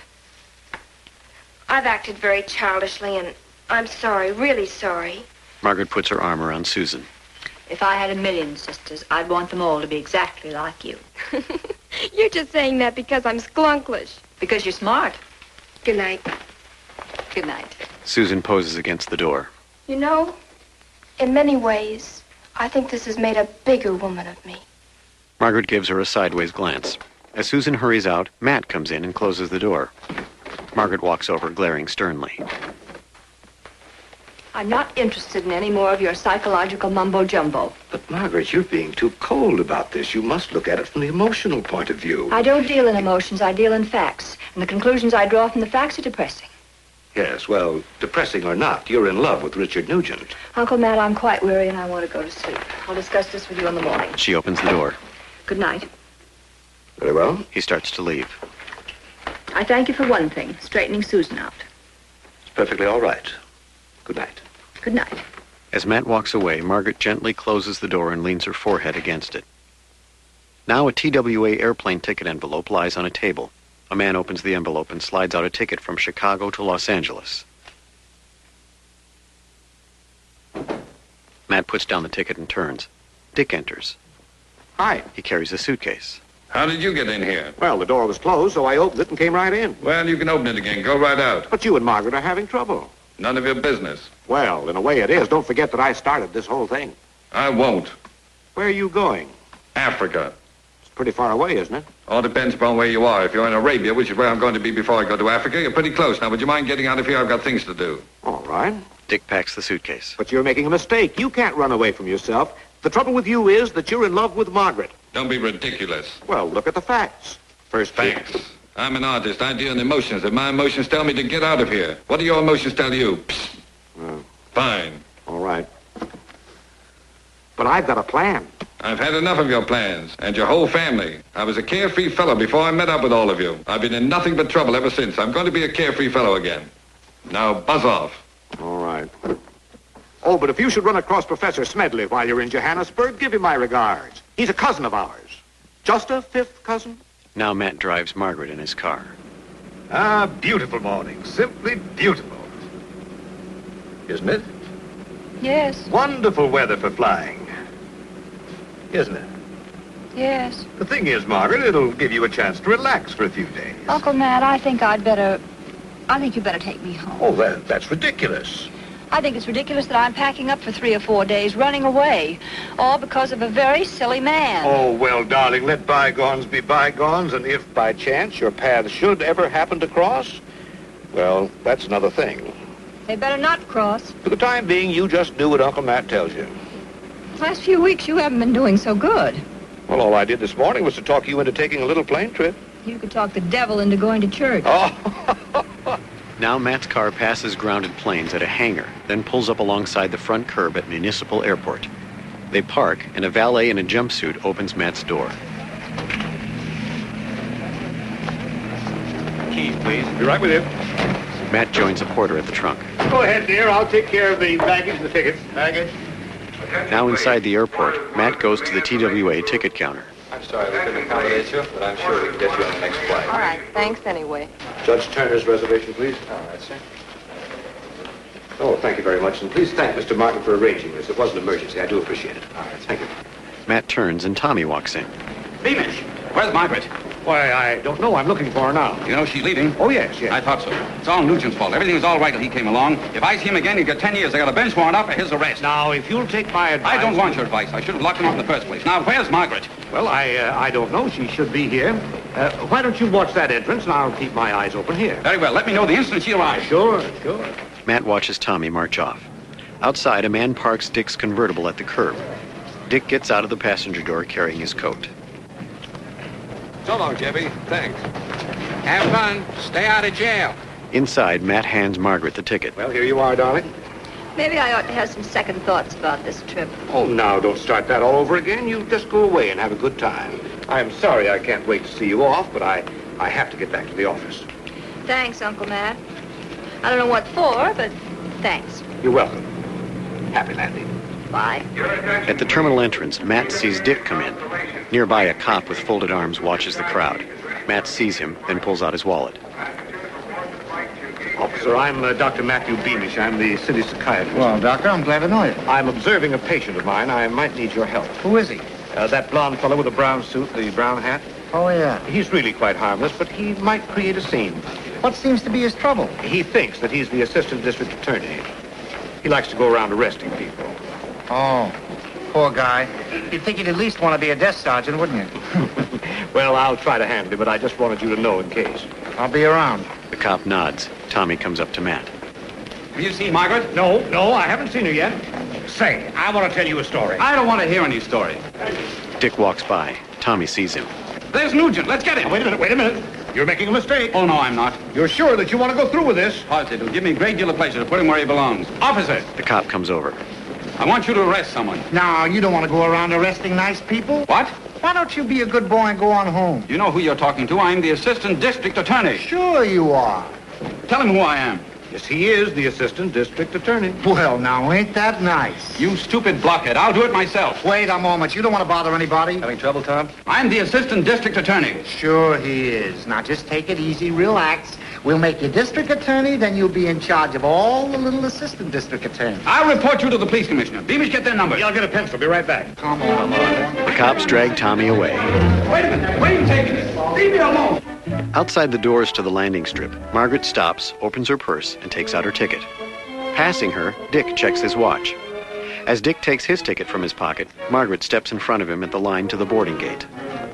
Speaker 3: I've acted very childishly, and I'm sorry, really sorry.
Speaker 1: Margaret puts her arm around Susan.
Speaker 12: If I had a million sisters, I'd want them all to be exactly like you.
Speaker 3: You're just saying that because I'm sklunklish.
Speaker 12: Because you're smart.
Speaker 3: Good night.
Speaker 12: Good night.
Speaker 1: Susan poses against the door.
Speaker 3: You know, in many ways, I think this has made a bigger woman of me.
Speaker 1: Margaret gives her a sideways glance. As Susan hurries out, Matt comes in and closes the door. Margaret walks over, glaring sternly.
Speaker 12: I'm not interested in any more of your psychological mumbo-jumbo.
Speaker 5: But, Margaret, you're being too cold about this. You must look at it from the emotional point of view.
Speaker 12: I don't deal in emotions, I deal in facts. And the conclusions I draw from the facts are depressing.
Speaker 5: Yes, well, depressing or not, you're in love with Richard Nugent.
Speaker 12: Uncle Matt, I'm quite weary and I want to go to sleep. I'll discuss this with you in the morning.
Speaker 1: She opens the door.
Speaker 12: Good night.
Speaker 5: Very well.
Speaker 1: He starts to leave.
Speaker 12: I thank you for one thing, straightening Susan out.
Speaker 5: It's perfectly all right. Good night.
Speaker 12: Good night.
Speaker 1: As Matt walks away, Margaret gently closes the door and leans her forehead against it. Now a T W A airplane ticket envelope lies on a table. A man opens the envelope and slides out a ticket from Chicago to Los Angeles. Matt puts down the ticket and turns. Dick enters.
Speaker 17: Hi.
Speaker 1: He carries a suitcase.
Speaker 16: How did you get in here?
Speaker 17: Well, the door was closed, so I opened it and came right in.
Speaker 16: Well, you can open it again. Go right out.
Speaker 17: But you and Margaret are having trouble.
Speaker 16: None of your business.
Speaker 17: Well, in a way it is. Don't forget that I started this whole thing.
Speaker 16: I won't.
Speaker 17: Where are you going?
Speaker 16: Africa.
Speaker 17: It's pretty far away, isn't it?
Speaker 16: All depends upon where you are. If you're in Arabia, which is where I'm going to be before I go to Africa, you're pretty close. Now, would you mind getting out of here? I've got things to do.
Speaker 17: All right.
Speaker 1: Dick packs the suitcase.
Speaker 17: But you're making a mistake. You can't run away from yourself. The trouble with you is that you're in love with Margaret.
Speaker 16: Don't be ridiculous.
Speaker 17: Well, look at the facts. First,
Speaker 16: Facts. I'm an artist. I deal in emotions, and my emotions tell me to get out of here. What do your emotions tell you? Psst.
Speaker 17: Uh,
Speaker 16: Fine.
Speaker 17: All right. But I've got a plan.
Speaker 16: I've had enough of your plans and your whole family. I was a carefree fellow before I met up with all of you. I've been in nothing but trouble ever since. I'm going to be a carefree fellow again. Now, buzz off.
Speaker 17: All right. Oh, but if you should run across Professor Smedley while you're in Johannesburg, give him my regards. He's a cousin of ours. Just a fifth cousin.
Speaker 1: Now Matt drives Margaret in his car.
Speaker 17: Ah, beautiful morning. Simply beautiful. Isn't it?
Speaker 12: Yes,
Speaker 17: Wonderful weather for flying. Isn't it?
Speaker 12: yes.
Speaker 17: The thing is, Margaret, it'll give you a chance to relax for a few days.
Speaker 12: Uncle Matt, I think I'd better... I think you better take me home.
Speaker 17: Oh, that, that's ridiculous.
Speaker 12: I think it's ridiculous that I'm packing up for three or four days, running away, all because of a very silly man.
Speaker 17: Oh, well, darling, let bygones be bygones, and if by chance your paths should ever happen to cross, well, that's another thing.
Speaker 12: They better not cross.
Speaker 17: For the time being, you just do what Uncle Matt tells you.
Speaker 12: Last few weeks, you haven't been doing so good.
Speaker 17: Well, all I did this morning was to talk you into taking a little plane trip.
Speaker 12: You could talk the devil into going to church.
Speaker 17: Oh.
Speaker 1: Now Matt's car passes grounded planes at a hangar, then pulls up alongside the front curb at Municipal Airport. They park, and a valet in a jumpsuit opens Matt's door.
Speaker 17: Keys, please. Be right with you.
Speaker 1: Matt joins a porter at the trunk.
Speaker 17: Go ahead, dear. I'll take care of the baggage and the tickets. Baggage?
Speaker 1: Now inside the airport, Matt goes to the T W A ticket counter.
Speaker 20: I'm sorry we couldn't accommodate you, but I'm sure we can get you on the next flight.
Speaker 12: All right, thanks anyway.
Speaker 17: Judge Turner's reservation, please.
Speaker 20: All right, sir.
Speaker 17: Oh, thank you very much. And please thank Mister Martin for arranging this. It was an emergency. I do appreciate it. All right, thank you.
Speaker 1: Matt turns and Tommy walks in.
Speaker 6: Beamish, where's Margaret?
Speaker 17: Why, I don't know. I'm looking for her now.
Speaker 6: You know she's leaving?
Speaker 17: Oh, yes, yes.
Speaker 6: I thought so. It's all Nugent's fault. Everything was all right till he came along. If I see him again, he'll get ten years. I got a bench warrant out for his arrest.
Speaker 17: Now, if you'll take my advice...
Speaker 6: I don't want your advice. I should have locked him up in the first place. Now, where's Margaret?
Speaker 17: Well, I uh, I don't know. She should be here. Uh, why don't you watch that entrance, and I'll keep my eyes open here.
Speaker 6: Very well. Let me know the instant she arrives.
Speaker 17: Sure, sure.
Speaker 1: Matt watches Tommy march off. Outside, a man parks Dick's convertible at the curb. Dick gets out of the passenger door carrying his coat.
Speaker 16: So long, Jeffy. Thanks. Have fun. Stay out of jail.
Speaker 1: Inside, Matt hands Margaret the ticket.
Speaker 17: Well, here you are, darling.
Speaker 12: Maybe I ought to have some second thoughts about this trip.
Speaker 17: Oh, now, don't start that all over again. You just go away and have a good time. I'm sorry I can't wait to see you off, but I, I have to get back to the office.
Speaker 12: Thanks, Uncle Matt. I don't know what for, but thanks.
Speaker 17: You're welcome. Happy landing.
Speaker 12: Bye.
Speaker 1: At the terminal entrance, Matt sees Dick come in. Nearby, a cop with folded arms watches the crowd. Matt sees him, then pulls out his wallet.
Speaker 17: Officer, I'm uh, Doctor Matthew Beamish. I'm the city psychiatrist.
Speaker 19: Well, Doctor, I'm glad to know you.
Speaker 17: I'm observing a patient of mine. I might need your help.
Speaker 19: Who is he?
Speaker 17: Uh, that blonde fellow with the brown suit, the brown hat.
Speaker 19: Oh, yeah.
Speaker 17: He's really quite harmless, but he might create a scene.
Speaker 19: What seems to be his trouble?
Speaker 17: He thinks that he's the assistant district attorney. He likes to go around arresting people.
Speaker 19: Oh, poor guy. You'd think he'd at least want to be a desk sergeant, wouldn't you?
Speaker 17: Well, I'll try to handle it, but I just wanted you to know in case.
Speaker 19: I'll be around.
Speaker 1: The cop nods. Tommy comes up to Matt.
Speaker 6: Have you seen Margaret?
Speaker 17: No, no, I haven't seen her yet. Say, I want to tell you a story.
Speaker 6: I don't want to hear any story.
Speaker 1: Dick walks by. Tommy sees him.
Speaker 6: There's Nugent. Let's get him.
Speaker 17: Now, wait a minute, wait a minute. You're making a mistake.
Speaker 6: Oh, no, I'm not.
Speaker 17: You're sure that you want to go through with this?
Speaker 6: Positive. It'll give me a great deal of pleasure to put him where he belongs. Officer!
Speaker 1: The cop comes over.
Speaker 6: I want you to arrest someone.
Speaker 19: Now, you don't want to go around arresting nice people?
Speaker 6: What?
Speaker 19: Why don't you be a good boy and go on home?
Speaker 6: You know who you're talking to. I'm the assistant district attorney.
Speaker 19: Sure you are.
Speaker 6: Tell him who I am.
Speaker 17: Yes, he is the assistant district attorney.
Speaker 19: Well, now, ain't that nice?
Speaker 6: You stupid blockhead. I'll do it myself.
Speaker 19: Wait a moment. You don't want to bother anybody?
Speaker 20: Having trouble, Tom?
Speaker 6: I'm the assistant district attorney.
Speaker 19: Sure he is. Now, just take it easy. Relax. We'll make you district attorney, then you'll be in charge of all the little assistant district attorneys.
Speaker 6: I'll report you to the police commissioner. Beamish, get their number.
Speaker 17: Yeah, I'll get a pencil. Be right back.
Speaker 19: Come on.
Speaker 1: The cops drag Tommy away.
Speaker 6: Wait a minute. Where are you taking this? Leave me alone.
Speaker 1: Outside the doors to the landing strip, Margaret stops, opens her purse, and takes out her ticket. Passing her, Dick checks his watch. As Dick takes his ticket from his pocket, Margaret steps in front of him at the line to the boarding gate.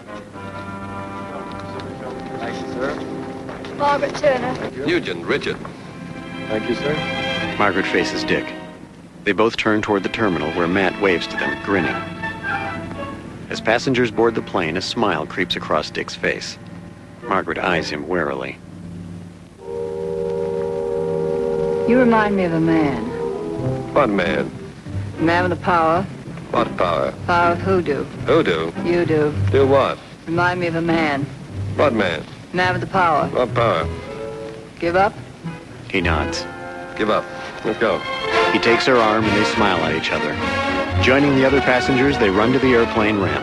Speaker 20: Thank you, sir.
Speaker 12: Margaret Turner.
Speaker 20: Nugent, Richard. Thank you, sir.
Speaker 1: Margaret faces Dick. They both turn toward the terminal where Matt waves to them, grinning. As passengers board the plane, a smile creeps across Dick's face. Margaret eyes him warily.
Speaker 12: You remind me of a man.
Speaker 20: What man?
Speaker 12: A man with the power.
Speaker 20: What power?
Speaker 12: Power of hoodoo.
Speaker 20: Hoodoo?
Speaker 12: You do.
Speaker 20: Do what?
Speaker 12: Remind me of a man.
Speaker 20: What man?
Speaker 12: Man with the power.
Speaker 20: What power?
Speaker 12: Give up?
Speaker 1: He nods.
Speaker 20: Give up. Let's go.
Speaker 1: He takes her arm and they smile at each other. Joining the other passengers, they run to the airplane ramp.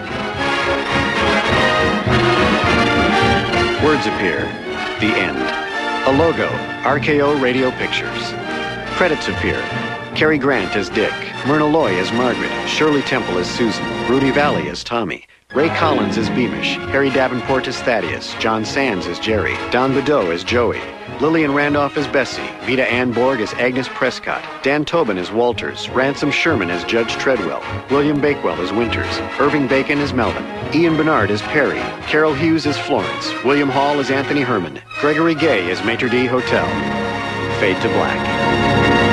Speaker 1: Words appear. The end. A logo, R K O Radio Pictures. Credits appear. Cary Grant as Dick, Myrna Loy as Margaret, Shirley Temple as Susan, Rudy Valley as Tommy, Ray Collins as Beamish, Harry Davenport as Thaddeus, John Sands as Jerry, Don Bedeau as Joey, Lillian Randolph as Bessie, Vita Ann Borg as Agnes Prescott, Dan Tobin as Walters, Ransom Sherman as Judge Treadwell, William Bakewell as Winters, Irving Bacon as Melvin, Ian Bernard as Perry, Carol Hughes as Florence, William Hall as Anthony Herman, Gregory Gay as Maitre D' Hotel. Fade to black.